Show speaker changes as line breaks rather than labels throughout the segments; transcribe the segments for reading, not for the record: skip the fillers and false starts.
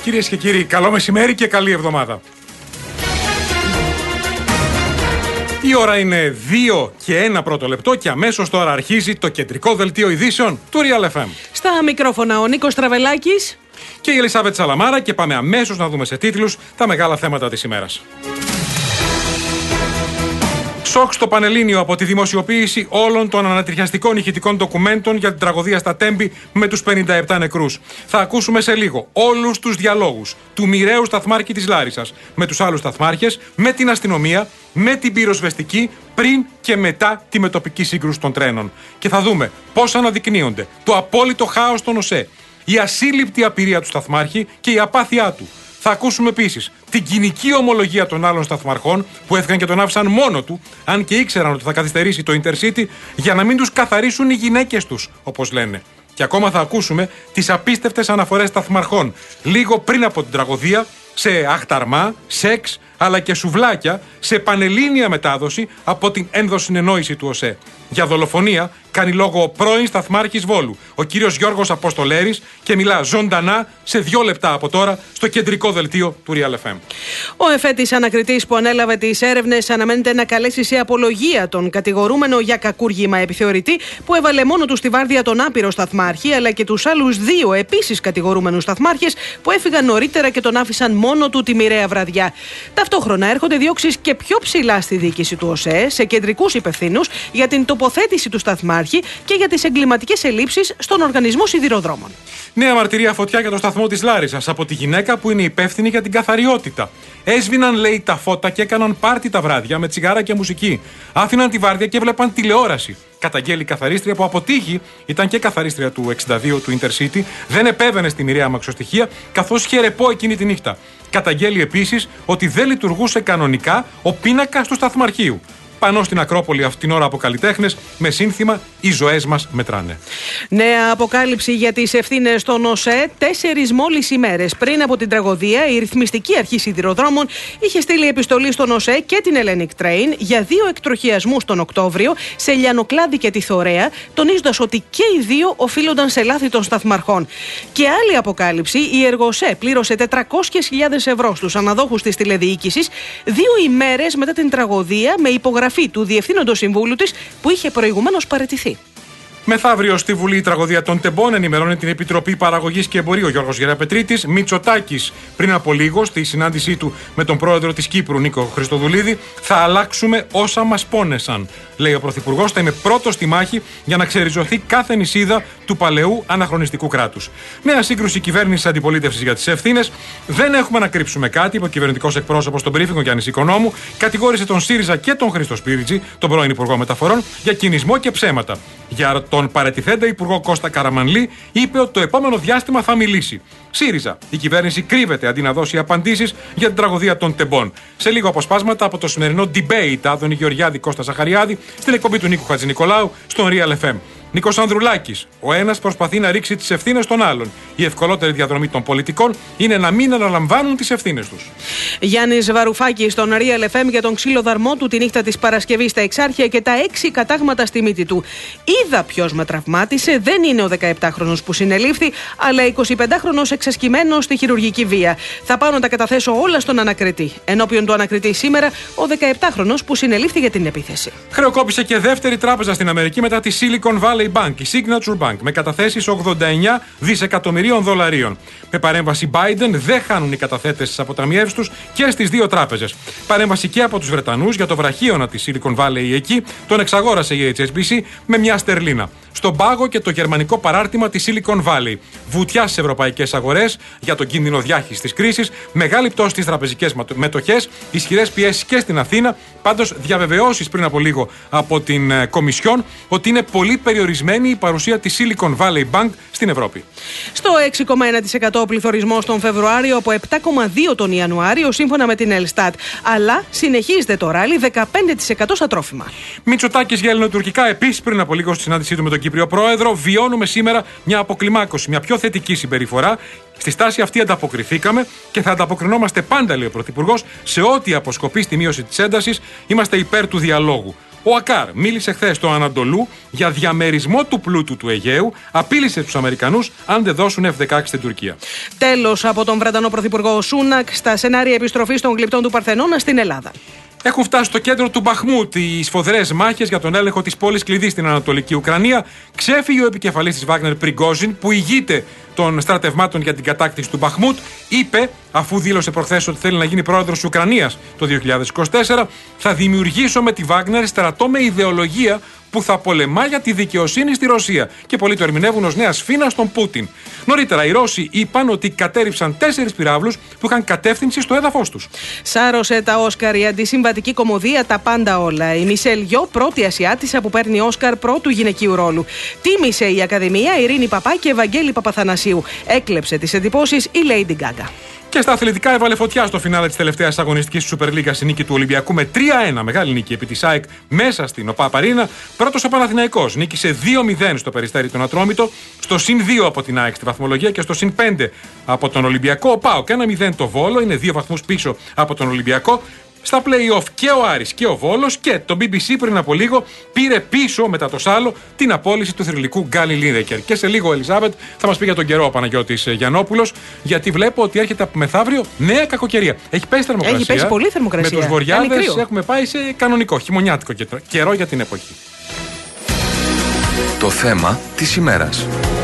Κυρίες και κύριοι, καλό μεσημέρι και καλή εβδομάδα. Η ώρα είναι 2 και 1 πρώτο λεπτό και αμέσως τώρα αρχίζει το κεντρικό δελτίο ειδήσεων του Real FM.
Στα μικρόφωνα ο Νίκος Τραβελάκης
και η Ελισάβετ Σαλαμάρα και πάμε αμέσως να δούμε σε τίτλους τα μεγάλα θέματα της ημέρας. Σοκ στο Πανελλήνιο από τη δημοσιοποίηση όλων των ανατριχιαστικών ηχητικών ντοκουμέντων για την τραγωδία στα Τέμπη με τους 57 νεκρούς. Θα ακούσουμε σε λίγο όλους τους διαλόγους του μοιραίου σταθμάρχη της Λάρισσας με τους άλλους σταθμάρχες, με την αστυνομία, με την πυροσβεστική πριν και μετά τη μετοπική σύγκρουση των τρένων. Και θα δούμε πώς αναδεικνύονται το απόλυτο χάος των ΟΣΕ, η ασύλληπτη απειρία του σταθμάρχη και η απάθειά του. Θα ακούσουμε επίσης την κοινική ομολογία των άλλων σταθμαρχών που έφυγαν και τον άφησαν μόνο του, αν και ήξεραν ότι θα καθυστερήσει το Intercity, για να μην τους καθαρίσουν οι γυναίκες τους, όπως λένε. Και ακόμα θα ακούσουμε τις απίστευτες αναφορές σταθμαρχών λίγο πριν από την τραγωδία σε αχταρμά, σεξ, αλλά και σουβλάκια σε πανελλήνια μετάδοση από την ενδοσυνεννόηση του ΟΣΕ. Για δολοφονία κάνει λόγο ο πρώην σταθμάρχης Βόλου, ο κύριος Γιώργος Αποστολέρης, και μιλά ζωντανά σε 2 λεπτά από τώρα στο κεντρικό δελτίο του Real FM.
Ο εφέτης ανακριτής που ανέλαβε τις έρευνες αναμένεται να καλέσει σε απολογία τον κατηγορούμενο για κακούργημα επιθεωρητή που έβαλε μόνο του στη βάρδια τον άπειρο σταθμάρχη, αλλά και τους άλλους 2 επίσης κατηγορούμενους σταθμάρχες που έφυγαν νωρίτερα και τον άφησαν μόνο του τη μοιραία βραδιά. Ταυτόχρονα έρχονται διώξεις και πιο ψηλά στη διοίκηση του ΟΣΕ, σε κεντρικούς υπευθύνους για την τοποθέτηση του σταθμάρχη και για τις εγκληματικές ελλείψεις στον οργανισμό σιδηροδρόμων.
Νέα μαρτυρία φωτιά για το σταθμό της Λάρισσας από τη γυναίκα που είναι υπεύθυνη για την καθαριότητα. Έσβηναν, λέει, τα φώτα και έκαναν πάρτι τα βράδια με τσιγάρα και μουσική. Άφηναν τη βάρδια και έβλεπαν τηλεόραση. Καταγγέλει η καθαρίστρια που από τύχη ήταν και καθαρίστρια του 62 του Intercity, δεν επέβαινε στη μοιραία αμαξοστοιχεία καθώς είχε ρεπό εκείνη τη νύχτα. Καταγγέλει επίσης ότι δεν λειτουργούσε κανονικά ο πίνακας του σταθμαρχείου. Πάνω στην Ακρόπολη αυτήν την ώρα από καλλιτέχνες με σύνθημα «Οι ζωές μας μετράνε».
Νέα αποκάλυψη για τις ευθύνες των ΟΣΕ. 4 μόλις ημέρες πριν από την τραγωδία, η Ρυθμιστική Αρχή Σιδηροδρόμων είχε στείλει επιστολή στον ΟΣΕ και την Hellenic Train για 2 εκτροχιασμούς τον Οκτώβριο σε Λιανοκλάδη και τη Θωρέα, τονίζοντας ότι και οι 2 οφείλονταν σε λάθη των σταθμαρχών. Και άλλη αποκάλυψη, η ΕργοΣΕ πλήρωσε 400.000 ευρώ στους αναδόχους της τηλεδιοίκησης 2 ημέρες μετά την τραγωδία, με υπογραφή του Διευθύνοντος Συμβούλου της που είχε προηγουμένως παραιτηθεί.
Μεθαύριο στη Βουλή η τραγωδία των Τεμπών, ενημερώνει την Επιτροπή Παραγωγής και Εμπορίου ο Γιώργος Γεραπετρίτης. Μητσοτάκης πριν από λίγο στη συνάντησή του με τον πρόεδρο της Κύπρου Νίκο Χριστοδουλίδη: θα αλλάξουμε όσα μας πόνεσαν. Λέει ο Πρωθυπουργός, θα είμαι πρώτος στη μάχη για να ξεριζωθεί κάθε νησίδα του παλαιού αναχρονιστικού κράτους. Νέα σύγκρουση κυβέρνησης αντιπολίτευσης για τις ευθύνες. Δεν έχουμε να κρύψουμε κάτι, είπε ο κυβερνητικός εκπρόσωπος στον briefing, ο Γιάννης Οικονόμου. Κατηγόρησε τον ΣΥΡΙΖΑ και τον Χρήστο Σπίριτζη, τον πρώην Υπουργό Μεταφορών, για κινησμό και ψέματα. Για τον παρετηθέντα Υπουργό Κώστα Καραμανλή είπε ότι το επόμενο διάστημα θα μιλήσει. ΣΥΡΙΖΑ. Η κυβέρνηση κρύβεται αντί να δώσει απαντήσεις για την τραγωδία των Τεμπών. Σε λίγο αποσπάσματα από το σημερινό debate Άδωνη Γεωργιάδη Κώστα Ζαχαριάδη στην εκπομπή του Νίκου Χατζηνικολάου στον Real FM. Νίκος Ανδρουλάκης. Ο ένας προσπαθεί να ρίξει τις ευθύνες των άλλων. Η ευκολότερη διαδρομή των πολιτικών είναι να μην αναλαμβάνουν τις ευθύνες τους.
Γιάννης Βαρουφάκης στον Real FM για τον ξύλο δαρμό του τη νύχτα της Παρασκευής στα Εξάρχεια και τα 6 κατάγματα στη μύτη του. Είδα ποιος με τραυμάτισε. Δεν είναι ο 17χρονος που συνελήφθη, αλλά 25χρονος εξασκημένος στη χειρουργική βία. Θα πάω να τα καταθέσω όλα στον ανακριτή. Ενώπιον του ανακριτή σήμερα ο 17χρονος που συνελήφθη για την επίθεση.
Χρεοκόπησε και δεύτερη τράπεζα στην Αμερική μετά τη Silicon Valley Bank, η Signature Bank, με καταθέσεις 89 δισεκατομμυρίων δολαρίων. Με παρέμβαση Biden δεν χάνουν οι καταθέτες στις αποταμιεύσεις τους και στις 2 τράπεζες. Παρέμβαση και από τους Βρετανούς για το βραχίωνα της Silicon Valley εκεί, τον εξαγόρασε η HSBC με 1 στερλίνα. Στον πάγο και το γερμανικό παράρτημα της Silicon Valley. Βουτιά στις ευρωπαϊκές αγορές για τον κίνδυνο διάχυσης της κρίσης, μεγάλη πτώση στις τραπεζικές μετοχές, ισχυρές πιέσεις και στην Αθήνα. Πάντως, διαβεβαιώσεις πριν από λίγο από την Κομισιόν ότι είναι πολύ περιορισμένη η παρουσία της Silicon Valley Bank στην Ευρώπη.
Στο 6,1% ο πληθωρισμός τον Φεβρουάριο από 7,2% τον Ιανουάριο, σύμφωνα με την Ελστάτ. Αλλά συνεχίζεται το ράλι, 15% στα τρόφιμα.
Μητσοτάκης για ελληνοτουρκικά επίσης πριν από λίγο στη συνάντησή του με τον Κύπριο Πρόεδρο. Βιώνουμε σήμερα μια αποκλιμάκωση, μια πιο θετική συμπεριφορά. Στη στάση αυτή ανταποκριθήκαμε και θα ανταποκρινόμαστε πάντα, λέει ο Πρωθυπουργός, σε ό,τι αποσκοπεί στη μείωση της έντασης. Είμαστε υπέρ του διαλόγου. Ο Ακάρ μίλησε χθες στο Ανατολού για διαμερισμό του πλούτου του Αιγαίου, απείλησε τους Αμερικανούς αν δεν δώσουν F-16 στην Τουρκία.
Τέλος από τον Βρετανό Πρωθυπουργό Σούνακ στα σενάρια επιστροφής των γλυπτών του Παρθενώνα στην Ελλάδα.
Έχουν φτάσει στο κέντρο του Μπαχμούτ οι σφοδρές μάχες για τον έλεγχο της πόλης κλειδί στην Ανατολική Ουκρανία. Ξέφυγε ο επικεφαλής της Βάγνερ Πριγκόζιν, που ηγείται των στρατευμάτων για την κατάκτηση του Μπαχμούτ. Είπε, αφού δήλωσε προχθές ότι θέλει να γίνει πρόεδρος της Ουκρανίας το 2024, θα δημιουργήσω με τη Βάγνερ στρατό με ιδεολογία που θα πολεμά για τη δικαιοσύνη στη Ρωσία. Και πολλοί το ερμηνεύουν ως νέα σφήνα στον Πούτιν. Νωρίτερα, οι Ρώσοι είπαν ότι κατέρριψαν 4 πυράβλους που είχαν κατεύθυνση στο έδαφος τους.
Σάρωσε τα Όσκαρ η αντισυμβατική κωμωδία Τα Πάντα Όλα. Η Μισελ Γιό, πρώτη Ασιάτισσα που παίρνει Όσκαρ πρώτου γυναικείου ρόλου. Τίμησε η Ακαδημία Ειρήνη Παπά και Ευαγγέλη Παπαθανασίου. Έκλεψε τις εντυπώσεις η Lady Gaga.
Και στα αθλητικά έβαλε φωτιά στο φινάλε της τελευταίας αγωνιστικής της Super League η νίκη του Ολυμπιακού με 3-1. Μεγάλη νίκη επί της ΑΕΚ μέσα στην ΟΠΑΠ Αρίνα. Πρώτος ο Παναθηναϊκός νίκησε 2-0 στο Περιστέρι τον Ατρόμητο, στο συν 2 από την ΑΕΚ στη βαθμολογία και στο συν 5 από τον Ολυμπιακό. Ο ΠΑΟΚ 1-0 το Βόλο, είναι 2 βαθμούς πίσω από τον Ολυμπιακό. Στα play-off και ο Άρης και ο Βόλος, και το BBC πριν από λίγο πήρε πίσω μετά το Σάλο την απόλυση του θρυλικού Γκάλι Λίνδεκερ. Και σε λίγο ο Ελισάβετ θα μας πει για τον καιρό ο Παναγιώτης Γιαννόπουλος, γιατί βλέπω ότι έρχεται από μεθαύριο νέα κακοκαιρία. Έχει πέσει θερμοκρασία.
Έχει πέσει πολύ θερμοκρασία.
Με τους βορειάδες έχουμε πάει σε κανονικό χειμωνιάτικο καιρό για την εποχή.
Το θέμα της ημέρας.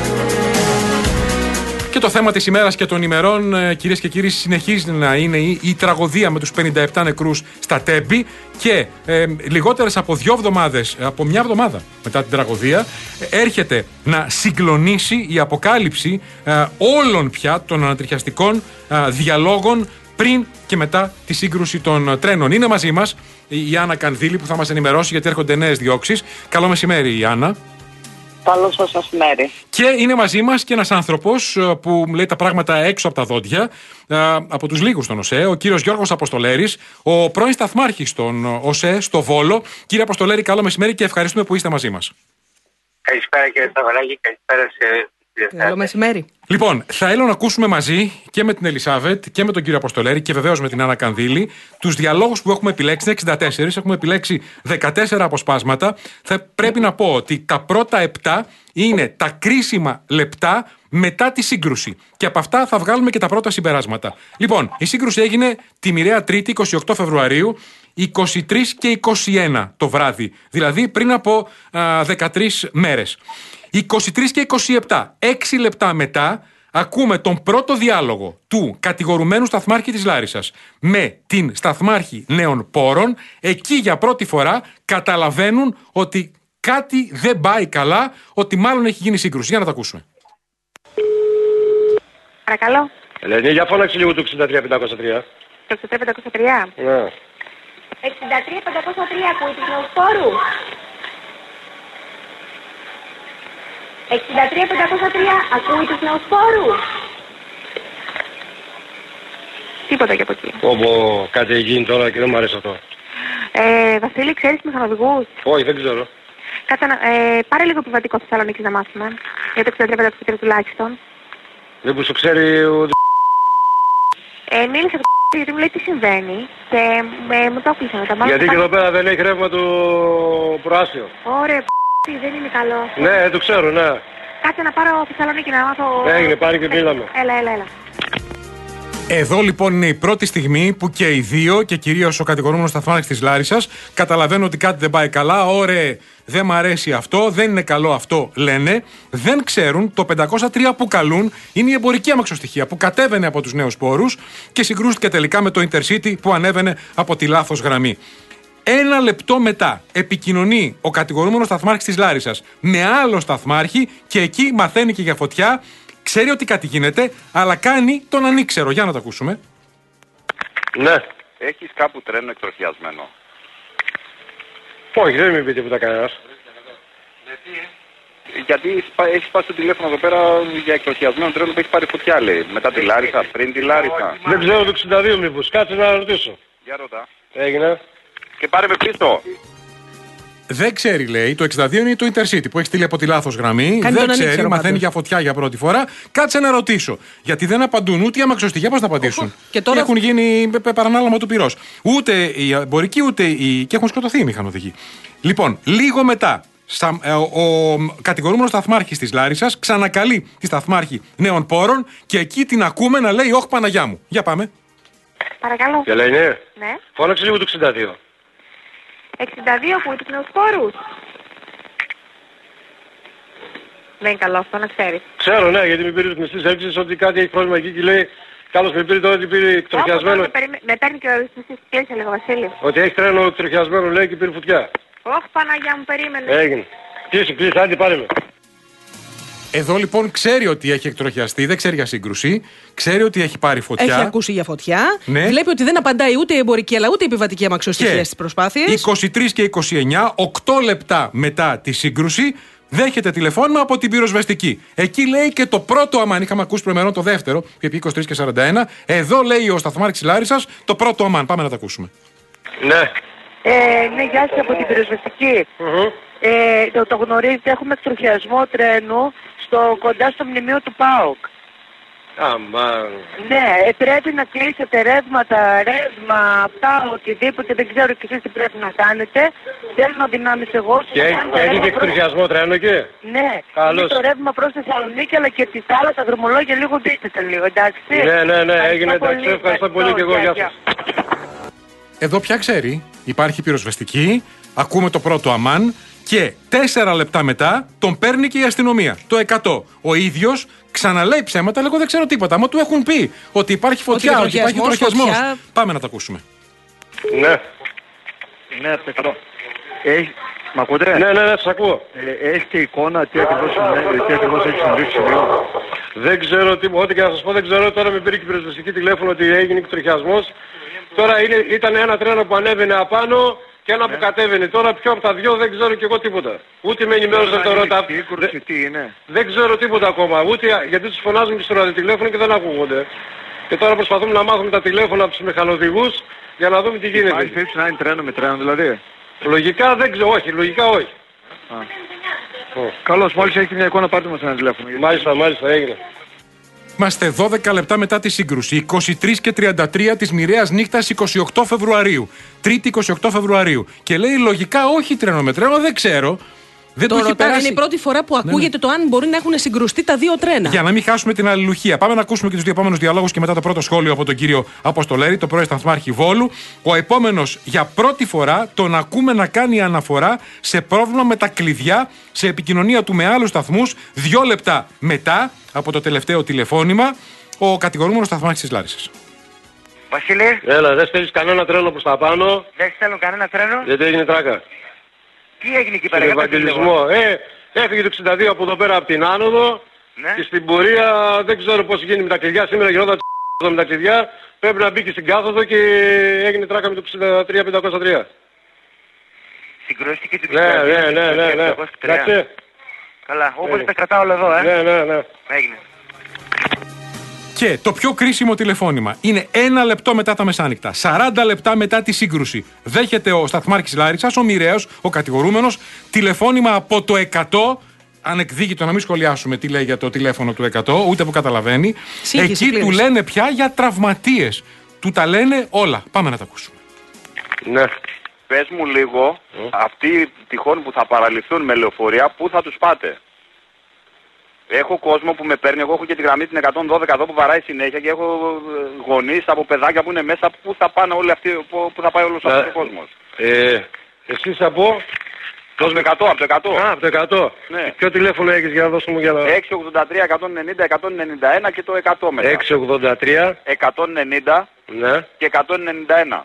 Και το θέμα της ημέρας και των ημερών, κυρίες και κύριοι, συνεχίζει να είναι η τραγωδία με τους 57 νεκρούς στα Τέμπη. Και λιγότερες από 2 εβδομάδες, από μια εβδομάδα μετά την τραγωδία, έρχεται να συγκλονίσει η αποκάλυψη όλων πια των ανατριχιαστικών διαλόγων πριν και μετά τη σύγκρουση των τρένων. Είναι μαζί μας η Άννα Κανδύλη που θα μας ενημερώσει, γιατί έρχονται νέες διώξεις. Καλό μεσημέρι, η Άννα.
Καλό σας μεσημέρι.
Και είναι μαζί μας και ένας άνθρωπος που λέει τα πράγματα έξω από τα δόντια, από τους λίγους στον ΟΣΕ, ο κύριος Γιώργος Αποστολέρης, ο πρώην σταθμάρχης στον ΟΣΕ στο Βόλο. Κύριε Αποστολέρη, καλό μεσημέρι και ευχαριστούμε που είστε μαζί μας.
Καλησπέρα κύριε Σταυράκη, καλησπέρα σε...
Καλό μεσημέρι.
Λοιπόν, θα θέλω να ακούσουμε μαζί και με την Ελισάβετ και με τον κύριο Αποστολέρη και βεβαίως με την Άννα Κανδύλη τους διαλόγους που έχουμε επιλέξει. Είναι 64, έχουμε επιλέξει 14 αποσπάσματα. Θα πρέπει να πω ότι τα πρώτα 7 είναι τα κρίσιμα λεπτά μετά τη σύγκρουση. Και από αυτά θα βγάλουμε και τα πρώτα συμπεράσματα. Λοιπόν, η σύγκρουση έγινε τη μοιραία Τρίτη, 28 Φεβρουαρίου, 23 και 21 το βράδυ. Δηλαδή πριν από 13 μέρες. 23 και 27, 6 λεπτά μετά, ακούμε τον πρώτο διάλογο του κατηγορουμένου σταθμάρχη της Λάρισσας με την σταθμάρχη Νέων Πόρων. Εκεί για πρώτη φορά καταλαβαίνουν ότι κάτι δεν πάει καλά, ότι μάλλον έχει γίνει σύγκρουση. Για να τα ακούσουμε.
Παρακαλώ.
Ελένη, για φώναξε λίγο το 63-503.
Το 63-503.
Ναι.
63-503 ακούει τους Νέους Πόρους. 63-503 ακούει τους Νέους Πόρους. Τίποτα και από εκεί.
Όπω κάτι έχει γίνει τώρα και δεν μου αρέσει αυτό.
Βασίλη, ξέρεις μηχανοδηγούς?
Όχι, δεν ξέρω.
Κάτσε να... πάρε λίγο επιβατικό στη Θεσσαλονίκη να μάθουμε. Για το 63-503 τουλάχιστον.
Μήπως το ξέρει ο...
Μίλησα γιατί μου λέει τι συμβαίνει και μου το έκλεισε μετά.
Γιατί και εδώ πέρα δεν έχει ρεύμα το προάσιο.
Ωραία, δεν είναι καλό.
Ναι, το ξέρω, ναι.
Κάτσε να πάρω Θεσσαλονίκη να μάθω...
Έγινε, πάρει και μίλαμε.
Έλα.
Εδώ λοιπόν είναι η πρώτη στιγμή που και οι δύο, και κυρίως ο κατηγορούμενος σταθμάρχης της Λάρισσας, καταλαβαίνουν ότι κάτι δεν πάει καλά. Ωραία, δεν μ' αρέσει αυτό, δεν είναι καλό αυτό, λένε. Δεν ξέρουν το 503 που καλούν είναι η εμπορική αμαξοστοιχεία που κατέβαινε από τους Νέους Πόρους και συγκρούστηκε τελικά με το Intercity που ανέβαινε από τη λάθος γραμμή. 1 λεπτό μετά επικοινωνεί ο κατηγορούμενος σταθμάρχης της Λάρισσας με άλλο σταθμάρχη και εκεί μαθαίνει και για φωτιά. Ξέρει ότι κάτι γίνεται, αλλά κάνει τον ανήξερο. Για να το ακούσουμε.
Ναι.
Έχεις κάπου τρένο εκτροχιασμένο?
Όχι, δεν με πει τίποτα κανένας.
Γιατί έχει πάει στο τηλέφωνο εδώ πέρα για εκτροχιασμένο τρένο που έχει πάρει φωτιά, λέει. Μετά τη Λάρισα, πριν τη Λάρισα.
Δεν ξέρω το 62 μήπως. Κάτσε να ρωτήσω.
Για ρωτά.
Έγινε.
Και πάρε με πίσω.
Δεν ξέρει, λέει. Το 62 είναι το Intercity που έχει στείλει από τη λάθος γραμμή.
Κάνει
δεν
τον
ξέρει,
ανήξερο
μαθαίνει
πάντως.
για φωτιά για πρώτη φορά. Κάτσε να ρωτήσω. Γιατί δεν απαντούν ούτε οι αμαξοστοιχεία, πώς θα απαντήσουν.
Και τώρα...
Έχουν γίνει παρανάλωμα του πυρός. Ούτε οι εμπορικοί, ούτε οι. Και έχουν σκοτωθεί οι μηχανοδηγοί. Λοιπόν, λίγο μετά. Ο κατηγορούμενος σταθμάρχης της Λάρισσας ξανακαλεί τη σταθμάρχη Νέων Πόρων και εκεί την ακούμε να λέει: «Όχ, Παναγιά μου». Για πάμε.
Παρακαλώ.
Και λέει ναι.
Ναι.
Φώναξε λίγο το 62.
62 που τους νεοσπόρους. Δεν είναι καλό αυτό, να ξέρεις.
Ξέρω, ναι, γιατί με πήρε ρυθμιστής, έριξες ότι κάτι έχει πρόβλημα εκεί και λέει καλώς με πήρε τώρα ότι πήρε εκτροχιασμένο.
Με παίρνει και ο ρυθμιστής. Κλείσε λίγο, Βασίλη.
Ότι έχει τρένο εκτροχιασμένο λέει και πήρε φωτιά.
Όχι, Παναγιά μου, περίμενε.
Έγινε. Κλείσε, άντε πάρε με.
Εδώ λοιπόν ξέρει ότι έχει εκτροχιαστεί, δεν ξέρει για σύγκρουση, ξέρει ότι έχει πάρει φωτιά.
Έχει ακούσει για φωτιά.
Ναι.
Βλέπει ότι δεν απαντάει ούτε η εμπορική αλλά ούτε η επιβατική αμαξοστοιχεία στις προσπάθειες.
23 και 29, 8 λεπτά μετά τη σύγκρουση, δέχεται τηλεφώνημα από την πυροσβεστική. Εκεί λέει και το πρώτο αμάν. Είχαμε ακούσει προημερών το δεύτερο, που είπε 23 και 41. Εδώ λέει ο σταθμάρχης Λάρισσας το πρώτο αμάν. Πάμε να τα ακούσουμε.
Ναι.
Ναι, γεια σας από την πυροσβεστική. Το γνωρίζετε, έχουμε εκτροχιασμό τρένου κοντά στο μνημείο του ΠΑΟΚ.
Αμάν.
Ναι, πρέπει να κλείσετε ρεύμα, αυτά, οτιδήποτε, δεν ξέρω και εσείς τι πρέπει να κάνετε. Θέλω δυνάμεις εγώ.
Και έχει και εκτροχιασμό τρένο εκεί.
Ναι,
καλώς.
είναι το ρεύμα προς Θεσσαλονίκη αλλά και τη θάλασσα, δρομολόγια λίγο δείτε λίγο, εντάξει.
Ναι, έγινε, εντάξει, ευχαριστώ πολύ και εγώ, γεια σας.
Εδώ πια ξέρει, υπάρχει πυροσβεστική, ακούμε το πρώτο αμάν και 4 λεπτά μετά τον παίρνει και η αστυνομία. Το 100. Ο ίδιος ξαναλέει ψέματα, λέγω δεν ξέρω τίποτα. Μα του έχουν πει ότι υπάρχει φωτιά, ότι υπάρχει τροχιασμός. Πάμε να τα ακούσουμε.
Ναι.
Ναι, πετρό. Μ' ακούτε?
Ναι, σας ακούω.
Έχετε εικόνα τι ακριβώς έχει συμβεί λίγο?
Δεν ξέρω τι, ό,τι και να σας πω δεν ξέρω, τώρα με πήρε και η πυροσβεστική τηλέφωνο ότι έγινε εκτροχιασμός. Τώρα ήταν ένα τρένο που ανέβαινε απάνω και ένα που κατέβαινε. Τώρα ποιο από τα δυο δεν ξέρω και εγώ τίποτα. Ούτε με ενημέρωσαν τώρα.
Τι είναι?
Δεν ξέρω τίποτα ακόμα. Ούτε γιατί τους φωνάζουν και στο ραδιοτηλέφωνο και δεν ακούγονται. Και τώρα προσπαθούμε να μάθουμε τα τηλέφωνα από τους μηχανοδηγούς για να δούμε τι γίνεται.
Υπάρχει περίπτωση να είναι τρένο με τρένο δηλαδή?
Λογικά δεν ξέρω, όχι, λογικά όχι.
Καλώς, μόλις έχετε μια εικόνα πάρτε μας ένα τηλέφωνο.
Μάλιστα, έγινε.
Είμαστε 12 λεπτά μετά τη σύγκρουση. 23 και 33 της μοιραίας νύχτας 28 Φεβρουαρίου. Τρίτη 28 Φεβρουαρίου. Και λέει λογικά όχι τρένο με τρένο, δεν ξέρω. Δεν το έχει περάσει.
Είναι η πρώτη φορά που ακούγεται το αν μπορεί να έχουν συγκρουστεί τα δύο τρένα.
Για να μην χάσουμε την αλληλουχία. Πάμε να ακούσουμε και τους δύο επόμενους διαλόγους και μετά το πρώτο σχόλιο από τον κύριο Αποστολέρη, το πρώην σταθμάρχη Βόλου. Ο επόμενος για πρώτη φορά τον ακούμε να κάνει αναφορά σε πρόβλημα με τα κλειδιά σε επικοινωνία του με άλλους σταθμούς 2 λεπτά μετά από το τελευταίο τηλεφώνημα, ο κατηγορούμενος σταθμάρχης της Λάρισσας.
Βασίλη,
Έλα, δεν στέλνεις κανένα τρένο προς τα πάνω.
δεν στέλνω κανένα τρένο.
Γιατί έγινε τράκα.
Τι έγινε εκεί
Στον
πέρα?
Ευαγγελισμό. Έφυγε το 62 από εδώ πέρα από την άνοδο.
Ναι.
Και στην πορεία δεν ξέρω πώς γίνει με τα κλειδιά. Σήμερα γινόταν με τα κλειδιά. Πρέπει να μπει και στην κάθοδο και έγινε τράκα με το 63-503.
Συγκρούστηκε την
Ναι. Εντάξει.
Καλά, όπως τα κρατάω όλα εδώ,
Ναι.
Έγινε.
Και το πιο κρίσιμο τηλεφώνημα είναι 1 λεπτό μετά τα μεσάνυχτα, 40 λεπτά μετά τη σύγκρουση. Δέχεται ο σταθμάρχης Λάρισσας, ο μοιραίος, ο κατηγορούμενος, τηλεφώνημα από το 100. Ανεκδίκητο να μην σχολιάσουμε τι λέει για το τηλέφωνο του 100, ούτε που καταλαβαίνει.
Σύγχυση
Εκεί
πλήρης.
του λένε πια για τραυματίες. Του τα λένε όλα. Πάμε να τα ακούσουμε.
Ναι.
Πες μου λίγο, αυτοί τυχόν που θα παραλυθούν με λεωφορεία, πού θα τους πάτε? Έχω κόσμο που με παίρνει, εγώ έχω και τη γραμμή την 112 εδώ που βαράει συνέχεια και έχω γονείς από παιδάκια που είναι μέσα, πού θα πάνε όλοι αυτοί, πού θα πάει όλος αυτός ο κόσμος?
Εσείς από...
Από το 100, από το 100.
Από το 100.
Ναι.
Ποιο τηλέφωνο έχεις για να δώσουμε για να...
683, 190, 191 και το 100 μετά.
683.
190
Ναι.
και 191.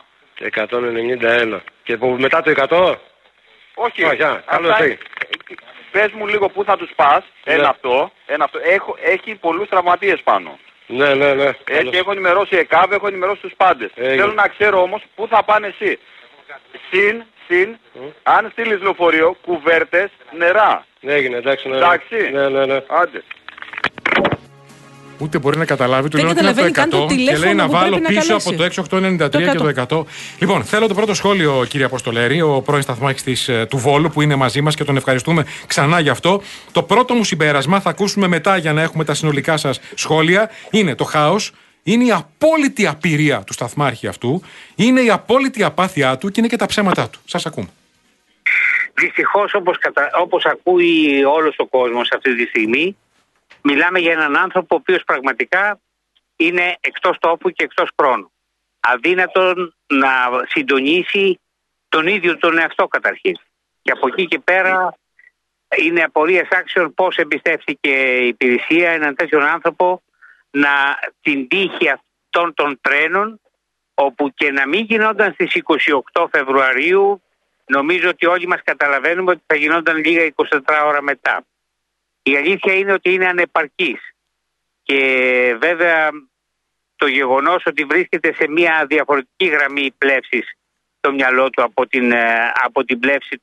191. Και μετά το 100.
Όχι,
καλώς έχει.
Πες μου λίγο πού θα τους πας, ένα αυτό. Έχει πολλούς τραυματίες πάνω.
Ναι.
Έχω ενημερώσει ΕΚΑΒ, έχω ενημερώσει τους πάντες. Θέλω να ξέρω όμως πού θα πάνε εσύ. Συν, αν στείλεις λεωφορείο, κουβέρτες, νερά.
Έγινε, εντάξει.
Εντάξει.
Ναι.
Άντε.
Ούτε μπορεί να καταλάβει. Του
Δεν
λέω ότι είναι από
καταλαβαίνει
το 100
καν το
και λέει να
τηλέφωνο που
βάλω
πρέπει να
πίσω από
καλέσει.
το 6893 και το 100. Λοιπόν, θέλω το πρώτο σχόλιο, κύριε Αποστολέρη, ο πρώην σταθμάρχης του Βόλου που είναι μαζί μας και τον ευχαριστούμε ξανά γι' αυτό. Το πρώτο μου συμπέρασμα, θα ακούσουμε μετά για να έχουμε τα συνολικά σας σχόλια, είναι το χάος. Είναι η απόλυτη απειρία του σταθμάρχη αυτού, είναι η απόλυτη απάθειά του και είναι και τα ψέματά του. Σας ακούμε.
Δυστυχώς, όπως ακούει όλος ο κόσμος αυτή τη στιγμή, μιλάμε για έναν άνθρωπο ο οποίος πραγματικά είναι εκτός τόπου και εκτός χρόνου. Αδύνατον να συντονίσει τον ίδιο τον εαυτό καταρχήν. Και από εκεί και πέρα είναι απορίας άξιων πώς εμπιστεύτηκε η υπηρεσία έναν τέτοιον άνθρωπο να την τύχη αυτών των τρένων, όπου και να μην γινόταν στις 28 Φεβρουαρίου, νομίζω ότι όλοι μας καταλαβαίνουμε ότι θα γινόταν λίγα 24 ώρα μετά. Η αλήθεια είναι ότι είναι ανεπαρκής και βέβαια το γεγονός ότι βρίσκεται σε μια διαφορετική γραμμή πλεύσης στο μυαλό του από την πλεύση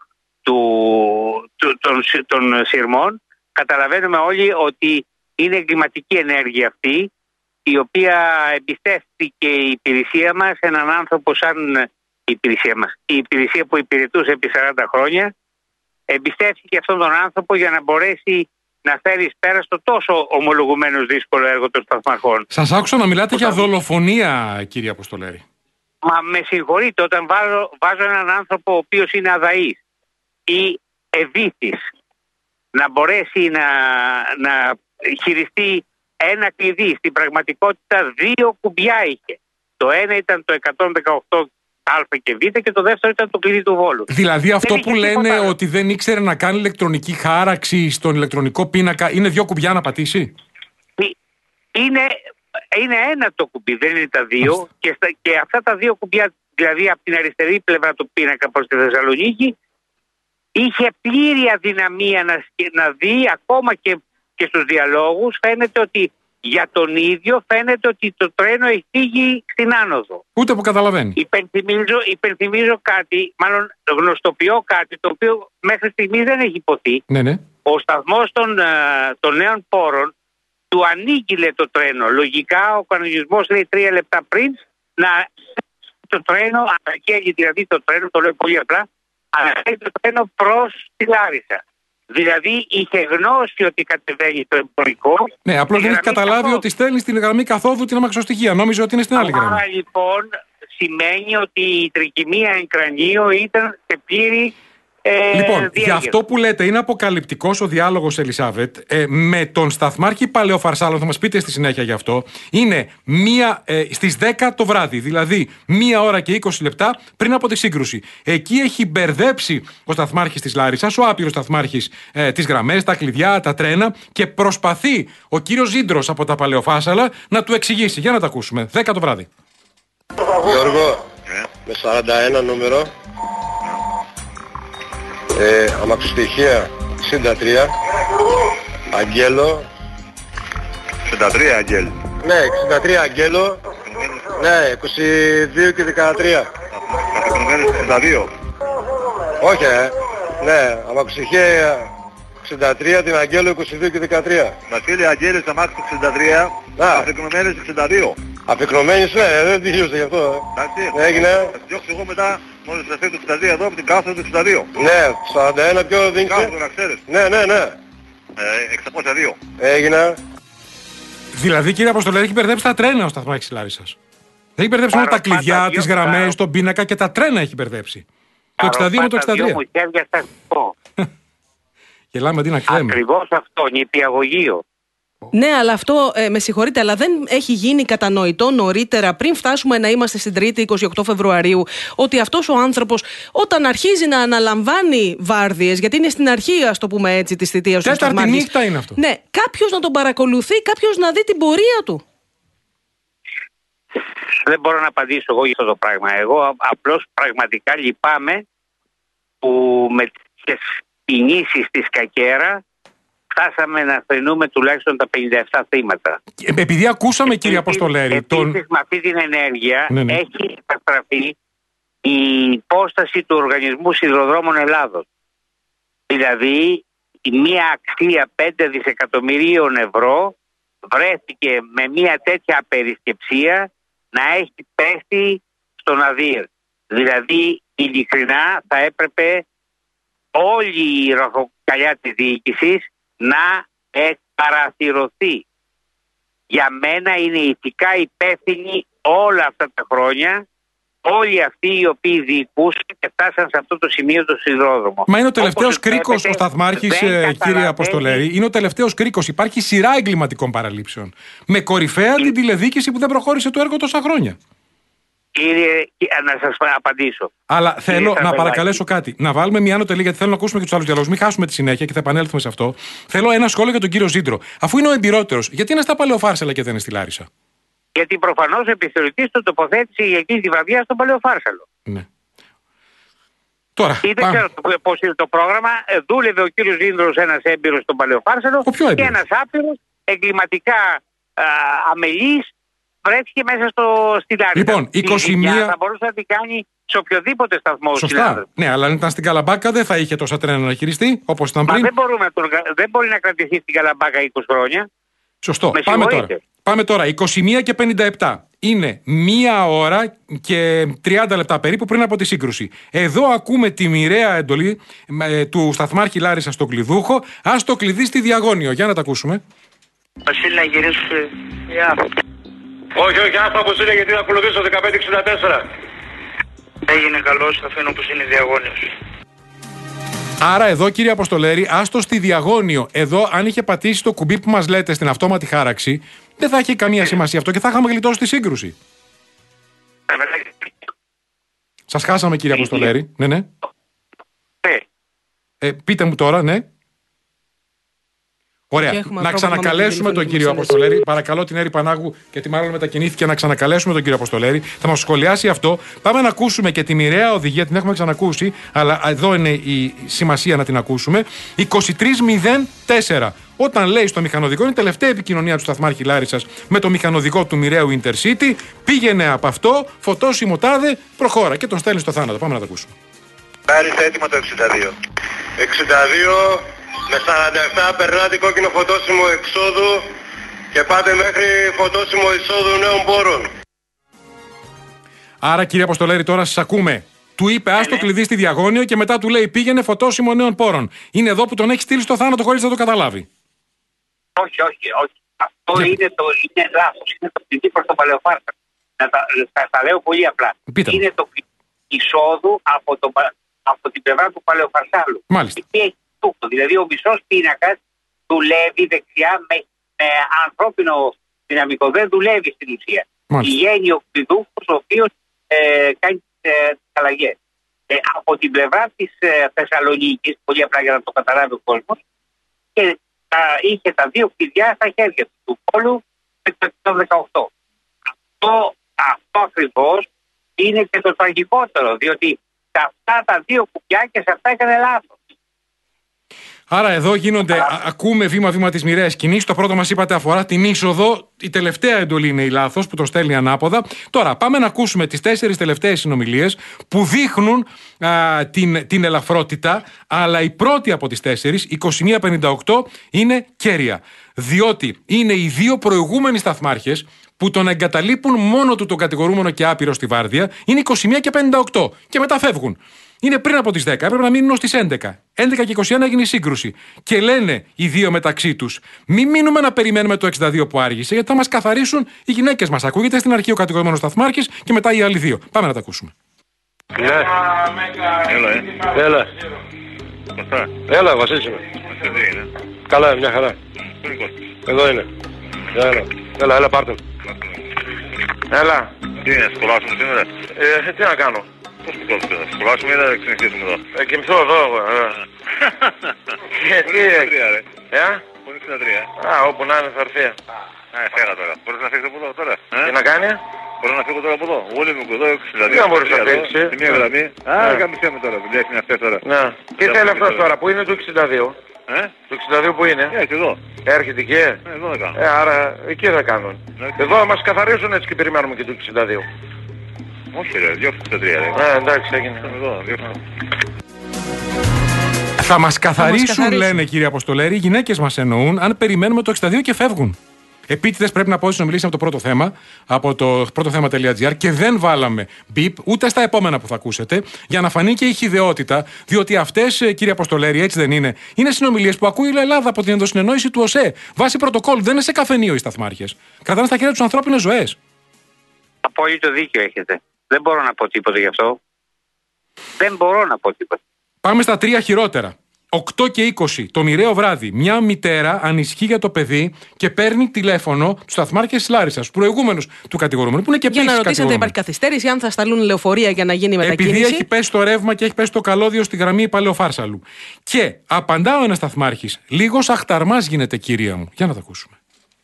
των σειρμών, καταλαβαίνουμε όλοι ότι είναι εγκληματική ενέργεια αυτή, η οποία εμπιστεύτηκε η υπηρεσία μας, έναν άνθρωπο σαν η υπηρεσία μας. Η υπηρεσία που υπηρετούσε επί 40 χρόνια, εμπιστεύτηκε αυτόν τον άνθρωπο για να μπορέσει να φέρει πέρα στο τόσο ομολογουμένως δύσκολο έργο των σταθμαρχών.
Σας άκουσα να μιλάτε για δολοφονία, κύριε Αποστολέρη.
Μα με συγχωρείτε, όταν βάζω έναν άνθρωπο ο οποίος είναι αδαής ή ευήθης να μπορέσει να χειριστεί ένα κλειδί, στην πραγματικότητα 2 κουμπιά είχε. Το ένα ήταν το 118α και β και το δεύτερο ήταν το κλειδί του Βόλου.
Δηλαδή αυτό που λένε ότι δεν ήξερε να κάνει ηλεκτρονική χάραξη στον ηλεκτρονικό πίνακα, είναι 2 κουμπιά να πατήσει?
Είναι ένα το κουμπί, δεν είναι τα 2. Και αυτά τα 2 κουμπιά, δηλαδή από την αριστερή πλευρά του πίνακα προς τη Θεσσαλονίκη, είχε πλήρη αδυναμία να δει, ακόμα και στους διαλόγους φαίνεται ότι για τον ίδιο φαίνεται ότι το τρένο έχει φύγει στην άνοδο. Ούτε
που καταλαβαίνει.
Υπενθυμίζω κάτι, μάλλον γνωστοποιώ κάτι το οποίο μέχρι στιγμής δεν έχει υποθεί.
Ναι.
Ο σταθμός των νέων πόρων του ανήγγειλε το τρένο. Λογικά ο κανονισμός λέει 3 λεπτά πριν να το τρένο, αναγγέλει δηλαδή το τρένο, το λέω πολύ απλά, αναγγέλει το τρένο προς τη Λάρισα. Δηλαδή είχε γνώση ότι κατεβαίνει το εμπορικό.
Ναι, απλώς δεν έχει καταλάβει ότι στέλνει στην γραμμή καθόδου την αμαξοστοιχεία. Νόμιζε ότι είναι στην άλλη γραμμή.
Άρα λοιπόν σημαίνει ότι η τρικυμία εν κρανίο ήταν σε πλήρη
λοιπόν, για αυτό που λέτε είναι αποκαλυπτικός ο διάλογος, Ελισάβετ, με τον σταθμάρχη Παλαιοφαρσάλων, θα μας πείτε στη συνέχεια γι' αυτό, είναι στις 10 το βράδυ, δηλαδή 1 ώρα και 20 λεπτά πριν από τη σύγκρουση. Εκεί έχει μπερδέψει ο σταθμάρχης της Λάρισσας, ο άπειρος σταθμάρχης, τις γραμμές, τα κλειδιά, τα τρένα και προσπαθεί ο κύριος Ζήντρος από τα Παλαιοφάρσαλα να του εξηγήσει. Για να τα ακούσουμε. 10 το βράδυ.
Γιώργο, με 41 νούμερο. Αμαξοστοιχεία 63 Αγγέλο
63 Αγγέλ.
Ναι, 63 Αγγέλο. Ναι, 22 και 13.
Αφιερωμένες 62.
Όχι, ναι, αμαξοστοιχεία 63, την Αγγέλο 22 και 13.
Βασίλη Αγγέλης αμάξι 63, αφιερωμένες 62.
Αφιερωμένες, ναι, δεν τελείωσε γι' αυτό.
Εντάξει,
έγινε.
Θα διώξω εγώ μετά, μόλις θα φέρει το 63 εδώ από την κάθοδο του 62.
Ναι, 41 ποιο δίνεις?
Κάθοδο να ξέρεις.
Ναι.
602.
Έγινε.
Δηλαδή, κύριε Αποστολέρη, έχει μπερδέψει τα τρένα ο σταθμάρχης της Λάρισσας. Δεν έχει μπερδέψει μόνο τα κλειδιά, τις γραμμές, τον πίνακα και τα τρένα έχει μπερδέψει. Το 62 με το 63. Γελάμε αντί να κλαίμε.
Ακριβώς αυτό, νηπιαγωγείο.
Ναι, αλλά αυτό, με συγχωρείτε, αλλά δεν έχει γίνει κατανοητό νωρίτερα, πριν φτάσουμε να είμαστε στην Τρίτη 28 Φεβρουαρίου, ότι αυτός ο άνθρωπος όταν αρχίζει να αναλαμβάνει βάρδιες, γιατί είναι στην αρχή, ας το πούμε έτσι, της θητείας του
Τέταρτη νύχτα είναι αυτό.
Ναι, κάποιος να τον παρακολουθεί, κάποιος να δει την πορεία του.
Δεν μπορώ να απαντήσω εγώ για αυτό το πράγμα. Εγώ απλώς πραγματικά λυπάμαι που με τις κινήσεις της Κακέρα φτάσαμε να φρενούμε τουλάχιστον τα 57 θύματα.
Επειδή ακούσαμε, κύριε Αποστολέρη...
Επίσης με αυτή την ενέργεια έχει καταστραφεί η υπόσταση του Οργανισμού Σιδηροδρόμων Ελλάδος. Δηλαδή μια αξία 5 δισεκατομμυρίων ευρώ βρέθηκε με μια τέτοια απερισκεψία να έχει πέσει στον Αδύρ. Δηλαδή, ειλικρινά θα έπρεπε όλη η ραχοκοκαλιά της διοίκησης να εκπαραθυρωθεί. Για μένα είναι ηθικά υπεύθυνοι όλα αυτά τα χρόνια όλοι αυτοί οι οποίοι διοικούσαν και φτάσαν σε αυτό το σημείο το σιδηρόδρομο. Μα είναι ο τελευταίος κρίκος ο Σταθμάρχης,
κύριε Αποστολέρη. Είναι ο τελευταίος κρίκος. Υπάρχει σειρά εγκληματικών παραλήψεων. Με κορυφαία την τηλεδιοίκηση που δεν προχώρησε το έργο τόσα χρόνια.
Κύριε, να σας απαντήσω.
Αλλά θέλω να παρακαλέσω κάτι. Να βάλουμε μια άνω τελεία, γιατί θέλω να ακούσουμε και τους άλλους διαλόγους. Μην χάσουμε τη συνέχεια και θα επανέλθουμε σε αυτό. Θέλω ένα σχόλιο για τον κύριο Ζήντρο. Αφού είναι ο εμπειρότερος, γιατί είναι στα Παλαιοφάρσαλα και δεν είναι στη Λάρισα?
Γιατί προφανώς ο επιθεωρητής το τοποθέτησε για εκείνη τη βραδιά στον Παλαιοφάρσαλο.
Ναι. Τώρα.
Ή δεν ξέρω πώς είναι το πρόγραμμα. Δούλευε ο κύριος Ζήντρος, ένας έμπειρος στον Παλαιοφάρσαλο, και ένας άπειρος εγκληματικά αμελής βρέθηκε μέσα στη Λάρισα.
Λοιπόν, 21.
Θα μπορούσε να την κάνει σε οποιοδήποτε σταθμό.
Σωστά. Ναι, αλλά αν ήταν στην Καλαμπάκα δεν θα είχε τόσα τρένα να χειριστεί όπως ήταν πριν.
Δεν μπορεί να κρατηθεί στην Καλαμπάκα 20 χρόνια.
Σωστό. Πάμε τώρα. 21 και 57. Είναι 1 ώρα και 30 λεπτά περίπου πριν από τη σύγκρουση. Εδώ ακούμε τη μοιραία εντολή του Σταθμάρχη Λάρισα στον κλειδούχο. Ας το κλειδί στη Διαγώνιο. Για να τα ακούσουμε.
Βασίλη, να γυρίσουμε.
Όχι, άστα όπως είναι, γιατί θα ακολουθήσω 1564.
Έγινε καλός, θα αφήνω όπως είναι Διαγώνιος.
Άρα εδώ, κύριε Αποστολέρη, άστο στη Διαγώνιο. Εδώ, αν είχε πατήσει το κουμπί που μας λέτε στην αυτόματη χάραξη, δεν θα είχε καμία σημασία αυτό και θα είχαμε γλιτώσει τη σύγκρουση. Σας χάσαμε, κύριε Αποστολέρη. Ναι. Πείτε μου τώρα, ναι. Ωραία. Να ξανακαλέσουμε τον κύριο Αποστολέρη. Παρακαλώ την Έρη Πανάγου, γιατί μάλλον μετακινήθηκε, να ξανακαλέσουμε τον κύριο Αποστολέρη. Θα μας σχολιάσει αυτό. Πάμε να ακούσουμε και τη μοιραία οδηγία, την έχουμε ξανακούσει, αλλά εδώ είναι η σημασία να την ακούσουμε. 2304. Όταν λέει στο μηχανοδικό, είναι η τελευταία επικοινωνία του Σταθμάρχη Λάρισσας με το μηχανοδικό του μοιραίου Intercity. Πήγαινε από αυτό, φωτόσιμο τάδε, προχώρα και τον στέλνει στο θάνατο. Πάμε να τα ακούσουμε.
Άριστα, έτοιμο το 62. 62. Με 47 περνάτε κόκκινο φωτόσιμο εξόδου και πάτε μέχρι φωτόσιμο εισόδου νέων πόρων.
Άρα, κύριε Αποστολέρη, τώρα σας ακούμε. Του είπε άστο κλειδί στη Διαγώνιο και μετά του λέει πήγαινε φωτόσιμο νέων πόρων. Είναι εδώ που τον έχει στείλει στο θάνατο χωρίς να το καταλάβει.
Όχι. Αυτό είναι λάθος. Είναι το κλειδί προς το Παλαιοφάρσαλο. Τα λέω πολύ απλά. Είναι το κλειδί εισόδου από την πλευρά του Παλαιοφαρσάλου.
Μάλιστα.
Δηλαδή ο μισός πίνακας δουλεύει δεξιά με ανθρώπινο δυναμικό. Δεν δουλεύει στην ουσία. Πηγαίνει ο κλειδούχος ο οποίος κάνει τις αλλαγές. Από την πλευρά της Θεσσαλονίκης, πολύ απλά για να το καταλάβει ο κόσμος, και είχε τα δύο κλειδιά στα χέρια του Πόλου με το 18. Αυτό ακριβώς είναι και το τραγικότερο, διότι σε αυτά τα δύο κουμπιά και σε αυτά έκανε λάθος.
Άρα εδώ γίνονται, ακούμε βήμα-βήμα τις μοιραίες κινήσεις. Το πρώτο μας είπατε αφορά την είσοδο. Η τελευταία εντολή είναι η λάθος που το στέλνει ανάποδα. Τώρα πάμε να ακούσουμε τις 4 τελευταίες συνομιλίες που δείχνουν την ελαφρότητα. Αλλά η πρώτη από τις 4, 2158, είναι κέρια. Διότι είναι οι δύο προηγούμενοι σταθμάρχες που τον εγκαταλείπουν μόνο του τον κατηγορούμενο και άπειρο στη βάρδια. Είναι 21 και 58 και μετά φεύγουν. Είναι πριν από τις 10, έπρεπε να μείνουν ως τις 11. 11 και 21 έγινε η σύγκρουση. Και λένε οι δύο μεταξύ τους, μην μείνουμε να περιμένουμε το 62 που άργησε, γιατί θα μας καθαρίσουν οι γυναίκες μας. Ακούγεται στην αρχή ο κατηγορούμενος Σταθμάρχης και μετά οι άλλοι δύο. Πάμε να τα ακούσουμε.
Ναι. Έλα. Έλα, Βασίλης είμαι. Καλά, μια χαρά. Εδώ είναι. Έλα, πάρτε. Έλα.
Τι είναι, σχολάσουμε σήμερα?
Τι να κάνω.
Πώς που κόψετε, θα σχολάσουμε ή θα ξενυχτήσουμε εδώ?
Κοιμηθώ εδώ, τι
ρε. Πού είναι 63?
Όπου να είναι θα έρθει.
Φέγα τώρα. Μπορείς να φύγεις από εδώ τώρα?
Τι να κάνει?
Μπορώ να φύγω τώρα από εδώ. Όλοι μου εδώ, 62.
Τι να μπορείς να φύγεις?
Στη μία γραμμή. Καμισέμε τώρα, δουλειά είναι αυτές τώρα.
Τι θέλει αυτός τώρα, που είναι το 62? Το 62 που είναι?
Εδώ.
Έρχεται εκεί?
Εδώ θα κάνω.
Άρα εκεί θα κάνουν. Εδώ μας καθαρίζουν έτσι και περιμένουμε και το 62.
Όχι ρε, διώξτε τα 3 ρε.
Εντάξει, έγινε.
Θα μας καθαρίσουν, λένε κύριε Αποστολέρη, οι γυναίκες μας εννοούν, αν περιμένουμε το 62 και φεύγουν. Επίτηδες πρέπει να πω ότι συνομιλήσαμε από το πρώτο θέμα, από το πρώτοθέμα.gr και δεν βάλαμε μπιπ ούτε στα επόμενα που θα ακούσετε, για να φανεί και η χυδαιότητα, διότι αυτές, κύριε Αποστολέρη, έτσι δεν είναι, είναι συνομιλίες που ακούει η Ελλάδα από την ενδοσυνεννόηση του ΟΣΕ. Βάσει πρωτοκόλλου, δεν είναι σε καφενείο οι σταθμάρχες. Κρατάνε στα χέρια τους ανθρώπινες ζωές.
Απόλυτο δίκιο έχετε. Δεν μπορώ να πω τίποτα γι' αυτό. Δεν μπορώ να πω τίποτα.
Πάμε στα 3 χειρότερα. 8 και 20 το μοιραίο βράδυ, μια μητέρα ανησυχεί για το παιδί και παίρνει τηλέφωνο του σταθμάρχες της Λάρισσας, του προηγούμενους του κατηγορούμενου, που είναι και
για να ρωτήσει αν θα υπάρχει καθυστέρηση, αν θα σταλούν λεωφορεία για να γίνει μετακίνηση.
Επειδή έχει πέσει το ρεύμα και έχει πέσει το καλώδιο στη γραμμή Παλαιοφάρσαλου. Και απαντά ο ένας σταθμάρχης, λίγος αχταρμάς γίνεται, κυρία μου. Για να το ακούσουμε.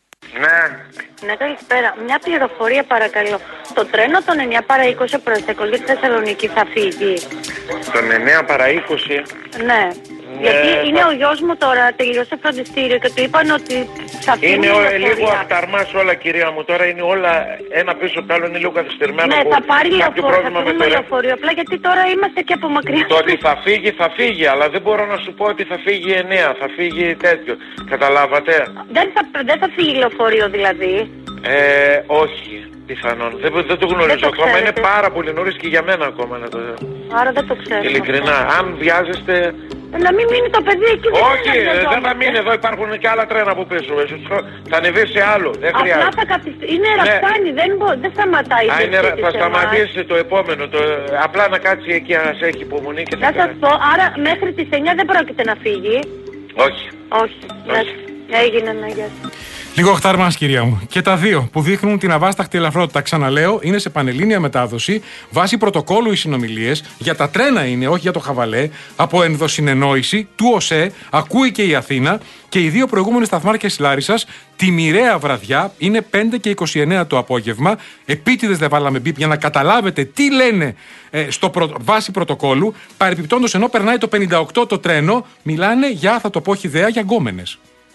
Ναι, καλησπέρα. Μια πληροφορία παρακαλώ. Το τρένο των 9 παρά 20 προς Εκολή στη Θεσσαλονίκη θα φύγει?
Τον 9 παρά 20?
Ναι. Γιατί είναι ο γιος μου τώρα, τελειώσε φροντιστήριο και του είπαν ότι θα φύγει.
Είναι λίγο αχταρμάς όλα, κυρία μου. Τώρα είναι όλα ένα πίσω από το άλλο, είναι λίγο καθυστερημένο.
Ναι, θα πάρει λεωφορείο. Απλά γιατί τώρα είμαστε και από μακριά.
Το ότι θα φύγει, αλλά δεν μπορώ να σου πω ότι θα φύγει 9, θα φύγει τέτοιο. Καταλάβατε?
Δεν θα φύγει λεωφορείο δηλαδή?
Όχι. Πιθανόν. Δεν το γνωρίζω ακόμα. Είναι πάρα πολύ νωρίς και για μένα ακόμα να το.
Άρα δεν το ξέρω.
Ειλικρινά. Αν βιάζεστε.
Να μην μείνει το παιδί εκεί.
Όχι, δεν θα μείνει εδώ. Υπάρχουν και άλλα τρένα που πίσω. Θα ανεβεί σε άλλο. Δεν χρειάζεται.
Είναι ραπτάνι. Δεν σταματάει.
Θα σταματήσει το επόμενο. Απλά να κάτσει εκεί να σε έχει υπομονή και
θα σας πω. Άρα μέχρι τις 9 δεν πρόκειται να φύγει?
Όχι.
Όχι. Έγινε να γεια.
Λίγο αχτάρμας, κυρία μου. Και τα δύο που δείχνουν την αβάσταχτη ελαφρότητα, ξαναλέω, είναι σε πανελλήνια μετάδοση, βάσει πρωτοκόλλου οι συνομιλίες, για τα τρένα είναι, όχι για το χαβαλέ, από ενδοσυνεννόηση του ΟΣΕ, ακούει και η Αθήνα, και οι δύο προηγούμενοι σταθμάρχες της Λάρισσας, τη μοιραία βραδιά, είναι 5 και 29 το απόγευμα. Επίτηδες δεν βάλαμε μπιπ για να καταλάβετε τι λένε βάση πρωτοκόλλου. Παρεπιπτόντως, ενώ περνάει το 58 το τρένο, μιλάνε για, θα το πω χυδαία, για γκόμενες.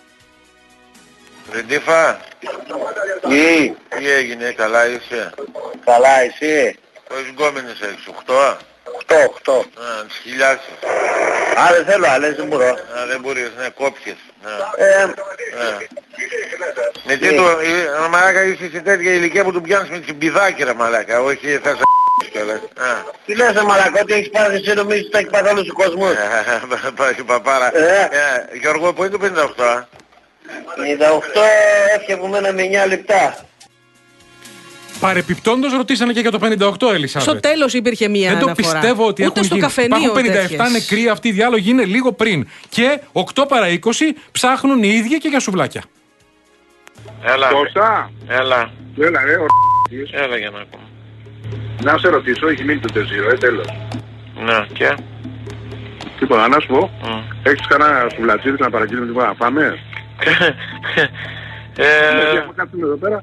Ρεντίφα, τι έγινε, καλά είσαι?
Καλά, εσύ?
Πόσες γκόμενες έχεις, 8?
8.
Να τις χιλιάσεις.
Δεν θέλω άλλες, δεν μπορώ.
Δεν μπορείς, ναι, κόπιες. Με τι το, μαλάκα, είσαι σε τέτοια ηλικία που του πιάνεις με τσιμπιδάκι, ρε μαλάκα, όχι θα σε κιόλας.
Τι λες, μαλάκα, ότι έχεις πάρει εσύ νομίζεις ότι θα έχει πάρει όλους τους κόσμους?
Πάει παπάρα. Γιώργο, πού είναι το 58?
58 έφτιαγουμε με 9 λεπτά.
Παρεπιπτόντως ρωτήσανε και για το 58, Ελισάβετ.
Στο τέλος υπήρχε μία αναφορά.
Δεν το πιστεύω ότι
ούτε
έχουν
στο
γίνει. Υπάρχουν 57 νεκροί, αυτοί οι διάλογοι είναι λίγο πριν. Και 8 παρά 20 ψάχνουν οι ίδιοι και για σουβλάκια.
Έλα.
Κώστα.
Έλα.
Έλα, ρε,
Έλα για να ακούμε.
Να σε ρωτήσω, έχει μείνει το 4, τέλος.
Ναι, και?
Τίποτα, να σου πω. Έχεις κανένα σουβλατσίδι να παραγγείλουμε τίποτα να φάμε? Εδώ πέρα.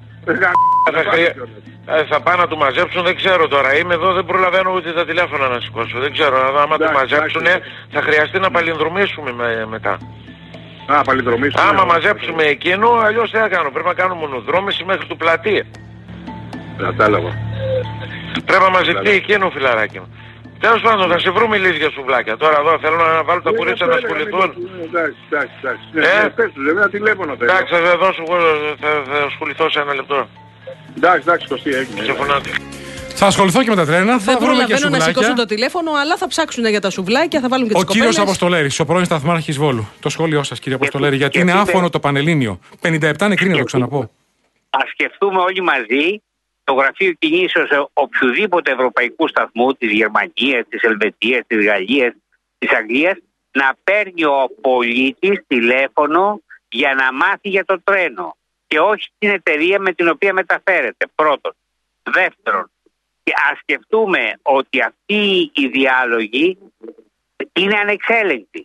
Θα πάνε να του μαζέψουν, δεν ξέρω τώρα. Είμαι εδώ, δεν προλαβαίνω ούτε τα τηλέφωνα να σηκώσω. Δεν ξέρω, άμα του μαζέψουν θα χρειαστεί να παλινδρομήσουμε μετά.
Παλινδρομήσουμε.
Άμα μαζέψουμε εκείνο, αλλιώς τι θα κάνω? Πρέπει να κάνω μονοδρόμηση μέχρι του πλατεία.
Κατάλαβα.
Πρέπει να μαζευτεί εκείνο, φιλαράκι μου. Τέλος πάντων, θα σε βρούμε ηλίθια σουβλάκια. Τώρα εδώ θέλω να βάλω τα κουρίτσα να ασχοληθούν.
Εντάξει. Πες τους, βέβαια, τηλέφωνο θέλω.
Εντάξει, θα ασχοληθώ σε ένα λεπτό.
Εντάξει, Κωστή, έγινε.
Σε φωνάτε.
Θα ασχοληθώ και με τα τρένα. Θα βρούμε και σουβλάκια.
να σηκώσουν το τηλέφωνο, αλλά θα ψάξουν για τα σουβλάκια, θα βάλουν και τις κοπέλες.
Ο κύριος Αποστολέρης, ο πρώην σταθμάρχης Βόλου. Το σχόλιο σας, κύριε Αποστολέρη, γιατί είναι άφωνο το Πανελλήνιο. 57 νεκροί, να το ξαναπώ.
Ας σκεφτούμε όλοι μαζί το γραφείο κινήσεως οποιοδήποτε ευρωπαϊκού σταθμού, της Γερμανίας, της Ελβετίας, της Γαλλίας, της Αγγλίας, να παίρνει ο πολίτης τηλέφωνο για να μάθει για το τρένο και όχι την εταιρεία με την οποία μεταφέρεται. Πρώτον. Δεύτερον, ας σκεφτούμε ότι αυτοί οι διάλογοι είναι ανεξέλεγκτοι.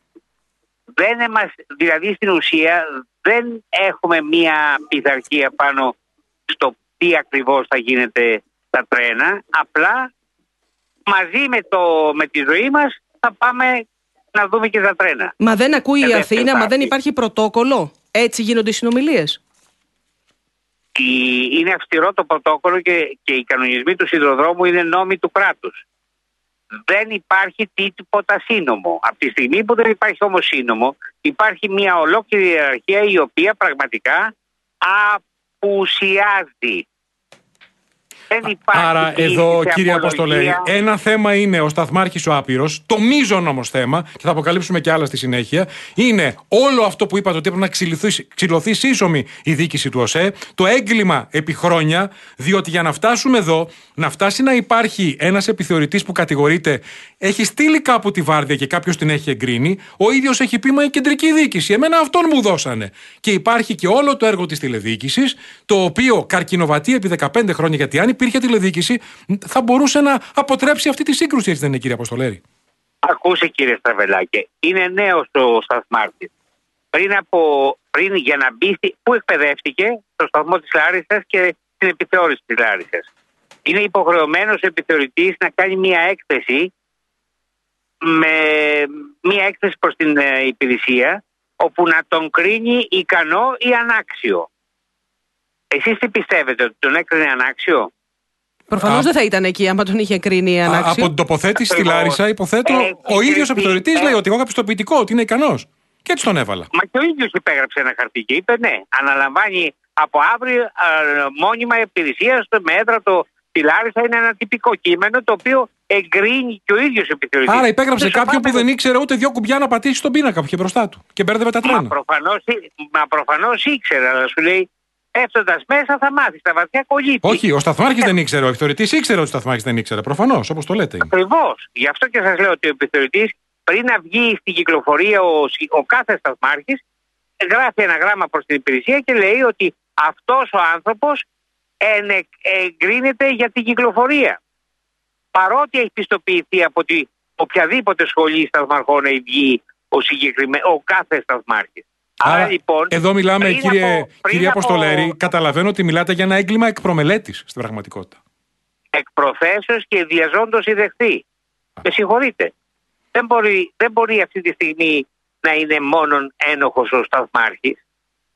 Δηλαδή στην ουσία δεν έχουμε μία πειθαρχία πάνω στο τι ακριβώς θα γίνεται στα τρένα, απλά μαζί με τη ζωή μας θα πάμε να δούμε και τα τρένα.
Μα δεν ακούει η Αθήνα, μα δεν υπάρχει πρωτόκολλο? Έτσι γίνονται οι συνομιλίες?
Είναι αυστηρό το πρωτόκολλο και οι κανονισμοί του σιδηροδρόμου είναι νόμοι του κράτους. Δεν υπάρχει τίποτα σύνομο. Από τη στιγμή που δεν υπάρχει όμως σύνομο, υπάρχει μια ολόκληρη ιεραρχία η οποία πραγματικά απουσιάζει.
Άρα εδώ, κύριε Αποστολέρη, ένα θέμα είναι ο σταθμάρχης ο άπειρος, το μείζον όμως θέμα, και θα αποκαλύψουμε και άλλα στη συνέχεια, είναι όλο αυτό που είπατε ότι έπρεπε να ξυλωθεί σύσσωμη η διοίκηση του ΟΣΕ, το έγκλημα επί χρόνια, διότι για να φτάσουμε εδώ, να φτάσει να υπάρχει ένας επιθεωρητής που κατηγορείται, έχει στείλει κάπου τη βάρδια και κάποιος την έχει εγκρίνει, ο ίδιος έχει πει μα η κεντρική διοίκηση, εμένα αυτόν μου δώσανε. Και υπάρχει και όλο το έργο της τηλεδιοίκησης, το οποίο καρκινοβατεί επί 15 χρόνια, γιατί αν υπήρχε τηλεδιοίκηση, θα μπορούσε να αποτρέψει αυτή τη σύγκρουση, έτσι δεν είναι, κύριε Αποστολέρη?
Ακούσε, κύριε Στραβελάκη, είναι νέος ο σταθμάρχης. Πριν για να μπει, που εκπαιδεύτηκε στο σταθμό της Λάρισσας και στην επιθεώρηση της Λάρισσας. Είναι υποχρεωμένος ο επιθεωρητής να κάνει μία έκθεση προς την υπηρεσία, όπου να τον κρίνει ικανό ή ανάξιο. Εσείς τι πιστεύετε, ότι τον έκρινε ανάξιο?
Προφανώς δεν θα ήταν εκεί άμα τον είχε κρίνει ανάξιο.
Από την τοποθέτηση στη Λάρισα, υποθέτω, ο ίδιος επιθεωρητής λέει ότι εγώ έχω πιστοποιητικό, ότι είναι ικανός. Και έτσι τον έβαλα.
Μα και ο ίδιος υπέγραψε ένα χαρτί και είπε ναι, αναλαμβάνει από αύριο μόνιμα υπηρεσία στο μέτρο τη Λάρισα. Είναι ένα τυπικό κείμενο το οποίο εγκρίνει και ο ίδιος επιθεωρητής.
Άρα υπέγραψε κάποιον που δεν ήξερε ούτε 2 κουμπιά να πατήσει στον πίνακα που είχε μπροστά του και μπέρδευε τα τρένα.
Μα προφανώς ήξερε, αλλά σου λέει έφτοντας μέσα θα μάθεις τα βαθιά κολλήτη.
Όχι, ο σταθμάρχης δεν ήξερε, ο επιθεωρητής ήξερε ότι ο σταθμάρχης δεν ήξερε. Προφανώς, όπως το λέτε.
Ακριβώς. Γι' αυτό και σας λέω ότι ο επιθεωρητής πριν να βγει στην κυκλοφορία ο κάθε σταθμάρχης γράφει ένα γράμμα προς την υπηρεσία και λέει ότι αυτός ο άνθρωπος εγκρίνεται για την κυκλοφορία. Παρότι έχει πιστοποιηθεί από οποιαδήποτε σχολή σταθμαρχών έχει βγει ο κάθε σταθμάρχης.
Άρα λοιπόν, εδώ μιλάμε, κύριε Αποστολέρη, καταλαβαίνω ότι μιλάτε για ένα έγκλημα εκ προμελέτης στην πραγματικότητα.
Εκ προθέσεως και διαζώντος ιδεχθεί. Με συγχωρείτε. Δεν μπορεί αυτή τη στιγμή να είναι μόνον ένοχος ο σταθμάρχης.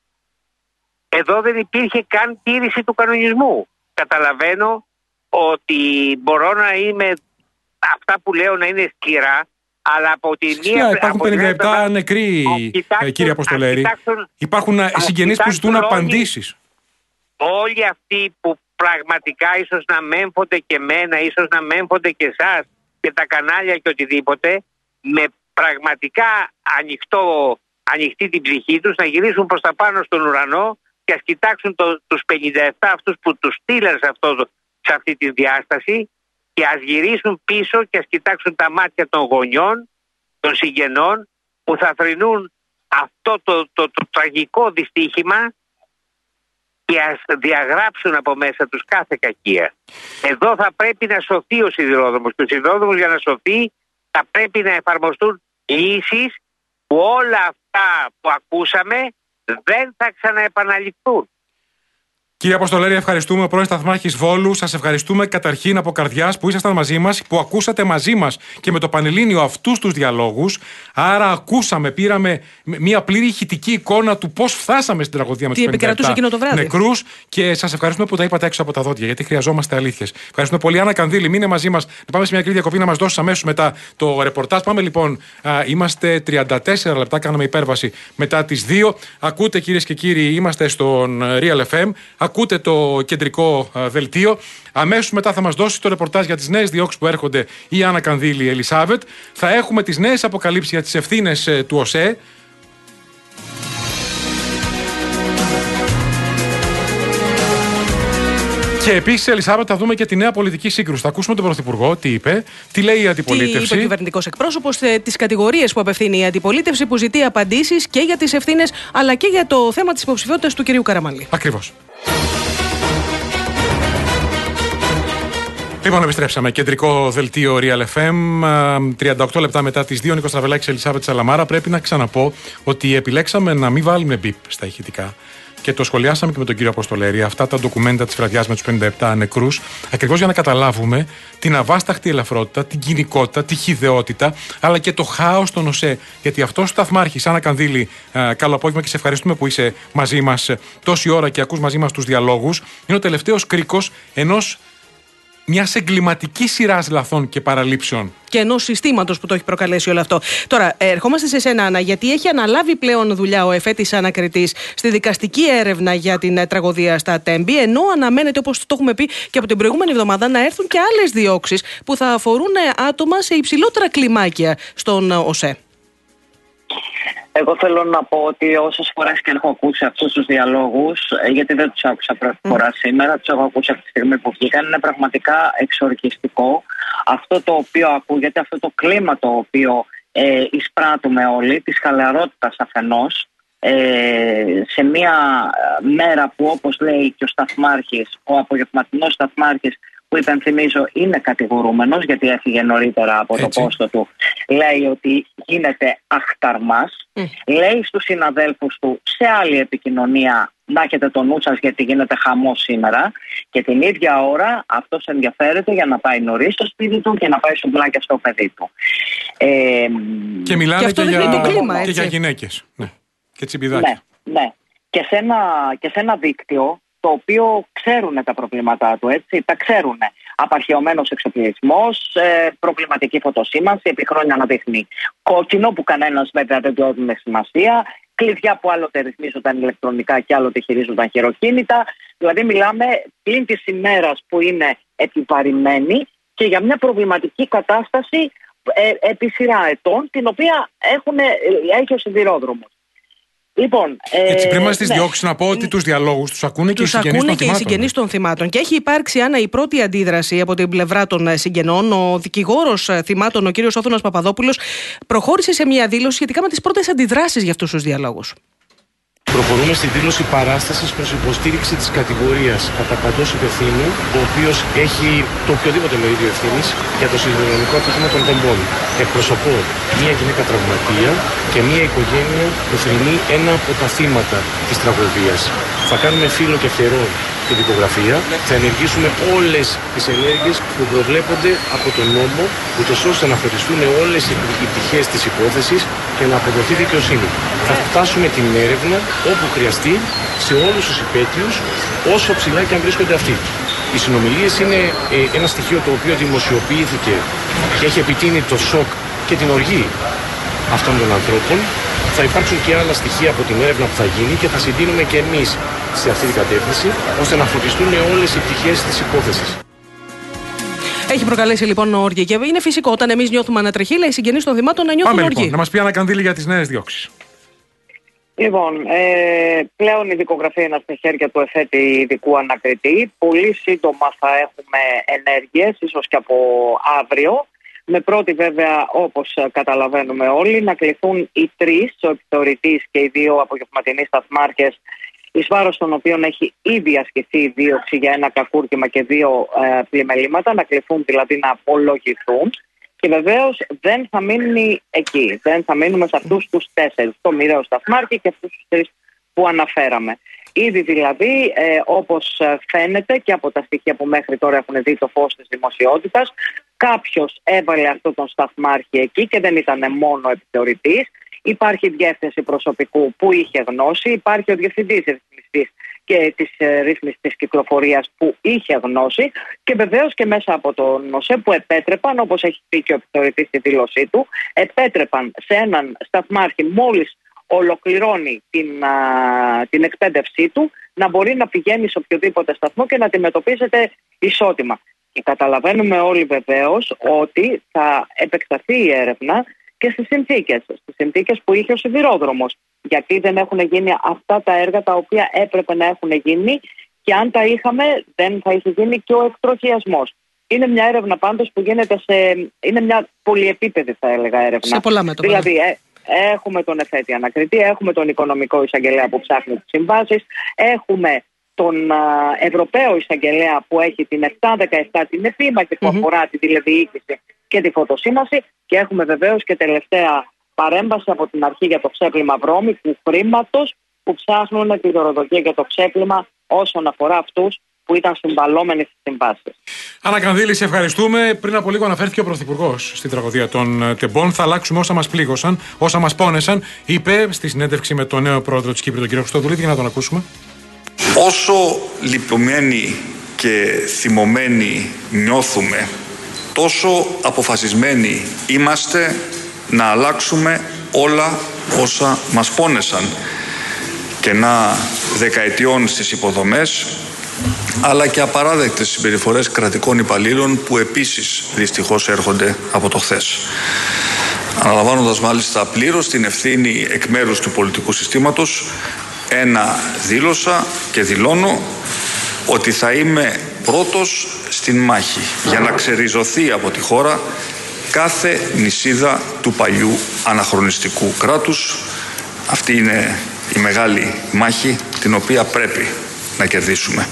Εδώ δεν υπήρχε καν τήρηση του κανονισμού. Καταλαβαίνω ότι μπορώ να είμαι, αυτά που λέω να είναι σκληρά, αλλά από τη μία...
Υπάρχουν 57 νεκροί, κύριε Αποστολέρη. Υπάρχουν συγγενείς που ζητούν απαντήσεις.
Όλοι αυτοί που πραγματικά ίσως να μέμφονται και εμένα, ίσως να μέμφονται και εσάς και τα κανάλια και οτιδήποτε, με πραγματικά ανοιχτή την ψυχή τους, να γυρίσουν προς τα πάνω στον ουρανό και ας κοιτάξουν τους 57 αυτούς που τους στείλαν σε αυτή τη διάσταση, και ας γυρίσουν πίσω και ας κοιτάξουν τα μάτια των γονιών, των συγγενών, που θα θρηνούν αυτό το τραγικό δυστύχημα και ας διαγράψουν από μέσα τους κάθε κακία. Εδώ θα πρέπει να σωθεί ο σιδηρόδρομος, και ο σιδηρόδρομος για να σωθεί θα πρέπει να εφαρμοστούν λύσεις που όλα αυτά που ακούσαμε δεν θα ξαναεπαναληφθούν.
Κύριε Αποστολέρη, ευχαριστούμε. Ο πρώην σταθμάρχης Βόλου, σας ευχαριστούμε καταρχήν από καρδιάς που ήσασταν μαζί μας, που ακούσατε μαζί μας και με το Πανελλήνιο αυτούς τους διαλόγους. Άρα πήραμε μια πλήρη ηχητική εικόνα του πώς φτάσαμε στην τραγωδία με τους 57 νεκρούς, και σας ευχαριστούμε που τα είπατε έξω από τα δόντια, γιατί χρειαζόμαστε αλήθειες. Ευχαριστούμε πολύ. Άννα Κανδύλη, μείνε μαζί μας. Να πάμε σε μια μικρή διακοπή να μας δώσεις αμέσως μετά το ρεπορτάζ. Πάμε λοιπόν. Είμαστε 34 λεπτά, κάναμε υπέρβαση μετά τις 2. Ακούτε, κυρίες και κύριοι, είμαστε στον Real FM. Ακούτε το κεντρικό δελτίο. Αμέσως μετά θα μας δώσει το ρεπορτάζ για τις νέες διώξεις που έρχονται η Άννα Κανδύλη, η Ελισάβετ. Θα έχουμε τις νέες αποκαλύψεις για τις ευθύνες του ΟΣΕ. Και επίσης, Ελισάβετ, θα δούμε και τη νέα πολιτική σύγκρουση. Θα ακούσουμε τον Πρωθυπουργό, τι είπε, τι λέει η αντιπολίτευση.
Τι είπε ο κυβερνητικός εκπρόσωπος, τις κατηγορίες που απευθύνει η αντιπολίτευση, που ζητεί απαντήσεις και για τις ευθύνες, αλλά και για το θέμα της υποψηφιότητας του κυρίου Καραμανλή.
Ακριβώς. Λοιπόν, επιστρέψαμε. Κεντρικό δελτίο Real FM. 38 λεπτά μετά τις 2, Νίκος Στραβελάκης, Ελισάβετ Σαλαμάρα. Πρέπει να ξαναπώ ότι επιλέξαμε να μην βάλουμε μπιπ στα ηχητικά. Και το σχολιάσαμε και με τον κύριο Αποστολέρη, αυτά τα ντοκουμέντα της βραδιάς με τους 57 νεκρούς, ακριβώς για να καταλάβουμε την αβάσταχτη ελαφρότητα, την κοινικότητα, τη χυδαιότητα, αλλά και το χάος στον ΟΣΕ. Γιατί αυτός ο σταθμάρχης, Άννα Κανδύλη, καλό απόγευμα και σε ευχαριστούμε που είσαι μαζί μας τόση ώρα και ακούς μαζί μας τους διαλόγους, είναι ο τελευταίος κρίκος ενός μιας εγκληματικής σειράς λαθών και παραλήψεων.
Και ενός συστήματος που το έχει προκαλέσει όλο αυτό. Τώρα, ερχόμαστε σε σένα, Άννα, γιατί έχει αναλάβει πλέον δουλειά ο εφέτης ανακριτής στη δικαστική έρευνα για την τραγωδία στα Τέμπη, ενώ αναμένεται, όπως το έχουμε πει και από την προηγούμενη εβδομάδα, να έρθουν και άλλες διώξεις που θα αφορούν άτομα σε υψηλότερα κλιμάκια στον ΟΣΕ.
Εγώ θέλω να πω ότι όσες φορές και έχω ακούσει αυτούς τους διαλόγους, γιατί δεν τους άκουσα πρώτη φορά σήμερα, τους έχω ακούσει από τη στιγμή που βγήκαν, είναι πραγματικά εξορκιστικό αυτό το οποίο ακούγεται, αυτό το κλίμα το οποίο εισπράττουμε όλοι, της χαλαρότητας αφενός, σε μια μέρα που, όπως λέει και ο Σταθμάρχης, ο απογευματινός Σταθμάρχης, που υπενθυμίζω είναι κατηγορούμενος γιατί έφυγε νωρίτερα από το πόστο του, λέει ότι γίνεται αχταρμάς, λέει στους συναδέλφους του σε άλλη επικοινωνία να έχετε το νου σας γιατί γίνεται χαμός σήμερα, και την ίδια ώρα αυτός ενδιαφέρεται για να πάει νωρίς στο σπίτι του και να πάει σουβλάκια στο παιδί του.
Και μιλάνε και για γυναίκες. Ναι. Και τσιμπιδάκια.
Ναι. Και σε ένα δίκτυο το οποίο ξέρουν τα προβλήματά του, έτσι, τα ξέρουν. Απαρχαιωμένος εξοπλισμός, προβληματική φωτοσήμανση, επί χρόνια να δείχνει κόκκινο που κανένας βέβαια δεν του έδινε σημασία, κλειδιά που άλλοτε ρυθμίζονταν ηλεκτρονικά και άλλοτε χειρίζονταν χειροκίνητα. Δηλαδή μιλάμε πλην της ημέρας που είναι επιβαρημένοι και για μια προβληματική κατάσταση επί σειρά ετών, την οποία έχει ο σιδηρόδρομος. Λοιπόν,
έτσι, πριν μας τις διώξεις, να πω ότι τους διαλόγους τους ακούνε και οι
συγγενείς των θυμάτων. Και έχει υπάρξει, Άννα, η πρώτη αντίδραση από την πλευρά των συγγενών. Ο δικηγόρος θυμάτων, ο κύριος Όθωνας Παπαδόπουλος, προχώρησε σε μια δήλωση σχετικά με τις πρώτες αντιδράσεις για αυτούς τους διαλόγους.
Προχωρούμε στη δήλωση παράστασης προς υποστήριξη της κατηγορίας καταπαντός υπευθύνου, ο οποίος έχει το οποιοδήποτε μερίδιο ευθύνης για το σιδηροδρομικό ατύχημα των Τεμπών. Εκπροσωπώ μια γυναίκα τραυματία και μια οικογένεια που θρηνεί ένα από τα θύματα της τραγωδίας. Θα κάνουμε φύλλο και φτερό τη δικογραφία, θα ενεργήσουμε όλες τις ενέργειες που προβλέπονται από τον νόμο, ούτως ώστε να φωτιστούν όλες οι πτυχές της υπόθεσης και να αποδοθεί δικαιοσύνη. Θα φτάσουμε την έρευνα όπου χρειαστεί σε όλους τους υπέτειους, όσο ψηλά και αν βρίσκονται αυτοί. Οι συνομιλίες είναι ένα στοιχείο το οποίο δημοσιοποιήθηκε και έχει επιτείνει το σοκ και την οργή αυτών των ανθρώπων. Θα υπάρξουν και άλλα στοιχεία από την έρευνα που θα γίνει και θα συντείνουμε και εμείς σε αυτή την κατεύθυνση, ώστε να φωτιστούν όλες οι πτυχές της υπόθεσης.
Έχει προκαλέσει λοιπόν όργη και είναι φυσικό όταν εμείς νιώθουμε ανατρεχίλα, οι συγγενείς των θυμάτων να νιώθουν όργη.
Λοιπόν, να μας πει Άννα Κανδύλη για τις νέες διώξεις.
Λοιπόν, πλέον η δικογραφία είναι στα χέρια του εφέτη ειδικού ανακριτή. Πολύ σύντομα θα έχουμε ενέργειες, ίσως και από αύριο. Με πρώτη βέβαια, όπως καταλαβαίνουμε όλοι, να κληθούν οι τρεις, ο επιθεωρητής και οι δύο απογευματινοί σταθμάρχες, εις βάρος των οποίων έχει ήδη ασκηθεί δίωξη για ένα κακούρκημα και δύο πλημελήματα, να κληθούν δηλαδή να απολογηθούν. Και βεβαίως δεν θα μείνει εκεί. Δεν θα μείνουμε σε αυτούς τους τέσσερις, το μοιραίο σταθμάρχη και αυτούς τους τρεις που αναφέραμε. Ήδη δηλαδή, όπως φαίνεται και από τα στοιχεία που μέχρι τώρα έχουν δει το φως της δημοσιότητας, κάποιος έβαλε αυτόν τον σταθμάρχη εκεί και δεν ήταν μόνο επιθεωρητής. Υπάρχει διεύθυνση προσωπικού που είχε γνώση, υπάρχει ο διευθυντής ρυθμιστής και της ρύθμισης κυκλοφορίας που είχε γνώση και βεβαίως και μέσα από τον ΟΣΕ που επέτρεπαν, όπως έχει πει και ο επιθεωρητής στη δήλωσή του, επέτρεπαν σε έναν σταθμάρχη μόλις ολοκληρώνει την εκπαίδευσή του να μπορεί να πηγαίνει σε οποιοδήποτε σταθμό και να αντιμετωπίζεται ισότιμα. Και καταλαβαίνουμε όλοι βεβαίως ότι θα επεκταθεί η έρευνα και στις συνθήκες που είχε ο σιδηρόδρομος. Γιατί δεν έχουν γίνει αυτά τα έργα τα οποία έπρεπε να έχουν γίνει και αν τα είχαμε δεν θα είχε γίνει και ο εκτροχιασμός. Είναι μια έρευνα πάντως που γίνεται είναι μια πολυεπίπεδη θα έλεγα έρευνα.
Σε πολλά μέτωπα.
Δηλαδή έχουμε τον εφέτη ανακριτή, έχουμε τον οικονομικό εισαγγελέα που ψάχνει τις συμβάσεις, έχουμε τον Ευρωπαίο εισαγγελέα που έχει την 717 την επίμαχη που αφορά τη τηλεδιοίκηση και τη φωτοσήμανση και έχουμε βεβαίως και τελευταία παρέμβαση από την αρχή για το ξέπλυμα βρώμικου χρήματος που ψάχνουν τη δωροδοκία για το ξέπλυμα όσον αφορά αυτούς που ήταν συμβαλόμενοι στις συμβάσεις.
Άννα Κανδύλη, σε ευχαριστούμε. Πριν από λίγο αναφέρθηκε ο Πρωθυπουργός στην τραγωδία των Τεμπών. Θα αλλάξουμε όσα μας πλήγωσαν, όσα μας πόνεσαν. Είπε στη συνέντευξη με τον νέο πρόεδρο της Κύπρου, τον κύριο Χριστοδουλίδη, για να τον ακούσουμε.
Όσο λυπημένοι και θυμωμένοι νιώθουμε, τόσο αποφασισμένοι είμαστε να αλλάξουμε όλα όσα μας πόνεσαν. Κενά δεκαετιών στις υποδομές, αλλά και απαράδεκτες συμπεριφορές κρατικών υπαλλήλων που επίσης δυστυχώς έρχονται από το χθες. Αναλαμβάνοντας μάλιστα πλήρως την ευθύνη εκ μέρους του πολιτικού συστήματος, δήλωσα και δηλώνω ότι θα είμαι πρώτος στην μάχη για να ξεριζωθεί από τη χώρα κάθε νησίδα του παλιού αναχρονιστικού κράτους. Αυτή είναι η μεγάλη μάχη την οποία πρέπει να κερδίσουμε.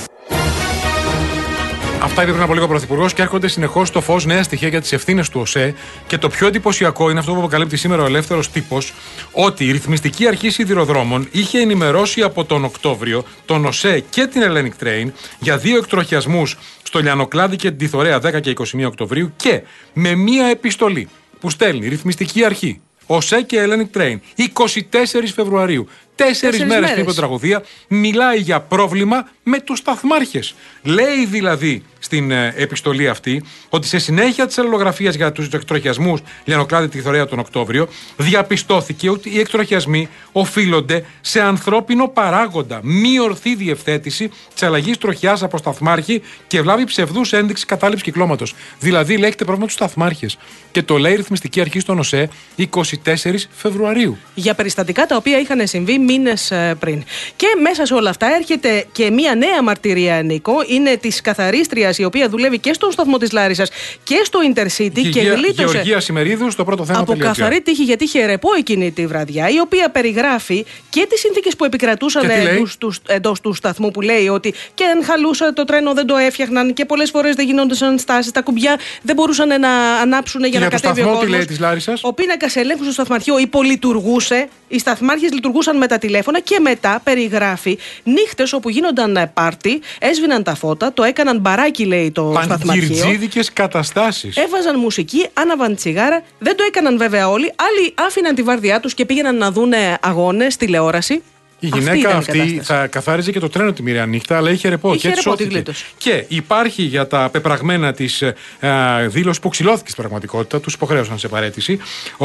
Αυτά είπε πριν από λίγο ο Πρωθυπουργός και έρχονται συνεχώς στο φως νέα στοιχεία για τις ευθύνες του ΟΣΕ. Και το πιο εντυπωσιακό είναι αυτό που αποκαλύπτει σήμερα ο Ελεύθερος Τύπος, ότι η Ρυθμιστική Αρχή Σιδηροδρόμων είχε ενημερώσει από τον Οκτώβριο τον ΟΣΕ και την Hellenic Train για 2 εκτροχιασμούς στο Λιανοκλάδι και την Τιθωρέα 10 και 21 Οκτωβρίου και με μία επιστολή που στέλνει η Ρυθμιστική Αρχή, ΟΣΕ και Hellenic Train 24 Φεβρουαρίου. 4 μέρες πριν από την τραγωδία, μιλάει για πρόβλημα με τους σταθμάρχες. Λέει δηλαδή στην επιστολή αυτή ότι σε συνέχεια της αλληλογραφίας για τους εκτροχιασμούς Λιανοκλάδι Τιθωρέα τον Οκτώβριο, διαπιστώθηκε ότι οι εκτροχιασμοί οφείλονται σε ανθρώπινο παράγοντα, μη ορθή διευθέτηση της αλλαγής τροχιάς από σταθμάρχη και βλάβη ψευδούς ένδειξη κατάληψης κυκλώματος. Δηλαδή, λέει, έχετε πρόβλημα τους σταθμάρχες. Και το λέει η Ρυθμιστική Αρχή στον ΟΣΕ 24 Φεβρουαρίου.
Για περιστατικά τα οποία είχαν συμβεί μήνες πριν. Και μέσα σε όλα αυτά έρχεται και μία νέα μαρτυρία, Νίκο. Είναι της καθαρίστριας, η οποία δουλεύει και στον σταθμό της Λάρισσας και στο Intercity και γλίτωσε.
Γεωργία Σημερίδου στο πρώτο θέμα.
Από καθαρή τύχη, γιατί είχε ρεπό εκείνη τη βραδιά, η οποία περιγράφει και τις συνθήκες που επικρατούσαν εντός του σταθμού, που λέει ότι και αν χαλούσε το τρένο δεν το έφτιαχναν και πολλές φορές δεν γινόντουσαν στάσεις. Τα κουμπιά δεν μπορούσαν να ανάψουν για να κατέβει ο κόσμος. Ο πίνακας ελέγχου στο σταθμαρχείο υπολειτουργούσε. Οι σταθμάρχες λειτουργούσαν με τα τηλέφωνα και μετά περιγράφει νύχτες όπου γίνονταν πάρτι, έσβηναν τα φώτα, το έκαναν μπαράκι, λέει, το σταθμαρχείο.
Παντιρτζίδικες καταστάσεις.
Έβαζαν μουσική, άναβαν τσιγάρα. Δεν το έκαναν βέβαια όλοι. Άλλοι άφηναν τη βάρδιά τους και πήγαιναν να δουν αγώνες, τηλεόραση.
Η γυναίκα αυτή θα καθάριζε και το τρένο τη μοιραία νύχτα, αλλά είχε ρεπό και έτσι σώθηκε. Και υπάρχει για τα πεπραγμένα της δήλωση που ξυλώθηκε στην πραγματικότητα, τους υποχρέωσαν σε παραίτηση.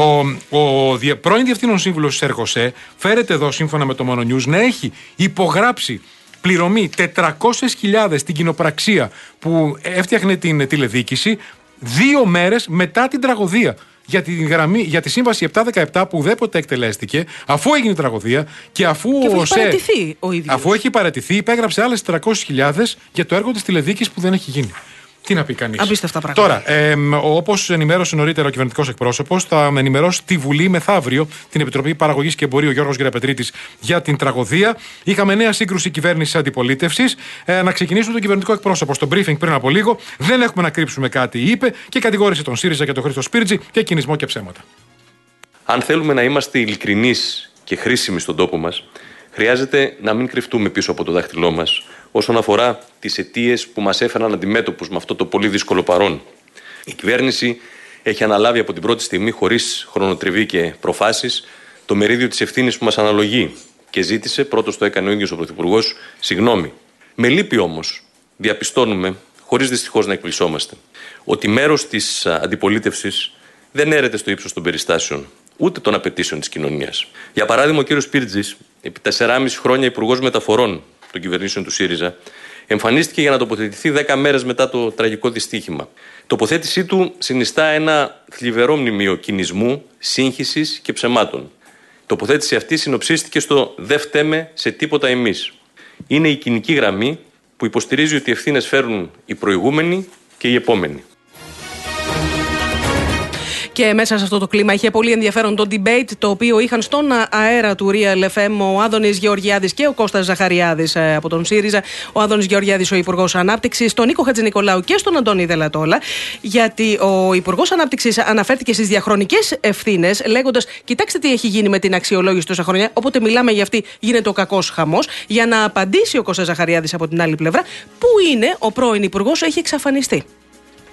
Ο πρώην διευθύνων σύμβουλος της ΕΡΓΟΣΕ φέρεται εδώ, σύμφωνα με το Mononews, να έχει υπογράψει πληρωμή 400.000 στην κοινοπραξία που έφτιαχνε την τηλεδιοίκηση 2 μέρες μετά την τραγωδία. Για τη σύμβαση 717 που ουδέποτε εκτελέστηκε, αφού έγινε η τραγωδία και αφού έχει παραιτηθεί, υπέγραψε άλλες 400.000 για το έργο της τηλεδιοίκησης που δεν έχει γίνει. Τι να πει κανείς.
Απίστευτα πράγματα.
Τώρα, όπως ενημέρωσε νωρίτερα ο κυβερνητικός εκπρόσωπος, θα ενημερώσει τη Βουλή μεθαύριο την Επιτροπή Παραγωγής και Εμπορίου Γιώργος Γεραπετρίτης για την τραγωδία. Είχαμε νέα σύγκρουση κυβέρνησης-αντιπολίτευσης. Να ξεκινήσουμε τον κυβερνητικό εκπρόσωπο. Στο briefing πριν από λίγο, δεν έχουμε να κρύψουμε κάτι, είπε, και κατηγόρησε τον ΣΥΡΙΖΑ και τον Χρήστο Σπίρτζη για κινησμό και ψέματα.
Αν θέλουμε να είμαστε ειλικρινείς και χρήσιμοι στον τόπο μας, χρειάζεται να μην κρυφτούμε πίσω από το δάχτυλό μας όσον αφορά τις αιτίες που μας έφεραν αντιμέτωπους με αυτό το πολύ δύσκολο παρόν. Η κυβέρνηση έχει αναλάβει από την πρώτη στιγμή, χωρίς χρονοτριβή και προφάσεις, το μερίδιο της ευθύνης που μας αναλογεί και ζήτησε, πρώτος το έκανε ο ίδιος ο Πρωθυπουργός, συγγνώμη. Με λύπη όμως διαπιστώνουμε, χωρίς δυστυχώς να εκπλησόμαστε, ότι μέρος της αντιπολίτευσης δεν έρεται στο ύψος των περιστάσεων, ούτε των απαιτήσεων της κοινωνίας. Για παράδειγμα, ο κύριος Σπίρτζης, επί 4,5 χρόνια υπουργός μεταφορών των κυβερνήσεων του ΣΥΡΙΖΑ, εμφανίστηκε για να τοποθετηθεί 10 μέρες μετά το τραγικό δυστύχημα. Η τοποθέτησή του συνιστά ένα θλιβερό μνημείο κινησμού, σύγχυσης και ψεμάτων. Η τοποθέτηση αυτή συνοψίστηκε στο «Δεν φταίμε σε τίποτα εμείς». Είναι η κοινική γραμμή που υποστηρίζει ότι οι ευθύνες φέρουν οι προηγούμενοι και οι επόμενοι.
Και μέσα σε αυτό το κλίμα είχε πολύ ενδιαφέρον το debate το οποίο είχαν στον αέρα του Real FM ο Άδωνης Γεωργιάδης και ο Κώστας Ζαχαριάδης από τον ΣΥΡΙΖΑ. Ο Άδωνης Γεωργιάδης, ο Υπουργός Ανάπτυξης, τον Νίκο Χατζηνικολάου και στον Αντώνη Δελατόλα. Γιατί ο Υπουργός Ανάπτυξης αναφέρθηκε στις διαχρονικές ευθύνες, λέγοντας: κοιτάξτε τι έχει γίνει με την αξιολόγηση τόσα χρόνια. Όποτε μιλάμε για αυτή, γίνεται ο κακός χαμός. Για να απαντήσει ο Κώστας Ζαχαριάδης από την άλλη πλευρά, πού είναι ο πρώην Υπουργός, έχει εξαφανιστεί.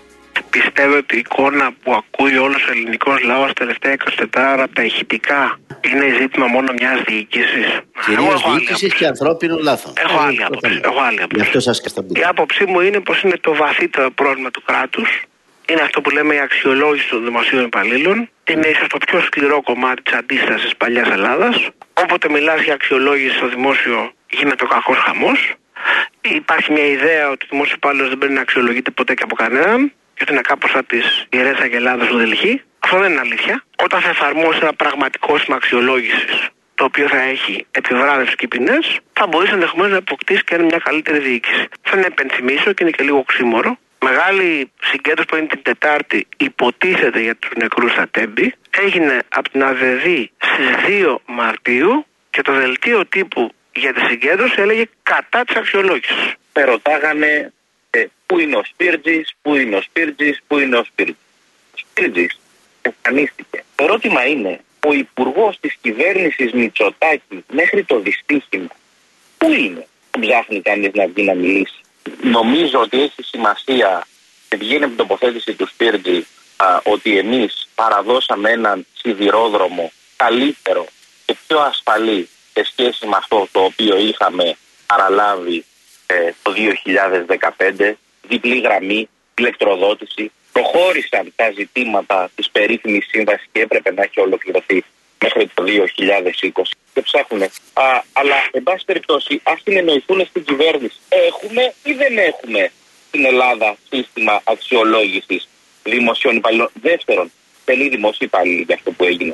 Πιστεύω ότι η εικόνα που ακούει όλος ο ελληνικός λαός τα τελευταία 24 ώρα από τα ηχητικά είναι ζήτημα μόνο μιας διοίκησης.
Κυρίως διοίκησης και ανθρώπινων λάθων.
Έχω άλλη άποψη.
Γι' αυτό σας κασταμπούτε.
Η άποψή μου είναι πως είναι το βαθύτερο πρόβλημα του κράτους. Είναι αυτό που λέμε η αξιολόγηση των δημοσίων υπαλλήλων. Είναι ίσως το πιο σκληρό κομμάτι της αντίστασης της παλιάς Ελλάδας. Όποτε μιλάς για αξιολόγηση στο δημόσιο γίνεται ο κακός χαμός. Υπάρχει μια ιδέα ότι ο δημόσιος υπάλληλος δεν πρέπει να αξιολογείται ποτέ και από κανέναν. Και ότι είναι κάπως σαν τις ιερές αγελάδες του Δελχή. Αυτό δεν είναι αλήθεια. Όταν θα εφαρμόσει ένα πραγματικό σύστημα αξιολόγησης, το οποίο θα έχει επιβράβευση και ποινές, θα μπορείς ενδεχομένως να αποκτήσει και μια καλύτερη διοίκηση. Θα να επενθυμίσω και είναι και λίγο οξύμορο. Μεγάλη συγκέντρωση που είναι την Τετάρτη, υποτίθεται για τους νεκρούς στα Τέμπη, έγινε από την ΑΔΔ στις 2 Μαρτίου και το δελτίο τύπου για τη συγκέντρωση έλεγε κατά της αξιολόγησης.
Με ρωτάγανε πού είναι ο Σπίρτζης, πού είναι ο Σπίρτζης, πού είναι ο Σπίρτζης. Ο Σπίρτζης εμφανίστηκε. Το ερώτημα είναι, ο υπουργός της κυβέρνησης Μητσοτάκη μέχρι το δυστύχημα, πού είναι? Ψάχνει κανείς να βγει να μιλήσει. Νομίζω ότι έχει σημασία και βγαίνει από την τοποθέτηση του Σπίρτζη ότι εμείς παραδώσαμε έναν σιδηρόδρομο καλύτερο και πιο ασφαλή σε σχέση με αυτό το οποίο είχαμε παραλάβει το 2015, διπλή γραμμή, ηλεκτροδότηση. Προχώρησαν τα ζητήματα της περίφημης σύμβασης και έπρεπε να έχει ολοκληρωθεί μέχρι το 2020 και ψάχνουν. Αλλά, εν πάση περιπτώσει, ας συνεννοηθούν στην κυβέρνηση. Έχουμε ή δεν έχουμε στην Ελλάδα σύστημα αξιολόγησης δημοσίων υπαλλήλων? Δεύτερον, θέλει δημόσιοι υπαλλήλοι για αυτό που έγινε.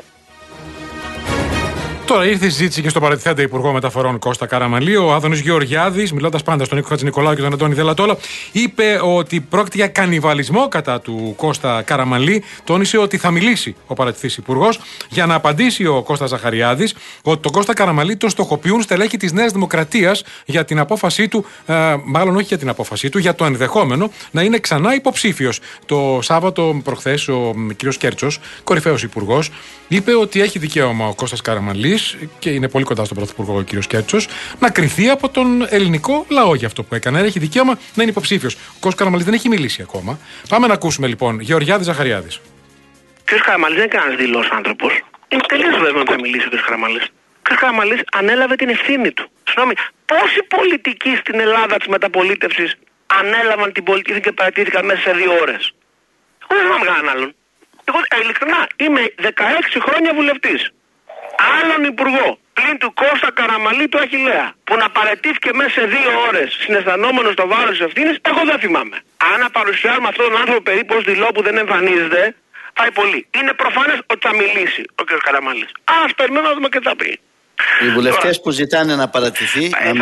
Τώρα ήρθε η συζήτηση και στο παρατηθέντα Υπουργό Μεταφορών Κώστα Καραμανλή. Ο Άδωνης Γεωργιάδης, μιλώντας πάντα στον Νίκο Χατζηνικολάου και τον Αντώνη Δελατόλα, είπε ότι πρόκειται για κανιβαλισμό κατά του Κώστα Καραμανλή. Τόνισε ότι θα μιλήσει ο παρατηθής Υπουργός για να απαντήσει ο Κώστας Ζαχαριάδης ότι τον Κώστα Καραμανλή τον στοχοποιούν στελέχη της Νέας Δημοκρατίας για την απόφασή του, μάλλον όχι για την απόφασή του, για το ενδεχόμενο να είναι ξανά υποψήφιος. Το Σάββατο προχθές ο κ. Κέρτσος, κορυφαίος υπουργός, είπε ότι έχει δικαίωμα ο Κώστας Καραμανλής, και είναι πολύ κοντά στον Πρωθυπουργό ο κ. Κέρτσος, να κριθεί από τον ελληνικό λαό για αυτό που έκανε. Έχει δικαίωμα να είναι υποψήφιος. Ο Κώστας Καραμανλής δεν έχει μιλήσει ακόμα. Πάμε να ακούσουμε λοιπόν. Γεωργιάδης Ζαχαριάδης.
Ο κ. Καραμανλής δεν είναι κανένας δηλός άνθρωπος. Είναι τελείως βέβαιο ότι θα μιλήσει ο κ. Καραμανλής. Ο κ. Καραμανλής ανέλαβε την ευθύνη του. Συγγνώμη, πόσοι πολιτικοί στην Ελλάδα της μεταπολίτευσης ανέλαβαν την πολιτική και παρατήθηκαν μέσα σε 2 ώρες? Εγώ δεν θυμάμαι κανέναν άλλον. Εγώ ειλικρινά είμαι 16 χρόνια βουλευτής. Άλλον υπουργό πλην του Κώστα Καραμανλή του Αχιλλέα που να παραιτήθηκε μέσα σε 2 ώρες συναισθανόμενος το βάρος της ευθύνης, εγώ δεν θυμάμαι. Αν παρουσιάσουμε αυτόν τον άνθρωπο περίπου ως δειλό που δεν εμφανίζεται, πάει πολύ. Είναι προφανές ότι θα μιλήσει ο κ. Καραμανλής. Ας περιμένουμε να δούμε και τι θα πει.
Οι βουλευτές που ζητάνε να παρατηθεί.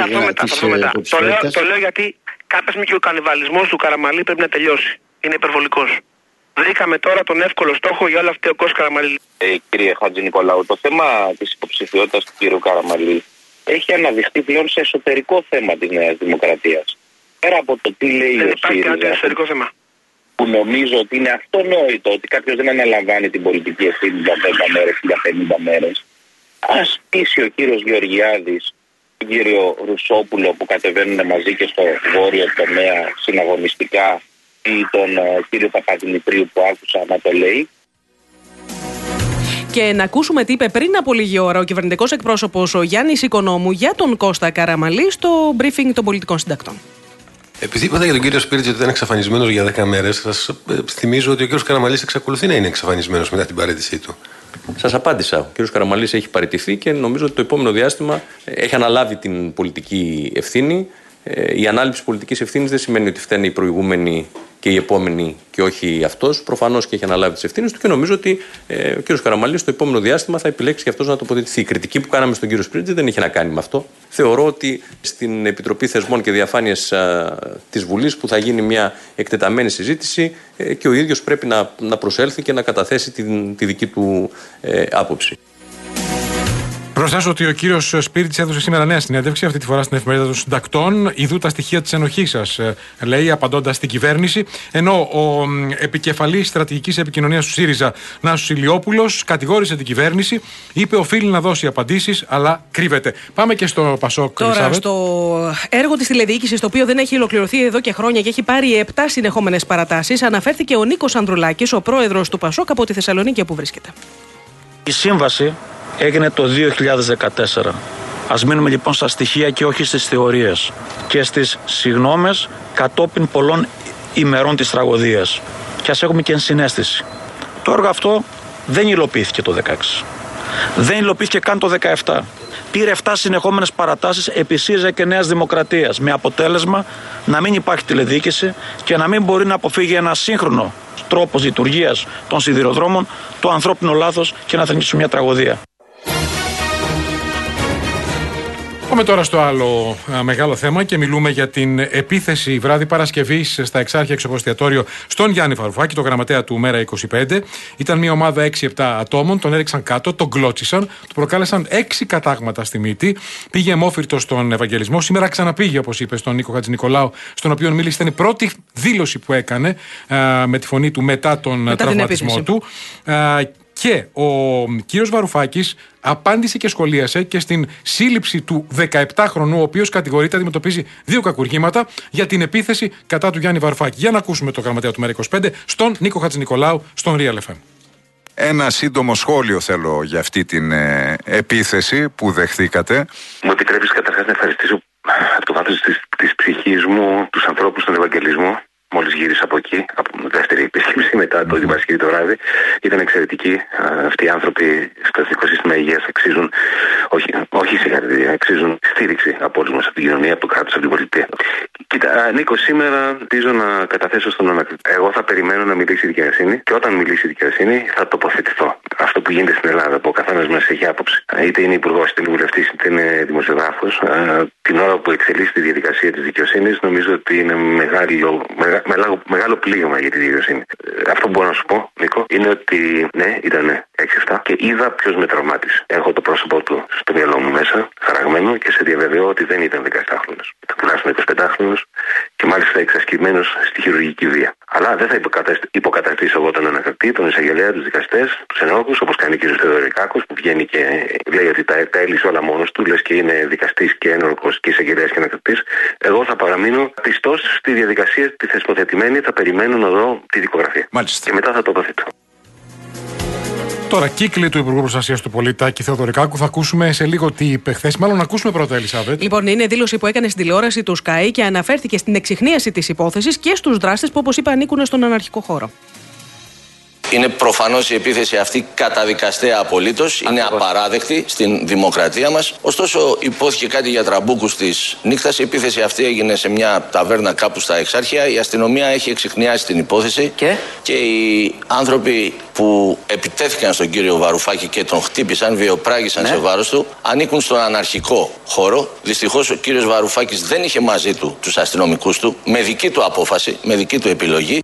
Το λέω γιατί κάποια στιγμή και ο κανιβαλισμός του Καραμανλή πρέπει να τελειώσει. Είναι υπερβολικός. Βρήκαμε τώρα τον εύκολο στόχο για όλα αυτά ο Κώστας Καραμανλή.
Κύριε Χατζηνικολάου, το θέμα της υποψηφιότητας του κύριου Καραμανλή έχει αναδειχθεί πλέον σε εσωτερικό θέμα της Νέας Δημοκρατίας. Πέρα από το τι λέει
δεν
ο
υπάρχει κανένα εσωτερικό θέμα.
Που νομίζω ότι είναι αυτονόητο ότι κάποιος δεν αναλαμβάνει την πολιτική ευθύνη για 10 μέρες ή για 50 μέρες. Ας πείσει ο κύριος Γεωργιάδης, τον κύριο Ρουσόπουλο που κατεβαίνουν μαζί και στο βόρειο τομέα συναγωνιστικά, ή τον κύριο Παπαδημητρίου που άκουσα να το λέει.
Και να ακούσουμε τι είπε πριν από λίγη ώρα ο κυβερνητικός εκπρόσωπος ο Γιάννης Οικονόμου για τον Κώστα Καραμανλή στο briefing των πολιτικών συντακτών.
Επειδή είπατε για τον κύριο Σπίρτζη ότι ήταν εξαφανισμένος για 10 μέρες, σας θυμίζω ότι ο κύριος Καραμανλής εξακολουθεί να είναι εξαφανισμένος μετά την παραίτησή του.
Σας απάντησα. Ο κύριος Καραμανλής έχει παραιτηθεί και νομίζω ότι το επόμενο διάστημα έχει αναλάβει την πολιτική ευθύνη. Η ανάληψη πολιτικής ευθύνης δεν σημαίνει ότι φταίνε οι προηγούμενοι και οι επόμενοι και όχι αυτός. Προφανώς και έχει αναλάβει τις ευθύνες του και νομίζω ότι ο κύριος Καραμανλής στο επόμενο διάστημα θα επιλέξει και αυτός να τοποθετηθεί. Η κριτική που κάναμε στον κύριο Σπίρτζη δεν είχε να κάνει με αυτό. Θεωρώ ότι στην Επιτροπή Θεσμών και Διαφάνειας της Βουλής που θα γίνει μια εκτεταμένη συζήτηση και ο ίδιος πρέπει να προσέλθει και να καταθέσει τη δική του άποψη.
Προσθέσω ότι ο κύριος Σπίριτς έδωσε σήμερα νέα συνέντευξη, αυτή τη φορά στην εφημερίδα των συντακτών. Ιδού τα στοιχεία της ενοχής σας, λέει, απαντώντας στην κυβέρνηση. Ενώ ο επικεφαλής στρατηγικής επικοινωνίας του ΣΥΡΙΖΑ, Νάσος Ηλιόπουλος, κατηγόρησε την κυβέρνηση, είπε οφείλει να δώσει απαντήσεις, αλλά κρύβεται. Πάμε και στο Πασόκ.
Τώρα, στο έργο της τηλεδιοίκησης, το οποίο δεν έχει ολοκληρωθεί εδώ και χρόνια και έχει πάρει 7 συνεχόμενες παρατάσεις, αναφέρθηκε ο Νίκος Ανδρουλάκης, ο πρόεδρος του Πασόκ από τη Θεσσαλονίκη, όπου βρίσκεται.
Η σύμβαση έγινε το 2014. Ας μείνουμε λοιπόν στα στοιχεία και όχι στις θεωρίες και στις συγγνώμες κατόπιν πολλών ημερών της τραγωδίας. Και ας έχουμε και ενσυναίσθηση. Το έργο αυτό δεν υλοποιήθηκε το 2016. Δεν υλοποιήθηκε καν το 2017. Πήρε 7 συνεχόμενες παρατάσεις επί ΣΥΡΙΖΑ και Νέας Δημοκρατίας, με αποτέλεσμα να μην υπάρχει τηλεδιοίκηση και να μην μπορεί να αποφύγει ένα σύγχρονο τρόπος λειτουργίας των σιδηροδρόμων, το ανθρώπινο λάθος και να θρηνήσει μια τραγωδία.
Πάμε τώρα στο άλλο μεγάλο θέμα και μιλούμε για την επίθεση βράδυ Παρασκευής στα Εξάρχεια Εξοποστιατόριο στον Γιάννη Βαρουφάκη, το γραμματέα του Μέρα 25. Ήταν μια ομάδα 6-7 ατόμων, τον έριξαν κάτω, τον κλώτσισαν, του προκάλεσαν 6 κατάγματα στη μύτη. Πήγε αιμόφυρτο στον Ευαγγελισμό. Σήμερα ξαναπήγε, όπως είπε, στον Νίκο Χατζηνικολάου, στον οποίο μίλησε. Ήταν η πρώτη δήλωση που έκανε με τη φωνή του μετά τον τραυματισμό του. Και ο κύριος Βαρουφάκης απάντησε και σχολίασε και στην σύλληψη του 17χρονου, ο οποίος κατηγορείται, αντιμετωπίζει 2 κακουργήματα για την επίθεση κατά του Γιάννη Βαρουφάκη. Για να ακούσουμε το γραμματέα του Μέρα 25, στον Νίκο Χατζηνικολάου, στον Real FM.
Ένα σύντομο σχόλιο θέλω για αυτή την επίθεση που δεχθήκατε.
Μου επιτρέπεις καταρχάς να ευχαριστήσω από το βάθος της ψυχής μου τους ανθρώπους στον Ευαγγελισμό. Μόλις γύρισα από εκεί, από δεύτερη επίσκεψη μετά την Παρασκευή το βράδυ, ήταν εξαιρετικοί. Αυτοί οι άνθρωποι στο Εθνικό Σύστημα Υγείας αξίζουν, όχι συγχαρητήρια, αξίζουν στήριξη από όλους μας, από την κοινωνία, από το κράτος, από την πολιτεία. Κοίτα, Νίκο, σήμερα ελπίζω να καταθέσω στον ανακριτή. Εγώ θα περιμένω να μιλήσει η δικαιοσύνη και όταν μιλήσει η δικαιοσύνη θα τοποθετηθώ. Αυτό που γίνεται στην Ελλάδα, που ο καθένας μας έχει άποψη, είτε είναι υπουργός, είτε είναι βουλευτής, είτε είναι δημοσιογράφος, την ώρα που εξελίσσει τη διαδικασία της δικαιοσύνης, νομίζω ότι είναι μεγάλο πλήγμα για τη δικαιοσύνη. Αυτό που μπορώ να σου πω, Νίκο, είναι ότι ναι, ήταν 6-7 και είδα ποιος με τραυμάτισε. Έχω το πρόσωπό του στο μυαλό μου μέσα, χαραγμένο, και σε διαβεβαιώ ότι δεν ήταν 17χρονος. Ήταν τουλάχιστον 25χρονος και μάλιστα εξασκημένος στη χειρουργική βία. Αλλά δεν θα υποκαταστήσω εγώ τον ανακριτή, τον εισαγγελέα, τους δικαστές, τους ενόχους, όπως κάνει και ο Θεοδωρικάκος, που βγαίνει και λέει ότι τα έλυσε όλα μόνος του, λες και είναι δικαστής και ένορκος και εισαγγελέας και ανακριτής. Εγώ θα παραμείνω πιστός στη διαδικασία τη θεσμοθετημένη, θα περιμένω να δω τη δικογραφία.
Μάλιστα.
Και μετά θα τοποθετηθώ.
Τώρα, κύκλοι του Υπουργού Προστασίας του Πολίτη, Τάκη Θεοδωρικάκου, θα ακούσουμε σε λίγο τι είπε χθες. Μάλλον να ακούσουμε πρώτα, Ελισάβετ.
Λοιπόν, είναι δήλωση που έκανε στην τηλεόραση του Sky και αναφέρθηκε στην εξιχνίαση της υπόθεσης και στους δράστες που, όπως είπα, ανήκουν στον αναρχικό χώρο.
Είναι προφανώς η επίθεση αυτή καταδικαστέα απολύτως, είναι απαράδεκτη στην δημοκρατία μας. Ωστόσο, υπόθηκε κάτι για τραμπούκους της νύχτας. Η επίθεση αυτή έγινε σε μια ταβέρνα κάπου στα Εξάρχεια. Η αστυνομία έχει εξιχνιάσει την υπόθεση και οι άνθρωποι που επιτέθηκαν στον κύριο Βαρουφάκη και τον χτύπησαν, βιοπράγησαν σε βάρος του, ανήκουν στον αναρχικό χώρο. Δυστυχώς ο κύριος Βαρουφάκης δεν είχε μαζί του τους αστυνομικούς του, με δική του απόφαση, με δική του επιλογή.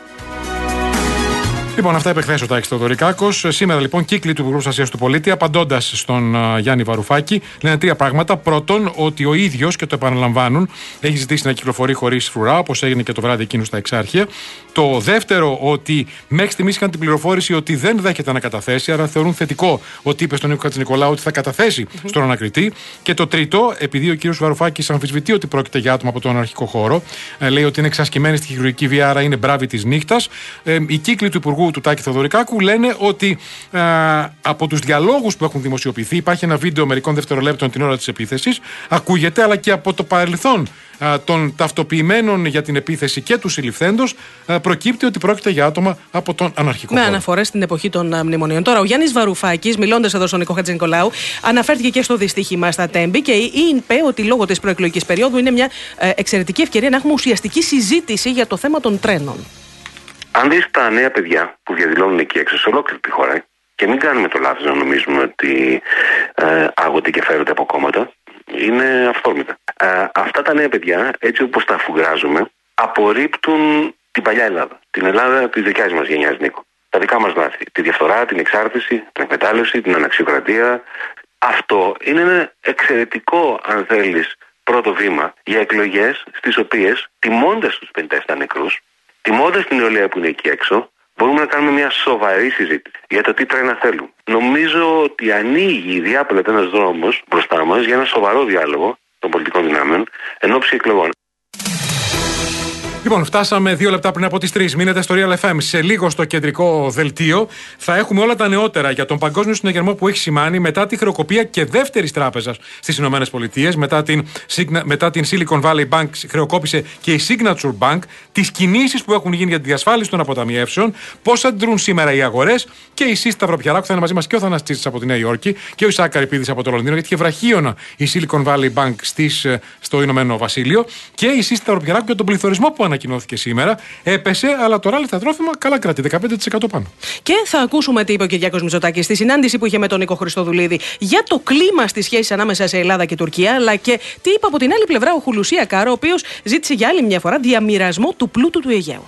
Λοιπόν, αυτά είπε χθες ο Τάκης Θεοδωρικάκος. Σήμερα, λοιπόν, κύκλοι του Υπουργού Προστασίας του Πολίτη, απαντώντας στον Γιάννη Βαρουφάκη, λένε 3 πράγματα. Πρώτον, ότι ο ίδιος, και το επαναλαμβάνουν, έχει ζητήσει να κυκλοφορεί χωρίς φρουρά, όπως έγινε και το βράδυ εκείνο στα Εξάρχεια. Το δεύτερο, ότι μέχρι στιγμής είχαν την πληροφόρηση ότι δεν δέχεται να καταθέσει, άρα θεωρούν θετικό ότι είπε στον Νίκο Χατζηνικολάου ότι θα καταθέσει στον ανακριτή. Και το τρίτο, επειδή ο κύριος Βαρουφάκης αμφισβητεί ότι πρόκειται για άτομα από τον αναρχικό χώρο, λέει ότι είναι εξασκημένοι στη χειρουργική βία, άρα είναι μπράβοι της νύχτας. Οι κύκλοι του Υπουργού του Τάκη Θεοδωρικάκου λένε ότι από τους διαλόγους που έχουν δημοσιοποιηθεί, υπάρχει ένα βίντεο μερικών δευτερολέπτων την ώρα της επίθεσης, ακούγεται, αλλά και από το παρελθόν των ταυτοποιημένων για την επίθεση και του συλληφθέντος, προκύπτει ότι πρόκειται για άτομα από τον αναρχικό χώρο.
Με αναφορές στην εποχή των μνημονίων. Τώρα, ο Γιάννης Βαρουφάκης, μιλώντας εδώ στον Νίκο Χατζηνικολάου, αναφέρθηκε και στο δυστύχημα στα Τέμπη και είπε ότι λόγω της προεκλογικής περίοδου είναι μια εξαιρετική ευκαιρία να έχουμε ουσιαστική συζήτηση για το θέμα των τρένων.
Αν δεις τα νέα παιδιά που διαδηλώνουν εκεί έξω σε ολόκληρη τη χώρα, και μην κάνουμε το λάθος να νομίζουμε ότι άγονται και φέρονται από κόμματα, είναι αυθόρμητα. Αυτά τα νέα παιδιά, έτσι όπως τα αφουγκράζουμε, απορρίπτουν την παλιά Ελλάδα. Την Ελλάδα της δικιάς μας γενιάς, Νίκο. Τα δικά μας λάθη. Τη διαφθορά, την εξάρτηση, την εκμετάλλευση, την αναξιοκρατία. Αυτό είναι ένα εξαιρετικό, αν θέλεις, πρώτο βήμα για εκλογές στις οποίες, τιμώντας τους 57 νεκρούς, τιμώντας την νεολαία που είναι εκεί έξω, μπορούμε να κάνουμε μια σοβαρή συζήτηση για το τι τρένα θέλουν. Νομίζω ότι ανοίγει διάπλατα ένας δρόμος μπροστά μας για ένα σοβαρό διάλογο των πολιτικών δυνάμεων εν ώψη εκλογών.
Λοιπόν, φτάσαμε 2 λεπτά πριν από τις 3. Μείνετε στο Real FM. Σε λίγο στο κεντρικό δελτίο θα έχουμε όλα τα νεότερα για τον παγκόσμιο συναγερμό που έχει σημάνει μετά τη χρεοκοπία και δεύτερης τράπεζας στις ΗΠΑ. Μετά την Silicon Valley Bank χρεοκόπησε και η Signature Bank. Τις κινήσεις που έχουν γίνει για τη διασφάλιση των αποταμιεύσεων. Πώς αντιδρούν σήμερα οι αγορές. Και η Σύση Σταυροπιαράκου θα είναι μαζί μας και ο Θανάσης Τσίτσας από τη Νέα Υόρκη και ο Ισαάκ Καρυπίδης από το Λονδίνο, γιατί είχε βραχίωνα η Silicon Valley Bank στο Ηνωμένο Βασίλειο. Και η Σύση Σταυροπιαράκου για τον πληθωρισμό που ανακοινώθηκε σήμερα. Έπεσε, αλλά το ράλι στα τρόφιμα καλά κρατεί, 15% πάνω. Και θα ακούσουμε τι είπε ο Κυριάκος Μητσοτάκης στη συνάντηση που είχε με τον Νίκο Χριστοδουλίδη για το κλίμα στις σχέσεις ανάμεσα σε Ελλάδα και Τουρκία, αλλά και τι είπε από την άλλη πλευρά ο Χουλουσία Κάρο, ο οποίος ζήτησε για άλλη μια φορά διαμοιρασμό του πλούτου του Αιγαίου.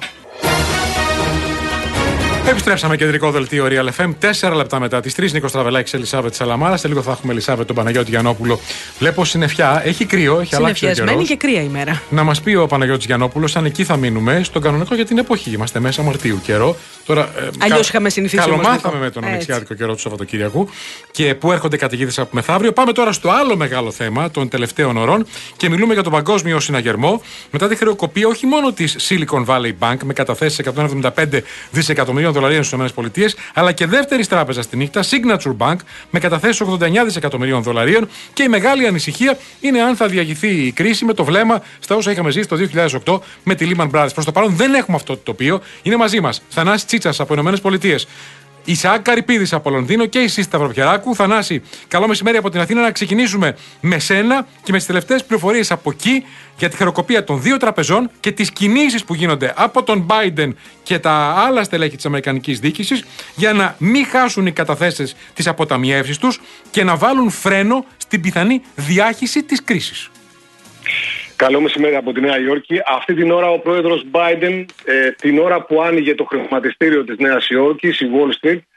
Επιστρέψαμε κεντρικό δελτίο Real FM, 4 λεπτά μετά τις 3. Νίκος Τραβελάκης, Ελισάβετ Σαλαμάρα. Σε λίγο θα έχουμε Ελισάβετ τον Παναγιώτη Γιαννόπουλο. Βλέπω συννεφιά, έχει κρύο, έχει αλλάξει ο καιρός. Συννεφιασμένη και κρύα ημέρα. Να μας πει ο Παναγιώτης Γιαννόπουλος αν εκεί θα μείνουμε στον κανονικό για την εποχή. Είμαστε μέσα Μαρτίου καιρό.
Αλλιώς είχαμε συνηθίσει.
Καλομάθαμε με τον ανοιξιάτικο καιρό του Σαββατοκύριακου και που έρχονται καταιγίδες από μεθαύριο. Πάμε τώρα στο άλλο μεγάλο θέμα των τελευταίων ωρών και μιλούμε για τον παγκόσμιο συναγερμό μετά τη χρεοκοπία όχι μόνο της Silicon Valley Bank με καταθέσεις 175 δισεκατομμυρίων δολαρίων στις ΗΠΑ, αλλά και δεύτερης τράπεζας στη νύχτα, Signature Bank, με καταθέσεις 89 δισεκατομμυρίων δολαρίων. Και η μεγάλη ανησυχία είναι αν θα διαγηθεί η κρίση με το βλέμμα στα όσα είχαμε ζήσει το 2008 με τη Lehman Brothers. Προς το παρόν δεν έχουμε αυτό το τοπίο. Είναι μαζί μας Θανάσης Τσίτσας από ΗΠΑ, Ισαάκ Καρυπίδης από Λονδίνο και η Σύση Σταυροπιαράκου. Θανάση, καλό μεσημέρι από την Αθήνα. Να ξεκινήσουμε με σένα και με τις τελευταίες πληροφορίες από εκεί για τη χρεοκοπία των 2 τραπεζών και τις κινήσεις που γίνονται από τον Biden και τα άλλα στελέχη της Αμερικανικής διοίκησης για να μην χάσουν οι καταθέσεις τις αποταμιεύσεις τους και να βάλουν φρένο στην πιθανή διάχυση της κρίσης.
Καλό μεσημέρι από τη Νέα Υόρκη. Αυτή την ώρα ο πρόεδρος Biden, την ώρα που άνοιγε το χρηματιστήριο της Νέας Υόρκης, η Wall Street,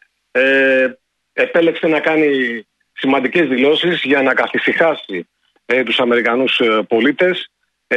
επέλεξε να κάνει σημαντικές δηλώσεις για να καθησυχάσει τους Αμερικανούς πολίτες.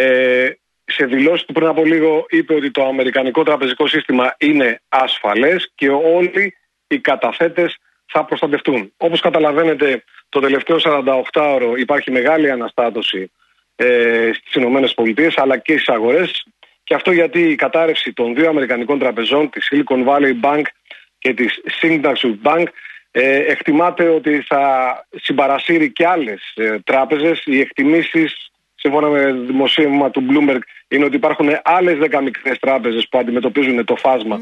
Σε δηλώσεις του πριν από λίγο είπε ότι το αμερικανικό τραπεζικό σύστημα είναι ασφαλές και όλοι οι καταθέτες θα προστατευτούν. Όπως καταλαβαίνετε, το τελευταίο 48ωρο υπάρχει μεγάλη αναστάτωση στις ΗΠΑ αλλά και στις αγορές, και αυτό γιατί η κατάρρευση των 2 αμερικανικών τραπεζών, της Silicon Valley Bank και της Signature Bank, εκτιμάται ότι θα συμπαρασύρει και άλλες τράπεζες. Οι εκτιμήσεις, σύμφωνα με δημοσίευμα του Bloomberg, είναι ότι υπάρχουν άλλες 10 μικρές τράπεζες που αντιμετωπίζουν το φάσμα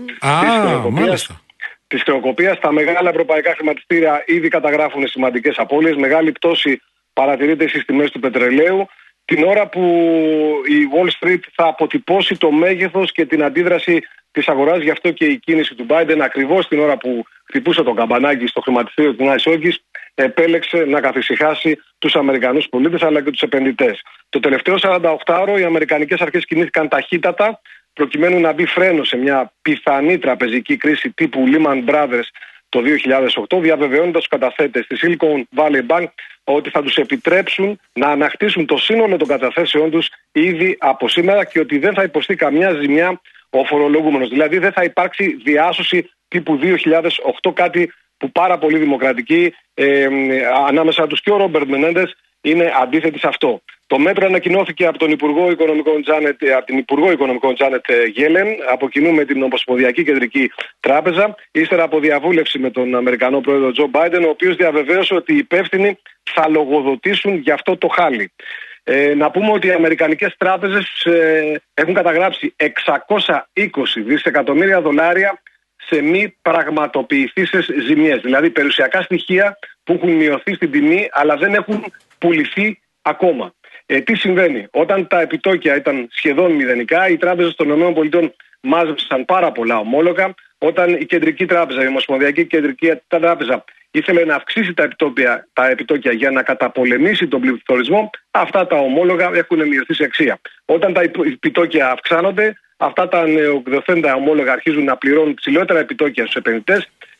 της χρεοκοπίας. Τα μεγάλα ευρωπαϊκά χρηματιστήρια ήδη καταγράφουν σημαντικές απώλειες. Μεγάλη πτώση παρατηρείται στις τιμές του πετρελαίου, την ώρα που η Wall Street θα αποτυπώσει το μέγεθος και την αντίδραση της αγοράς. Γι' αυτό και η κίνηση του Biden, ακριβώς την ώρα που χτυπούσε το καμπανάκι στο χρηματιστήριο της Νέας Υόρκης, επέλεξε να καθησυχάσει τους Αμερικανούς πολίτες αλλά και τους επενδυτές. Το τελευταίο 48ωρο οι Αμερικανικές αρχές κινήθηκαν ταχύτατα προκειμένου να μπει φρένο σε μια πιθανή τραπεζική κρίση τύπου Lehman Brothers το 2008, διαβεβαιώνοντας τους καταθέτες της Silicon Valley Bank ότι θα τους επιτρέψουν να ανακτήσουν το σύνολο των καταθέσεών τους ήδη από σήμερα και ότι δεν θα υποστεί καμιά ζημιά ο φορολογούμενος. Δηλαδή δεν θα υπάρξει διάσωση τύπου 2008, κάτι που πάρα πολύ δημοκρατικοί ανάμεσα τους και ο Ρόμπερτ Μενέντες είναι αντίθετοι σε αυτό. Το μέτρο ανακοινώθηκε από τον Υπουργό Οικονομικών Τζάνετ Γέλεν, από κοινού με την Ομοσπονδιακή Κεντρική Τράπεζα, ύστερα από διαβούλευση με τον Αμερικανό πρόεδρο Τζο Μπάιντεν, ο οποίος διαβεβαίωσε ότι οι υπεύθυνοι θα λογοδοτήσουν για αυτό το χάλι. Να πούμε ότι οι αμερικανικές τράπεζες έχουν καταγράψει 620 δισεκατομμύρια δολάρια σε μη πραγματοποιηθήσεις ζημιές. Δηλαδή περιουσιακά στοιχεία που έχουν μειωθεί στην τιμή αλλά δεν έχουν πουληθεί ακόμα. Τι συμβαίνει? Όταν τα επιτόκια ήταν σχεδόν μηδενικά, οι τράπεζες των ΗΠΑ μάζεψαν πάρα πολλά ομόλογα. Όταν η Κεντρική Τράπεζα, η Ομοσπονδιακή Κεντρική Τράπεζα, ήθελε να αυξήσει τα επιτόκια για να καταπολεμήσει τον πληθωρισμό, αυτά τα ομόλογα έχουν μειωθεί σε αξία. Όταν τα επιτόκια αυξάνονται, αυτά τα νεοεκδοθέντα ομόλογα αρχίζουν να πληρώνουν ψηλότερα επιτόκια στους επενδυτές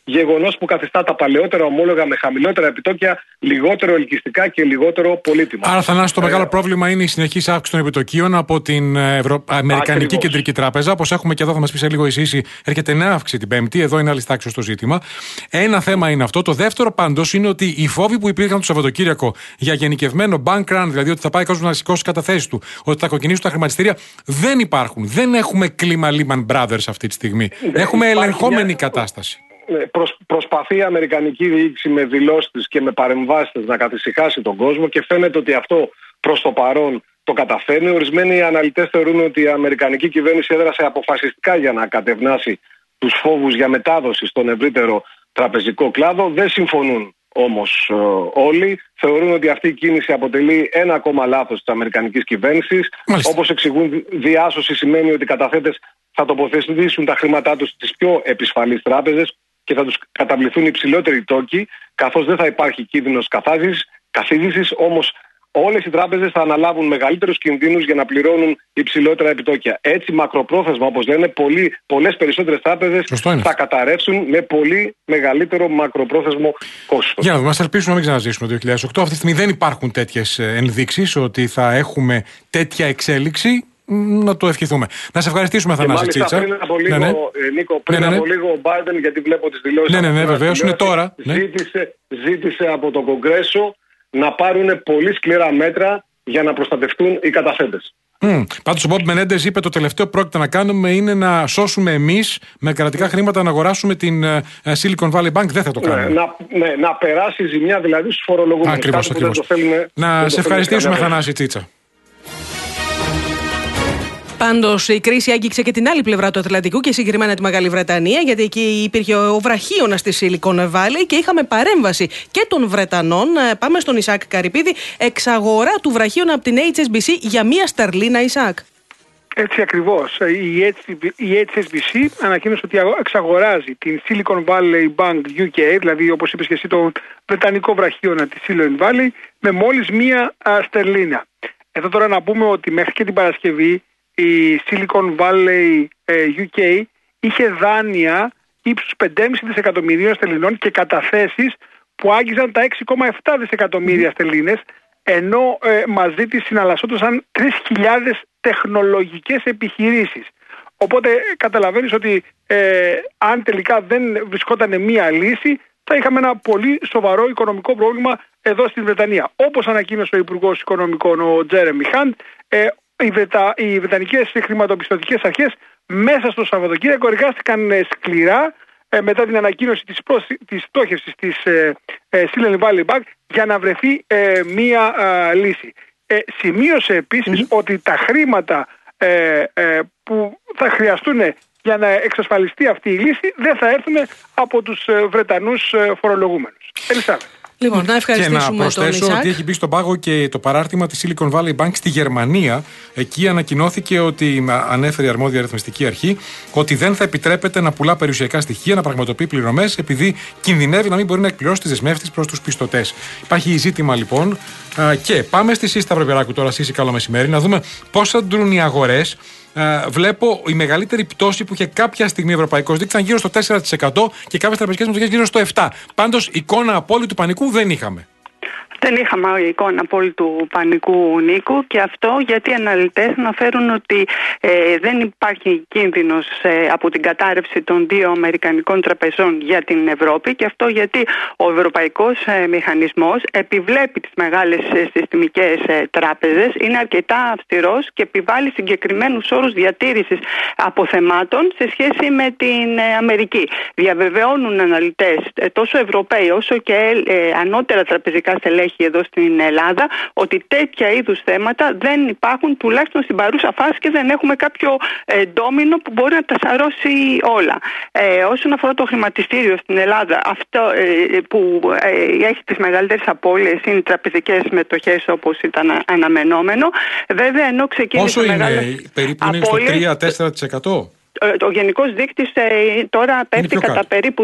γεγονός που καθιστά τα παλαιότερα ομόλογα με χαμηλότερα επιτόκια λιγότερο ελκυστικά και λιγότερο πολύτιμα.
Άρα, Θανάση, το μεγάλο πρόβλημα είναι η συνεχής αύξηση των επιτοκίων από την Αμερικανική Κεντρική Τράπεζα. Όπως έχουμε και εδώ, θα μας πει σε λίγο η Σύση, έρχεται νέα αύξηση την Πέμπτη. Εδώ είναι άλλη τάξη στο ζήτημα. Ένα θέμα είναι αυτό. Το δεύτερο πάντως είναι ότι οι φόβοι που υπήρχαν το Σαββατοκύριακο για γενικευμένο bank run, δηλαδή ότι θα πάει κόσμο να σηκώσει καταθέσεις του, ότι θα κοκκινήσουν τα χρηματιστήρια, δεν υπάρχουν. Δεν έχουμε κλίμα Lehman Brothers αυτή τη στιγμή. Έχουμε ελεγχόμενη κατάσταση.
Προσπαθεί η Αμερικανική διοίκηση με δηλώσεις και με παρεμβάσεις να καθησυχάσει τον κόσμο και φαίνεται ότι αυτό προς το παρόν το καταφέρνει. Ορισμένοι αναλυτές θεωρούν ότι η Αμερικανική κυβέρνηση έδρασε αποφασιστικά για να κατευνάσει τους φόβους για μετάδοση στον ευρύτερο τραπεζικό κλάδο. Δεν συμφωνούν όμως όλοι. Θεωρούν ότι αυτή η κίνηση αποτελεί ένα ακόμα λάθος της αμερικανικής κυβέρνησης. Όπως εξηγούν, διάσωση σημαίνει ότι οι καταθέτες θα τοποθετήσουν τα χρήματά τους στις πιο επισφαλείς τράπεζες και θα τους καταβληθούν υψηλότεροι τόκοι, καθώς δεν θα υπάρχει κίνδυνος καθίδησης. Όμως όλες οι τράπεζες θα αναλάβουν μεγαλύτερους κινδύνους για να πληρώνουν υψηλότερα επιτόκια. Έτσι, μακροπρόθεσμα, όπως λένε, πολλές περισσότερες τράπεζες θα καταρρεύσουν με πολύ μεγαλύτερο μακροπρόθεσμο κόστος.
Για να δούμε, ας ελπίσουμε να μην ξαναζήσουμε το 2008. Αυτή τη στιγμή δεν υπάρχουν τέτοιες ενδείξεις ότι θα έχουμε τέτοια εξέλιξη. Να το ευχηθούμε. Να σε ευχαριστήσουμε, Θανάση Τσίτσα.
Πριν από λίγο, Νίκο, από λίγο ο Μπάιντεν, γιατί βλέπω τις δηλώσεις.
Ναι, βεβαίως, είναι τώρα.
Ζήτησε από το Κογκρέσο να πάρουν πολύ σκληρά μέτρα για να προστατευτούν οι καταθέτες.
Πάντως ο Μπομπ Μενέντες είπε το τελευταίο που πρόκειται να κάνουμε είναι να σώσουμε εμείς με κρατικά χρήματα να αγοράσουμε την Silicon Valley Bank. Δεν θα το κάνουμε.
Να περάσει η ζημιά δηλαδή στους φορολογούμενους.
Ακριβώς. Να σε ευχαριστήσουμε, Θανάση Τσίτσα.
Πάντως η κρίση άγγιξε και την άλλη πλευρά του Ατλαντικού και συγκεκριμένα τη Μεγάλη Βρετανία, γιατί εκεί υπήρχε ο βραχίωνας στη Silicon Valley και είχαμε παρέμβαση και των Βρετανών. Πάμε στον Ισάκ Καρυπίδη. Εξαγορά του βραχίωνα από την HSBC για 1 στερλίνα, Ισάκ.
Έτσι ακριβώς. Η HSBC ανακοίνωσε ότι εξαγοράζει την Silicon Valley Bank UK, δηλαδή όπως είπες και εσύ το βρετανικό βραχίωνα της Silicon Valley, με μόλις 1 στερλίνα. Εδώ τώρα να πούμε ότι μέχρι και την Παρασκευή η Silicon Valley UK είχε δάνεια ύψους 5,5 δισεκατομμυρίων στελινών και καταθέσεις που άγγιζαν τα 6,7 δισεκατομμύρια στελίνες, ενώ μαζί της συναλλασσόντουσαν 3.000 τεχνολογικές επιχειρήσεις. Οπότε καταλαβαίνεις ότι αν τελικά δεν βρισκόταν μία λύση, θα είχαμε ένα πολύ σοβαρό οικονομικό πρόβλημα εδώ στην Βρετανία. Όπως ανακοίνωσε ο Υπουργός Οικονομικών, ο Τζέρεμι Χαντ, οι βρετανικές χρηματοπιστωτικές αρχές μέσα στο Σαββατοκύριακο εργάστηκαν σκληρά μετά την ανακοίνωση της πτώχευσης της Silicon Valley Bank για να βρεθεί μία λύση. Σημείωσε επίσης ότι τα χρήματα που θα χρειαστούν για να εξασφαλιστεί αυτή η λύση δεν θα έρθουν από τους Βρετανούς φορολογούμενους. Ελισάβετ.
Λοιπόν, να ευχαριστήσουμε
και να προσθέσω ότι έχει μπει στον πάγο και το παράρτημα της Silicon Valley Bank στη Γερμανία. Εκεί ανακοινώθηκε ότι ανέφερε η αρμόδια αριθμιστική αρχή ότι δεν θα επιτρέπεται να πουλά περιουσιακά στοιχεία, να πραγματοποιεί πληρωμές, επειδή κινδυνεύει να μην μπορεί να εκπληρώσει τις δεσμεύσεις προς τους πιστωτές. Υπάρχει ζήτημα λοιπόν. Και πάμε στη Σύση Σταυροπεράκου τώρα. Σύση, καλό μεσημέρι. Να δούμε πώς αντρούν οι αγορές. Βλέπω η μεγαλύτερη πτώση που είχε κάποια στιγμή ο ευρωπαϊκός δείκτης ήταν γύρω στο 4% και κάποιες τραπεζικές μετοχές γύρω στο 7%. Πάντως εικόνα απόλυτου πανικού δεν είχαμε.
Δεν είχαμε εικόνα απόλυτου πανικού, Νίκο, και αυτό γιατί οι αναλυτές αναφέρουν ότι δεν υπάρχει κίνδυνος από την κατάρρευση των 2 αμερικανικών τραπεζών για την Ευρώπη, και αυτό γιατί ο ευρωπαϊκός μηχανισμός επιβλέπει τις μεγάλες συστημικές τράπεζες, είναι αρκετά αυστηρός και επιβάλλει συγκεκριμένους όρους διατήρησης αποθεμάτων σε σχέση με την Αμερική. Διαβεβαιώνουν αναλυτές, τόσο Ευρωπαίοι όσο και ανώτερα τραπεζικά στελέχη εδώ στην Ελλάδα, ότι τέτοια είδους θέματα δεν υπάρχουν, τουλάχιστον στην παρούσα φάση, και δεν έχουμε κάποιο ντόμινο που μπορεί να τα σαρώσει όλα. Όσον αφορά το χρηματιστήριο στην Ελλάδα, αυτό που έχει τις μεγαλύτερες απώλειες είναι οι τραπεζικές μετοχές, όπως ήταν αναμενόμενο. Βέβαια, ενώ ξεκίνησε.
Όσο είναι, περίπου είναι στο 3-4%?
Ο γενικός δείκτης τώρα πέφτει κατά περίπου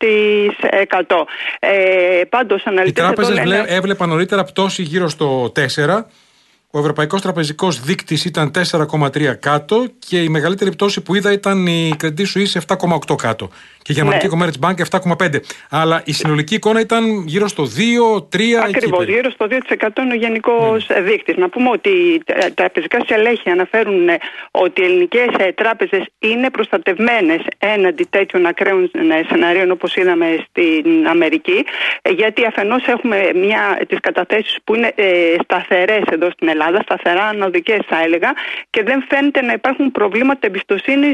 2%. Πάντως,
οι τράπεζες έβλεπαν νωρίτερα πτώση γύρω στο 4%. Ο ευρωπαϊκός τραπεζικός δείκτης ήταν 4,3 κάτω και η μεγαλύτερη πτώση που είδα ήταν η Credit Suisse 7,8 κάτω και η γερμανική Commerzbank 7,5. Αλλά η συνολική εικόνα ήταν γύρω στο 2-3.
Ακριβώς, γύρω στο 2% είναι ο γενικός δείκτης. Να πούμε ότι τα τραπεζικά στελέχη αναφέρουν ότι οι ελληνικές τράπεζες είναι προστατευμένες έναντι τέτοιων ακραίων σενάριων όπως είδαμε στην Αμερική, γιατί αφενός έχουμε τις καταθέσεις που είναι σταθερές εδώ στην Ελλάδα, σταθερά ανωδικές θα έλεγα, και δεν φαίνεται να υπάρχουν προβλήματα εμπιστοσύνης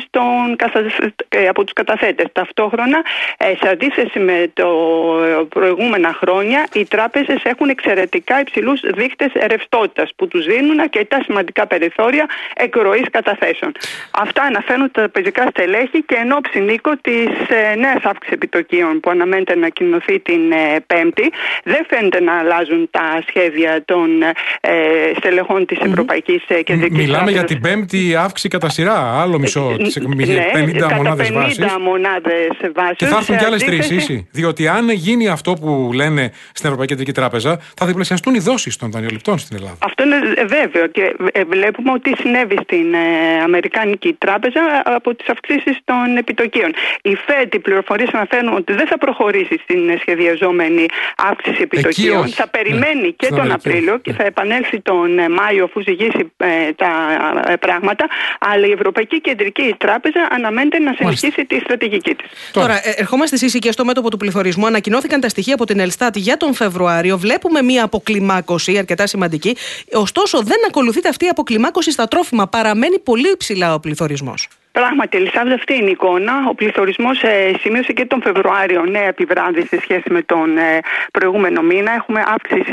από τους καταθέτες. Ταυτόχρονα, σε αντίθεση με το προηγούμενα χρόνια, οι τράπεζες έχουν εξαιρετικά υψηλούς δείκτες ρευστότητας που τους δίνουν αρκετά σημαντικά περιθώρια εκροής καταθέσεων. Αυτά αναφέρουν τα τραπεζικά στελέχη και εν ώψη, Νίκο, της νέας αύξησης επιτοκίων που αναμένεται να κοινωθεί την Πέμπτη, δεν φαίνεται να αλλάζουν τα σχέδια των στελεχών της Ευρωπαϊκής Κεντρικής Τράπεζας.
Μιλάμε για την πέμπτη αύξηση κατά σειρά, άλλο μισό, 50 μονάδες βάσης. Και θα έρθουν και άλλες 3, διότι αν γίνει αυτό που λένε στην Ευρωπαϊκή Κεντρική Τράπεζα, θα διπλασιαστούν οι δόσεις των δανειοληπτών στην Ελλάδα.
Αυτό είναι βέβαιο και βλέπουμε ότι συνέβη στην Αμερικάνικη Τράπεζα από τις αυξήσεις των επιτοκίων. Η ΦΕΔ, οι πληροφορίες αναφέρουν ότι δεν θα προχωρήσει στην σχεδιαζόμενη αύξηση επιτοκίων. Θα περιμένει και τον Απρίλιο και θα επανέλθει τον Μάιο αφού ζυγίσει τα πράγματα. Αλλά η Ευρωπαϊκή Κεντρική Τράπεζα αναμένεται να συνεχίσει τη στρατηγική της.
Τώρα, ερχόμαστε στις ήσυχες στο μέτωπο του πληθωρισμού. Ανακοινώθηκαν τα στοιχεία από την Ελστάτ για τον Φεβρουάριο. Βλέπουμε μία αποκλιμάκωση αρκετά σημαντική. Ωστόσο, δεν ακολουθείται αυτή η αποκλιμάκωση στα τρόφιμα. Παραμένει πολύ υψηλά ο πληθωρισμός.
Πράγματι, Ελισάβδη, αυτή είναι η εικόνα. Ο πληθωρισμός σημείωσε και τον Φεβρουάριο νέα επιβράδυση σε σχέση με τον προηγούμενο μήνα. Έχουμε αύξηση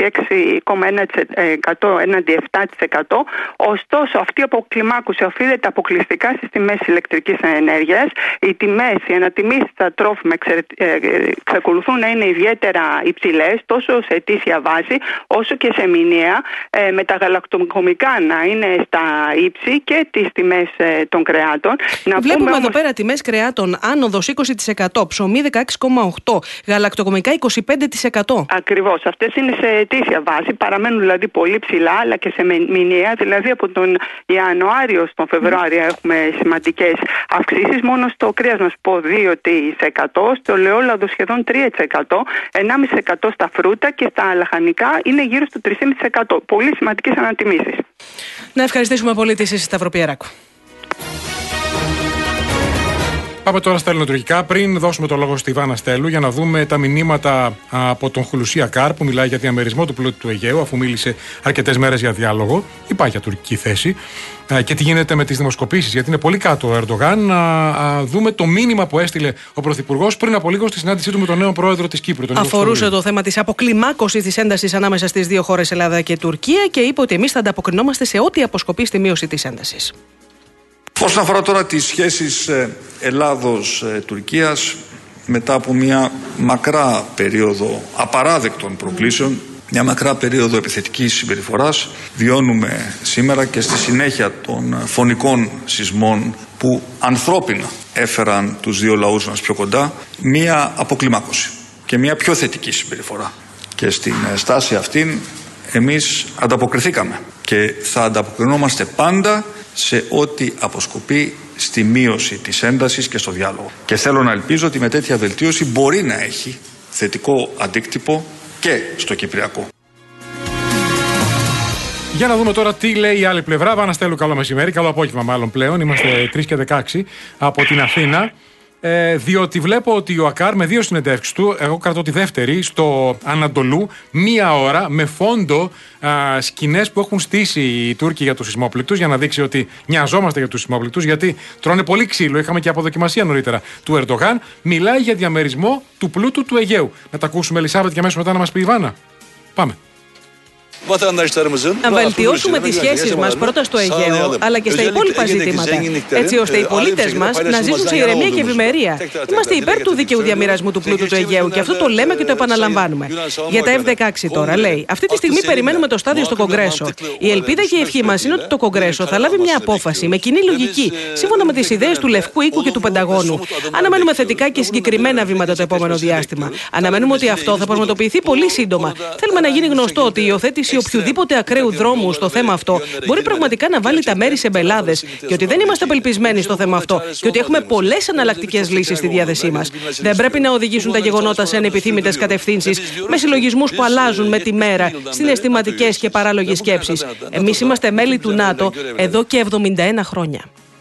6,1% έναντι 7%. Ωστόσο, αυτή η αποκλιμάκωση οφείλεται αποκλειστικά στις τιμές ηλεκτρικής ενέργειας. Οι ανατιμήσεις στα τρόφιμα εξακολουθούν να είναι ιδιαίτερα υψηλές, τόσο σε ετήσια βάση, όσο και σε μηνιαία, με τα γαλακτοκομικά να είναι στα ύψη και τις τιμές των κρεάτων.
Βλέπουμε εδώ πέρα τιμές κρεάτων άνοδος 20%, ψωμί 16,8%, γαλακτοκομικά 25%.
Ακριβώς. Αυτές είναι σε ετήσια βάση, παραμένουν δηλαδή πολύ ψηλά, αλλά και σε μηνιαία, δηλαδή από τον Ιανουάριο στον Φεβρουάριο έχουμε σημαντικές αυξήσεις. Μόνο στο κρέας να σου πω 2%, στο ελαιόλαδο σχεδόν 3%, 1,5% στα φρούτα και στα λαχανικά είναι γύρω στο 3,5%. Πολύ σημαντικές ανατιμήσεις.
Να ευχαριστήσουμε πολύ τη Σύση Σταυροπιεράκου.
Πάμε τώρα στα ελληνοτουρκικά. Πριν δώσουμε το λόγο στη Ιβάνα Στέλου για να δούμε τα μηνύματα από τον Χουλουσία Κάρ που μιλάει για διαμερισμό του πλούτου του Αιγαίου, αφού μίλησε αρκετές μέρες για διάλογο. Υπάρχει για τουρκική θέση. Και τι γίνεται με τις δημοσκοπήσεις, γιατί είναι πολύ κάτω ο Ερντογάν. Να δούμε το μήνυμα που έστειλε ο Πρωθυπουργός πριν από λίγο στη συνάντησή του με τον νέο πρόεδρο της Κύπρου.
Αφορούσε το θέμα της αποκλιμάκωσης της έντασης ανάμεσα στις δύο χώρες, Ελλάδα και Τουρκία, και είπε ότι εμείς θα ανταποκρινόμαστε σε ό,τι αποσκοπεί στη μείωση της έντασης.
Όσον αφορά τώρα τις σχέσεις Ελλάδος-Τουρκίας, μετά από μια μακρά περίοδο απαράδεκτων προκλήσεων, μια μακρά περίοδο επιθετικής συμπεριφοράς, βιώνουμε σήμερα και στη συνέχεια των φωνικών σεισμών που ανθρώπινα έφεραν τους δύο λαούς μας πιο κοντά, μια αποκλιμάκωση και μια πιο θετική συμπεριφορά. Και στην στάση αυτήν εμείς ανταποκριθήκαμε και θα ανταποκρινόμαστε πάντα σε ό,τι αποσκοπεί στη μείωση της έντασης και στο διάλογο. Και θέλω να ελπίζω ότι με τέτοια βελτίωση μπορεί να έχει θετικό αντίκτυπο και στο Κυπριακό.
Για να δούμε τώρα τι λέει η άλλη πλευρά. Βάνα Στέλου, καλό μεσημέρι, καλό απόγευμα μάλλον πλέον. Είμαστε 3:16 από την Αθήνα. Διότι βλέπω ότι ο Ακάρ με δύο συνεντεύξεις του, εγώ κρατώ τη δεύτερη, στο Ανατολού, 1 ώρα με φόντο σκηνές που έχουν στήσει οι Τούρκοι για τους σεισμόπληκτους, για να δείξει ότι νοιαζόμαστε για τους σεισμόπληκτους, γιατί τρώνε πολύ ξύλο. Είχαμε και αποδοκιμασία νωρίτερα του Ερντογάν. Μιλάει για διαμερισμό του πλούτου του Αιγαίου. Να τα ακούσουμε, Ελισάβετ, και αμέσως μετά να μας πει η Ιβάνα. Πάμε.
Να βελτιώσουμε τις σχέσεις μας πρώτα στο Αιγαίο, αλλά και στα υπόλοιπα ζητήματα, έτσι ώστε οι πολίτες μας να ζήσουν σε ηρεμία και ευημερία. Είμαστε υπέρ του δίκαιου διαμοιρασμού του πλούτου του Αιγαίου και αυτό το λέμε και το επαναλαμβάνουμε. Για τα F-16 τώρα, λέει: αυτή τη στιγμή περιμένουμε το στάδιο στο Κογκρέσο. Η ελπίδα και η ευχή μας είναι ότι το Κογκρέσο θα λάβει μια απόφαση με κοινή λογική, σύμφωνα με τις ιδέες του Λευκού Οίκου και του Πενταγώνου. Αναμένουμε θετικά και συγκεκριμένα βήματα το επόμενο διάστημα. Αναμένουμε ότι αυτό θα πραγματοποιηθεί πολύ σύντομα. Θέλουμε να γίνει γνωστό ότι η υιοθέτηση ανάπτυξη οποιοδήποτε ακραίου δρόμου στο θέμα αυτό μπορεί πραγματικά να βάλει τα μέρη σε μπελάδες και ότι δεν είμαστε απελπισμένοι στο θέμα αυτό και ότι έχουμε πολλές εναλλακτικές λύσεις στη διάθεσή μας. Δεν πρέπει να οδηγήσουν τα γεγονότα σε ανεπιθύμητες κατευθύνσεις, με συλλογισμούς που αλλάζουν με τη μέρα, συναισθηματικές και παράλογες σκέψεις. Εμείς είμαστε μέλη του ΝΑΤΟ εδώ και 71 χρόνια.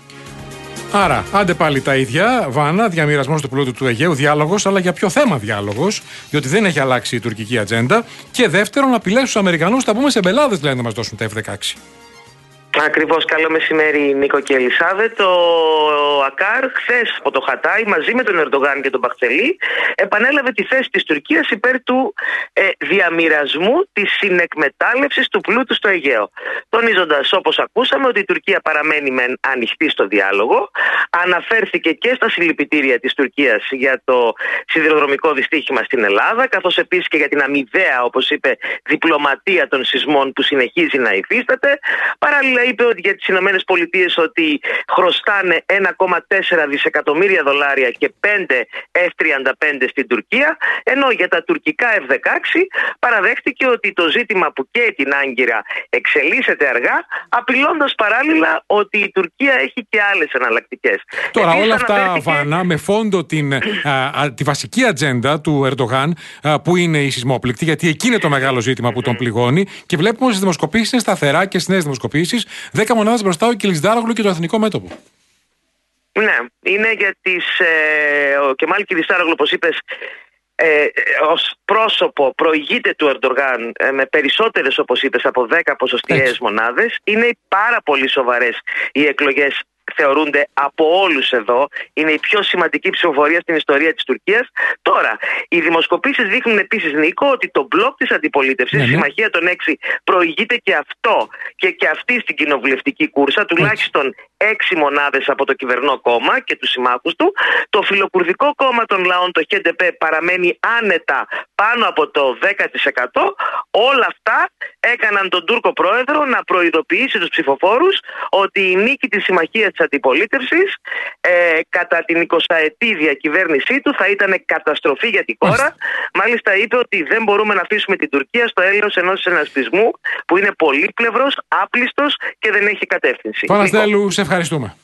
Άρα, άντε πάλι τα ίδια. Βάνα, διαμοιρασμός του πλούτου του Αιγαίου, διάλογος, αλλά για ποιο θέμα διάλογος, διότι δεν έχει αλλάξει η τουρκική ατζέντα. Και δεύτερον, απειλές στους Αμερικανούς, τα πούμε σε μπελάδες, λένε να μας δώσουν τα F-16.
Ακριβώς, καλό μεσημέρι Νίκο και Ελισάβετ. Ο Ακάρ χθες από το Χατάι μαζί με τον Ερντογάν και τον Μπαχτσελή επανέλαβε τη θέση της Τουρκίας υπέρ του διαμοιρασμού της συνεκμετάλλευσης του πλούτου στο Αιγαίο. Τονίζοντας, όπως ακούσαμε, ότι η Τουρκία παραμένει ανοιχτή στο διάλογο. Αναφέρθηκε και στα συλληπιτήρια της Τουρκίας για το σιδηροδρομικό δυστύχημα στην Ελλάδα, καθώς επίσης και για την αμοιβαία, όπως είπε, διπλωματία των σεισμών που συνεχίζει να υφίσταται. Παράλληλα είπε ότι για τις Ηνωμένες Πολιτείες ότι χρωστάνε 1,4 δισεκατομμύρια δολάρια και 5 F-35 στην Τουρκία, ενώ για τα τουρκικά F-16 παραδέχτηκε ότι το ζήτημα που καίει την Άγκυρα εξελίσσεται αργά, απειλώντας παράλληλα ότι η Τουρκία έχει και άλλες εναλλακτικές.
Τώρα όλα αυτά, Βάνα, με φόντο τη βασική ατζέντα του Ερντογάν, που είναι η σεισμόπληκτη, γιατί εκεί είναι το μεγάλο ζήτημα που τον πληγώνει, και βλέπουμε στις δημοσκοπήσεις είναι σταθερά και στις νέες δημοσκοπήσεις 10 μονάδες μπροστά ο Κιλισδάρογλου και το Εθνικό Μέτωπο.
Ναι, είναι για ο Κεμάλ Κιλισδάρογλου, όπως είπες, ως πρόσωπο προηγείται του Ερντογάν με περισσότερες, όπως είπες, από 10 ποσοστιαίες μονάδες. Είναι πάρα πολύ σοβαρές οι εκλογές, θεωρούνται από όλους εδώ. Είναι η πιο σημαντική ψηφοφορία στην ιστορία της Τουρκίας. Τώρα, οι δημοσκοπήσεις δείχνουν επίσης, Νίκο, ότι το μπλοκ της αντιπολίτευσης, η Συμμαχία των 6, προηγείται και αυτό και αυτή στην κοινοβουλευτική κούρσα, τουλάχιστον 6 μονάδες από το κυβερνό κόμμα και τους συμμάχους του. Το φιλοκουρδικό κόμμα των λαών, το HDP, παραμένει άνετα πάνω από το 10%. Όλα αυτά έκαναν τον Τούρκο πρόεδρο να προειδοποιήσει τους ψηφοφόρους ότι η νίκη της Συμμαχίας της Αντιπολίτευσης κατά την 20ετή διακυβέρνησή του θα ήταν καταστροφή για την χώρα. Μάλιστα είπε ότι δεν μπορούμε να αφήσουμε την Τουρκία στο έλεος ενός συνασπισμού που είναι πολύπλευρος, άπλιστος και δεν έχει κατεύθυνση.
Παναστέλου, σε ευχαριστούμε.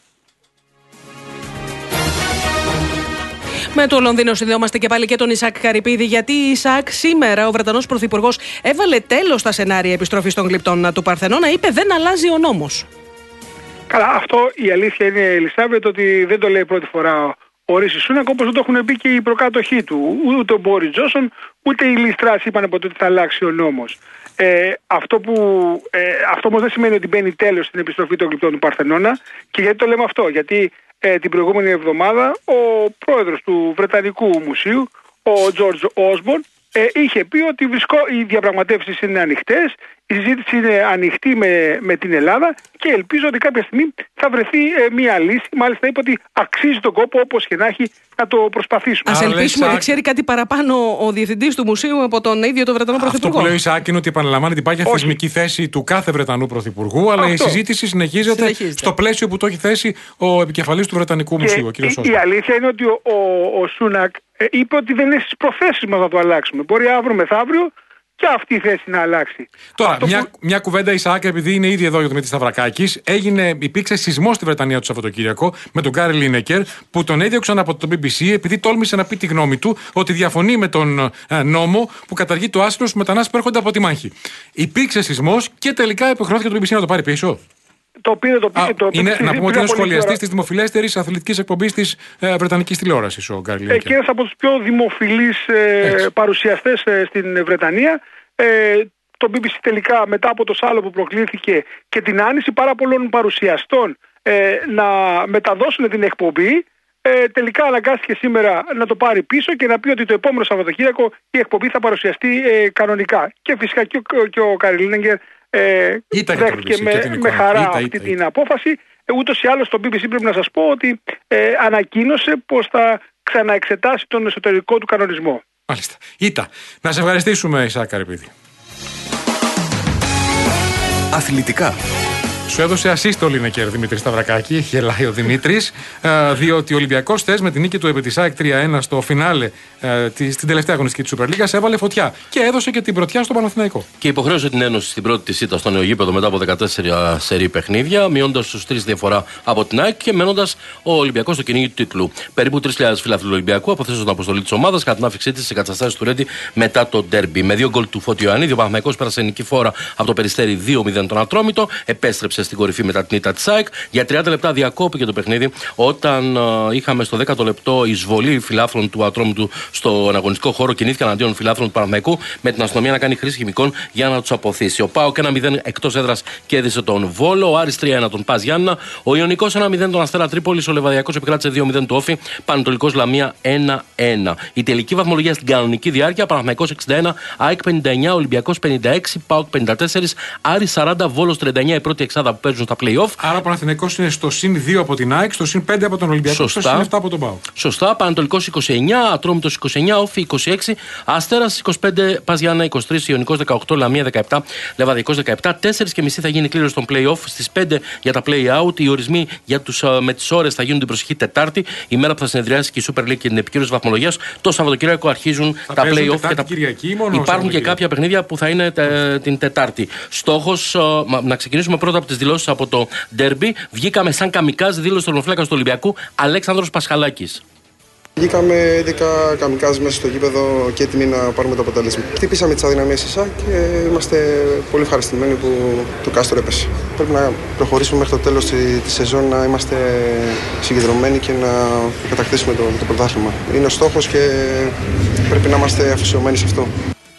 Με το Λονδίνο συνδεόμαστε και πάλι και τον Ισακ Καρυπίδη, γιατί Ισακ, σήμερα ο Βρετανός Πρωθυπουργός έβαλε τέλος στα σενάρια επιστροφής των γλυπτών του Παρθενώνα. Είπε δεν αλλάζει ο νόμος.
Καλά, αυτό η αλήθεια είναι, Ελισάβετ, ότι δεν το λέει πρώτη φορά ο Ρίσι Σούνακ, όπως δεν το έχουν πει και οι προκάτοχοί του. Ούτε ο Μπόρις Τζόνσον, ούτε οι Λις Τρας είπαν ποτέ ότι θα αλλάξει ο νόμος. Αυτό όμως δεν σημαίνει ότι μπαίνει τέλος στην επιστροφή των γλυπτών του Παρθενώνα. Και γιατί το λέμε αυτό? Γιατί την προηγούμενη εβδομάδα ο πρόεδρος του Βρετανικού Μουσείου, ο Τζορτζ Όσμπορν, είχε πει ότι οι διαπραγματεύσεις είναι ανοιχτές, η συζήτηση είναι ανοιχτή με την Ελλάδα και ελπίζω ότι κάποια στιγμή θα βρεθεί μια λύση. Μάλιστα είπε ότι αξίζει τον κόπο, όπως και να έχει, να το προσπαθήσουμε.
Ας ελπίσουμε ότι ξέρει κάτι παραπάνω ο διευθυντής του μουσείου από τον ίδιο τον Βρετανό Πρωθυπουργό.
Αυτό που λέει ο Ισακ είναι ότι επαναλαμβάνει την πάγια θεσμική θέση του κάθε Βρετανού Πρωθυπουργού, αλλά η συζήτηση συνεχίζεται στο πλαίσιο που το έχει θέσει ο επικεφαλής του Βρετανικού Μουσείου, ο κ. Όσμπορν.
Η αλήθεια είναι ότι ο Σούνακ είπε ότι δεν είναι στις προθέσεις μας να το αλλάξουμε. Μπορεί αύριο μεθαύριο και αυτή η θέση να αλλάξει.
Τώρα, μια κουβέντα, Ισαάκ, επειδή είναι ήδη εδώ ο Δημήτρης Σταυρακάκης, υπήρξε σεισμός στη Βρετανία το Σαββατοκύριακο με τον Γκάρι Λίνεκερ, που τον έδιωξαν από το BBC επειδή τόλμησε να πει τη γνώμη του ότι διαφωνεί με τον νόμο που καταργεί το άσυλο στους μετανάστες που έρχονται από τη μάχη. Υπήρξε σεισμός και τελικά υποχρεώθηκε το BBC να το πάρει πίσω.
Το πήρε.
Να πούμε ότι είναι σχολιαστής της δημοφιλέστερης αθλητικής εκπομπής της Βρετανικής τηλεόρασης ο Γκάρι Λίνεκερ.
Και ένας από τους πιο δημοφιλείς παρουσιαστές στην Βρετανία. Το BBC τελικά, μετά από το σάλο που προκλήθηκε και την άνηση πάρα πολλών παρουσιαστών να μεταδώσουν την εκπομπή, τελικά αναγκάστηκε σήμερα να το πάρει πίσω και να πει ότι το επόμενο Σαββατοκύριακο η εκπομπή θα παρουσιαστεί κανονικά. Και φυσικά και ο Γκάρι Λίνεκερ δέχτηκε με χαρά αυτή την απόφαση. Ούτως ή άλλως το BBC πρέπει να σας πω ότι ανακοίνωσε πως θα ξαναεξετάσει τον εσωτερικό του κανονισμό.
Μάλιστα. Να σε ευχαριστήσουμε, Ισακ Καρυπίδη.
Αθλητικά.
Σου έδωσε assist ο Λίνεκερ, Δημήτρη Σταυρακάκη. Γελάει ο Δημήτρης, διότι ο Ολυμπιακός χθες με την νίκη του επί της ΑΕΚ 3-1 στο φινάλε στην τελευταία αγωνιστική της Super League έβαλε φωτιά και έδωσε και την πρωτιά στο Παναθηναϊκό.
Και υποχρέωσε την Ένωση στην πρώτη της ήττα στο νέο γήπεδο μετά από 14 σερί παιχνίδια, μειώνοντας στους 3 διαφορά από την ΑΕΚ και μένοντας ο Ολυμπιακός στο κυνήγι του τίτλου. Περίπου 3.000 φίλαθλοι του Ολυμπιακού αποθέσαν την αποστολή της ομάδας κατά την άφηξή της σε καταστάσεις του Ρέντι μετά το ντέρμπι. Με 2 γκολ του Φώτη Ιωαννίδη, ο Παναθηναϊκός πέρασε νικηφόρα από το Περιστέρι 2-0 τον Ατρόμητο, επέστρεψε στην κορυφή μετά την ήττα της ΑΕΚ. Για 30 λεπτά διακόπηκε το παιχνίδι όταν είχαμε στο 10ο λεπτό εισβολή φιλάθλων του Ατρόμητου στον αγωνιστικό χώρο. Κινήθηκαν αντίον φιλάθλων του Παναθηναϊκού με την αστυνομία να κάνει χρήση χημικών για να τους αποθήσει. Ο ΠΑΟΚ 1-0 εκτός έδρας κέρδισε τον Βόλο, ο Άρης 3-1 τον Πας Γιάννα, ο Ιωνικός 1-0 τον Αστέρα Τρίπολης, ο Λεβαδιακός επικράτησε 2-0 του Όφη, Πανετολικός Λαμία 1-1. Η τελική βαθμολογία στην κανονική διάρκεια: Παναθηναϊκός 61, ΑΕΚ 59, Ολυμπιακός 56, ΠΑΟΚ 54, Άρης 40, Βόλος 39, η πρώτη εξάδα που παίζουν στα play-off.
Άρα ο Παναθηναϊκός είναι στο συν 2 από την ΑΕΚ, στο συν 5 από τον Ολυμπιακό, στο συν 7 από τον ΠΑΟΚ.
Σωστά. Πανετολικός 29, Ατρόμητος 29, Όφη 26, Αστέρας 25, Πας Γιάννα 23, Ιωνικός 18, Λαμία 17, Λεβαδιακός 17. 4.30 θα γίνει κλήρωση των play-off. Στις 5 για τα play-out. Οι ορισμοί με τις ώρες θα γίνουν την προσεχή Τετάρτη, η μέρα που θα συνεδριάσει και η Super League και την επικύρωση βαθμολογίας. Το Σαββατοκύριακο αρχίζουν τα play-off και τα
Κυριακή,
υπάρχουν και κάποια παιχνίδια που θα είναι την Τετάρτη. Στόχος να ξεκινήσουμε πρώτα από τις δηλώσεις από το Derby. Βγήκαμε σαν καμικάζ, δήλωσε τον οφλάκας του Ολυμπιακού Αλέξανδρος Πασχαλάκης.
Βγήκαμε 11 καμικάζ μέσα στο γήπεδο και έτοιμοι να πάρουμε το αποτέλεσμα. Χτύπησαμε τις αδυναμίες της ΣΑΚ και είμαστε πολύ ευχαριστημένοι που το Κάστορ έπεσε. Πρέπει να προχωρήσουμε μέχρι το τέλος της σεζόν, να είμαστε συγκεντρωμένοι και να κατακτήσουμε το πρωτάθλημα. Είναι ο στόχος και πρέπει να είμαστε αφοσιωμένοι σε αυτό.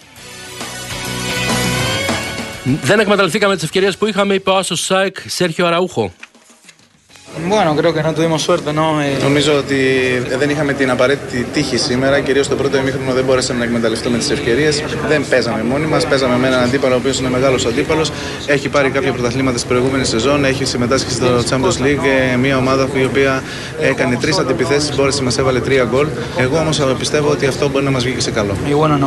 Δεν εκμεταλλευτήκαμε τις ευκαιρίες που είχαμε, είπε ο Άσος ΣΑΕΚ Σέρχιο Αραούχο.
Bueno, creo que no tuvimos suerte, ¿no? Νομίζω ότι δεν είχαμε την απαραίτητη τύχη σήμερα. Κυρίως στο πρώτο ημίχρονο δεν μπορέσαμε να εκμεταλλευτούμε τις ευκαιρίες. Δεν παίζαμε μόνοι μας. Παίζαμε με έναν αντίπαλο, ο οποίος είναι μεγάλος αντίπαλος. Έχει πάρει κάποια πρωταθλήματα της προηγούμενης σεζόν. Έχει συμμετάσχει στο Champions League. Μια ομάδα η οποία έκανε 3 αντιπιθέσεις, μπόρεσε, μας έβαλε 3 γκολ. Εγώ όμως πιστεύω ότι αυτό μπορεί να μας βγει και σε καλό.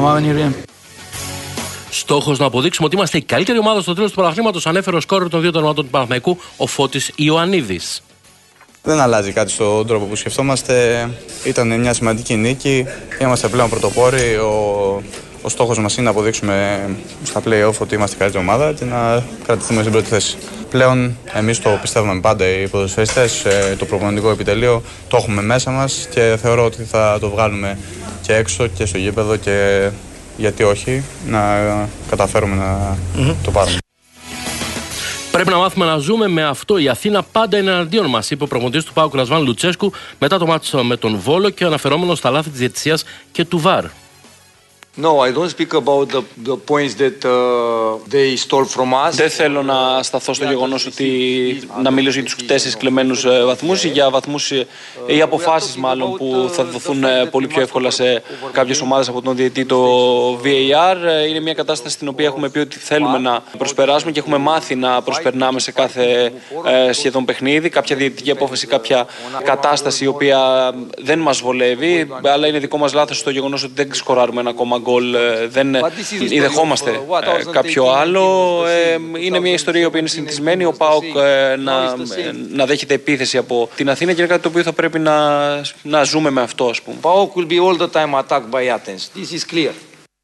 Στόχος να αποδείξουμε ότι είμαστε η καλύτερη ομάδα στο τέλος του πρωταθλήματος, ανέφερε ο σκόρερ των 2 τερματών του Παναθηναϊκού, ο Φώτης Ιωαννίδης.
Δεν αλλάζει κάτι στον τρόπο που σκεφτόμαστε. Ήταν μια σημαντική νίκη. Είμαστε πλέον πρωτοπόροι. Ο στόχος μας είναι να αποδείξουμε στα play-off ότι είμαστε η καλύτερη ομάδα και να κρατηθούμε στην πρώτη θέση. Πλέον εμείς το πιστεύουμε πάντα οι ποδοσφαιριστές, το προπονητικό επιτελείο το έχουμε μέσα μας και θεωρώ ότι θα το βγάλουμε και έξω και στο γήπεδο και γιατί όχι να καταφέρουμε να το πάρουμε.
Πρέπει να μάθουμε να ζούμε με αυτό. Η Αθήνα πάντα είναι εναντίον μας, είπε ο προπονητής του ΠΑΟΚ Ρασβάν Λουτσέσκου μετά το μάτσο με τον Βόλο και αναφερόμενο στα λάθη της διαιτησίας και του ΒΑΡ.
No, I don't speak about the points that they stole from us.
Δεν θέλω να σταθώ στο γεγονός ότι να μιλήσω για τους 4 κλεμμένους βαθμούς ή για βαθμούς ή αποφάσεις μάλλον που θα δοθούν πολύ πιο εύκολα σε κάποιες ομάδες από τον διαιτητή το VAR. Είναι μια κατάσταση στην οποία έχουμε πει ότι θέλουμε να προσπεράσουμε και έχουμε μάθει να προσπερνάμε σε κάθε σχεδόν παιχνίδι. Κάποια διαιτητική απόφαση, κάποια κατάσταση η οποία δεν μας βολεύει, αλλά είναι δικό μας λάθος στο γεγονός ότι δεν σκοράρουμε ένα ακόμα γκολ, δεν δεχόμαστε κάποιο άλλο. Είναι μια ιστορία η οποία είναι συνηθισμένη. Ο ΠΑΟΚ να δέχεται επίθεση από την Αθήνα και είναι κάτι το οποίο θα πρέπει να ζούμε με αυτό, ας πούμε.
PAOK will be all the time attacked by Athens. This is clear.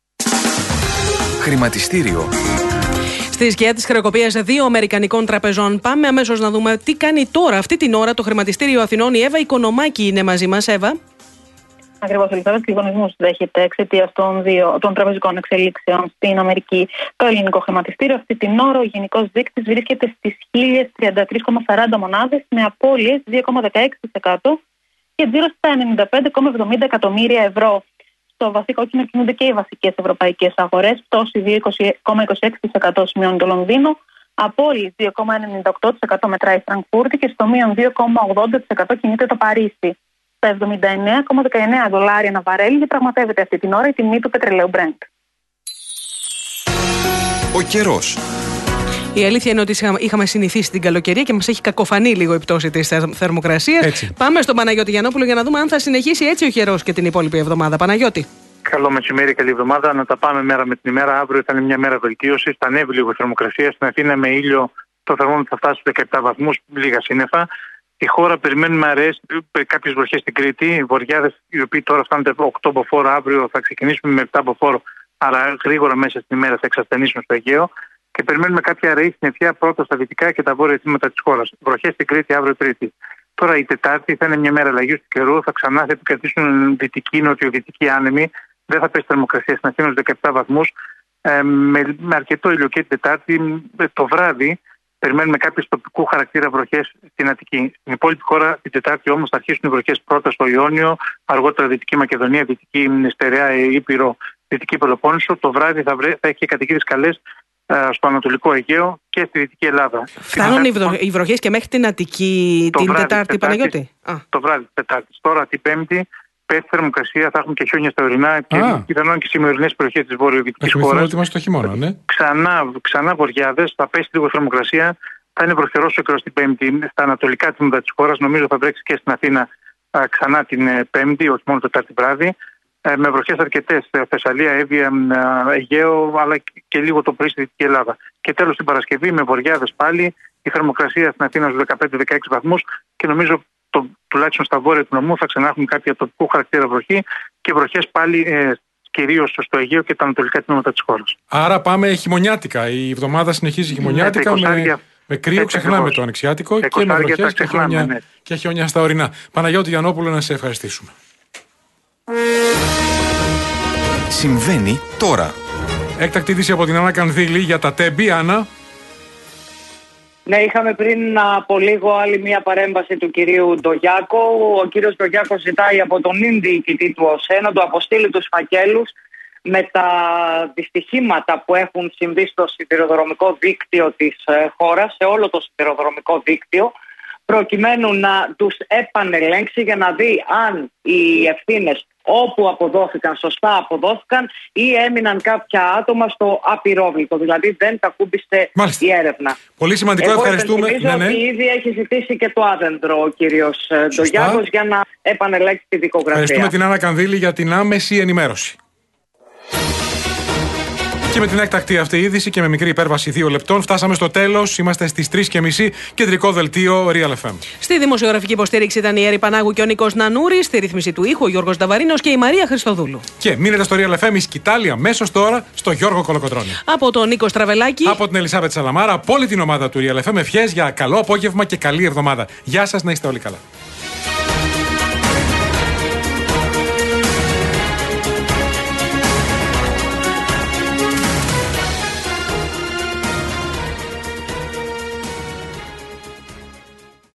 Χρηματιστήριο.
Στη σκιά της χρεοκοπίας 2 αμερικανικών τραπεζών. Πάμε αμέσως να δούμε τι κάνει τώρα, αυτή την ώρα, το Χρηματιστήριο Αθηνών. Η Εύα Οικονομάκη είναι μαζί μας. Εύα.
Ακριβώς, ο Ελισάβετ Κλειδονισμούς δέχεται εξαιτίας των τραπεζικών εξελίξεων στην Αμερική το ελληνικό χρηματιστήριο. Αυτή την ώρα ο γενικός δείκτης βρίσκεται στις 1033,40 μονάδες με απώλειες 2,16% και τζίρο στα 95,70 εκατομμύρια ευρώ. Στο βαθύ κόκκινο κινούνται και οι βασικές ευρωπαϊκές αγορές. Πτώση 2,26% σημειώνει το Λονδίνο. Απώλειες 2,98% μετράει η Φραγκφούρτη και στο μείον 2,80% κινείται το Παρίσι. Στα 79,19 δολάρια ένα βαρέλι διαπραγματεύεται αυτή την ώρα η τιμή του πετρελαίου Brent.
Ο καιρός.
Η αλήθεια είναι ότι είχαμε συνηθίσει την καλοκαιρία και μας έχει κακοφανεί λίγο η πτώση της θερμοκρασίας. Πάμε στον Παναγιώτη Γιαννόπουλο για να δούμε αν θα συνεχίσει έτσι ο καιρός και την υπόλοιπη εβδομάδα. Παναγιώτη.
Καλό μεσημέρι, καλή εβδομάδα. Να τα πάμε μέρα με την ημέρα. Αύριο ήταν μια μέρα βελτίωσης. Θα ανέβει λίγο η θερμοκρασία στην Αθήνα με ήλιο το θερμόμετρο θα φτάσει στους 17 βαθμούς, λίγα σύννεφα. Η χώρα περιμένουμε αραιές, κάποιες βροχές στην Κρήτη, βορειάδες οι οποίοι τώρα φτάνουν 8 μποφόρ, αύριο θα ξεκινήσουμε με 7 μποφόρ, άρα γρήγορα μέσα στην ημέρα θα εξασθενήσουν στο Αιγαίο. Και περιμένουμε κάποια αραιή συννεφιά πρώτα στα δυτικά και τα βόρεια τμήματα της χώρας. Βροχές στην Κρήτη αύριο Τρίτη. Τώρα η Τετάρτη θα είναι μια μέρα αλλαγής του καιρού, θα ξανά θα επικρατήσουν δυτικοί, νοτιοδυτικοί άνεμοι. Δεν θα πέσει θερμοκρασία στην Αθήνα στους 17 βαθμούς. Με αρκετό ήλιο και την Τετάρτη. Το βράδυ περιμένουμε κάποιες τοπικού χαρακτήρα βροχές στην Αττική. Στην υπόλοιπη χώρα την Τετάρτη όμως θα αρχίσουν οι βροχές πρώτα στο Ιόνιο, αργότερα Δυτική Μακεδονία, Δυτική Στερεά Ήπειρο, Δυτική Πελοπόννησο. Το βράδυ θα έχει καταιγίδες καλές στο Ανατολικό Αιγαίο και στη Δυτική Ελλάδα.
Φτάνουν οι βροχές και μέχρι την Αττική την Τετάρτη, Παναγιώτη.
Το βράδυ της Τετάρτης. Τώρα την Πέμπτη πέφτει θερμοκρασία, θα έχουμε και χιόνια στα ορεινά και πιθανόν και σημερινές περιοχές της βορειοδυτικής χώρας.
Ότι είμαστε το χειμώνα, ναι.
Ξανά βορειάδες, θα πέσει λίγο θερμοκρασία, θα είναι βροχερός ο καιρός την Πέμπτη στα ανατολικά τμήματα της χώρας. Νομίζω θα βρέξει και στην Αθήνα ξανά την Πέμπτη, όχι μόνο Τετάρτη βράδυ. Με βροχές αρκετές, Θεσσαλία, Εύβοια, Αιγαίο, αλλά και λίγο το πρωί στη Δυτική Ελλάδα. Και τέλος την Παρασκευή με βορειάδες πάλι, η θερμοκρασία στην Αθήνα στους 15-16 βαθμούς και νομίζω τουλάχιστον στα βόρεια του νομού θα ξανά έχουμε κάποια τοπικού χαρακτήρα βροχή και βροχές πάλι κυρίως στο Αιγαίο και τα ανατολικά τμήματα της χώρας.
Άρα πάμε χειμωνιάτικα. Η εβδομάδα συνεχίζει χειμωνιάτικα με κρύο, ξεχνάμε το ανοιξιάτικο και με βροχές και χιόνια στα ορεινά. Παναγιώτη Γιαννόπουλο, να σε ευχαριστήσουμε.
Συμβαίνει τώρα.
Έκτακτη είδηση από την Άννα Κανδύλη για τα τέμπη, Άννα.
Ναι, είχαμε πριν από λίγο άλλη μια παρέμβαση του κυρίου Ντογιάκο. Ο κύριος Ντογιάκο ζητάει από τον διοικητή του ΟΣΕ να του αποστείλει τους φακέλους με τα δυστυχήματα που έχουν συμβεί στο σιδηροδρομικό δίκτυο της χώρας, σε όλο το σιδηροδρομικό δίκτυο, προκειμένου να τους επανελέγξει για να δει αν οι ευθύνες όπου αποδόθηκαν, σωστά αποδόθηκαν ή έμειναν κάποια άτομα στο απειρόβλητο. Δηλαδή δεν τα κούμπησε η έρευνα.
Πολύ σημαντικό, ευχαριστούμε.
Νομίζω ότι ήδη έχει ζητήσει και το άδεντρο ο κύριος Ντογιάκος για να επανελέξει τη δικογραφία.
Ευχαριστούμε την Άννα Κανδύλη για την άμεση ενημέρωση. Και με την έκτακτη αυτή είδηση και με μικρή υπέρβαση 2 λεπτών φτάσαμε στο τέλος. Είμαστε στις 3:30, κεντρικό δελτίο Real FM.
Στη δημοσιογραφική υποστήριξη ήταν η Έρη Πανάγου και ο Νίκος Νανούρης, στη ρύθμιση του ήχου ο Γιώργος Νταβαρίνος και η Μαρία Χριστοδούλου.
Και μείνετε στο Real FM, η σκητάλη αμέσως τώρα στο Γιώργο Κολοκοτρώνη.
Από τον Νίκο Στραβελάκη.
Από την Ελισάβετ Σαλαμάρα, από όλη την ομάδα του Real FM, ευχές για καλό απόγευμα και καλή εβδομάδα. Γεια σας, να είστε όλοι καλά.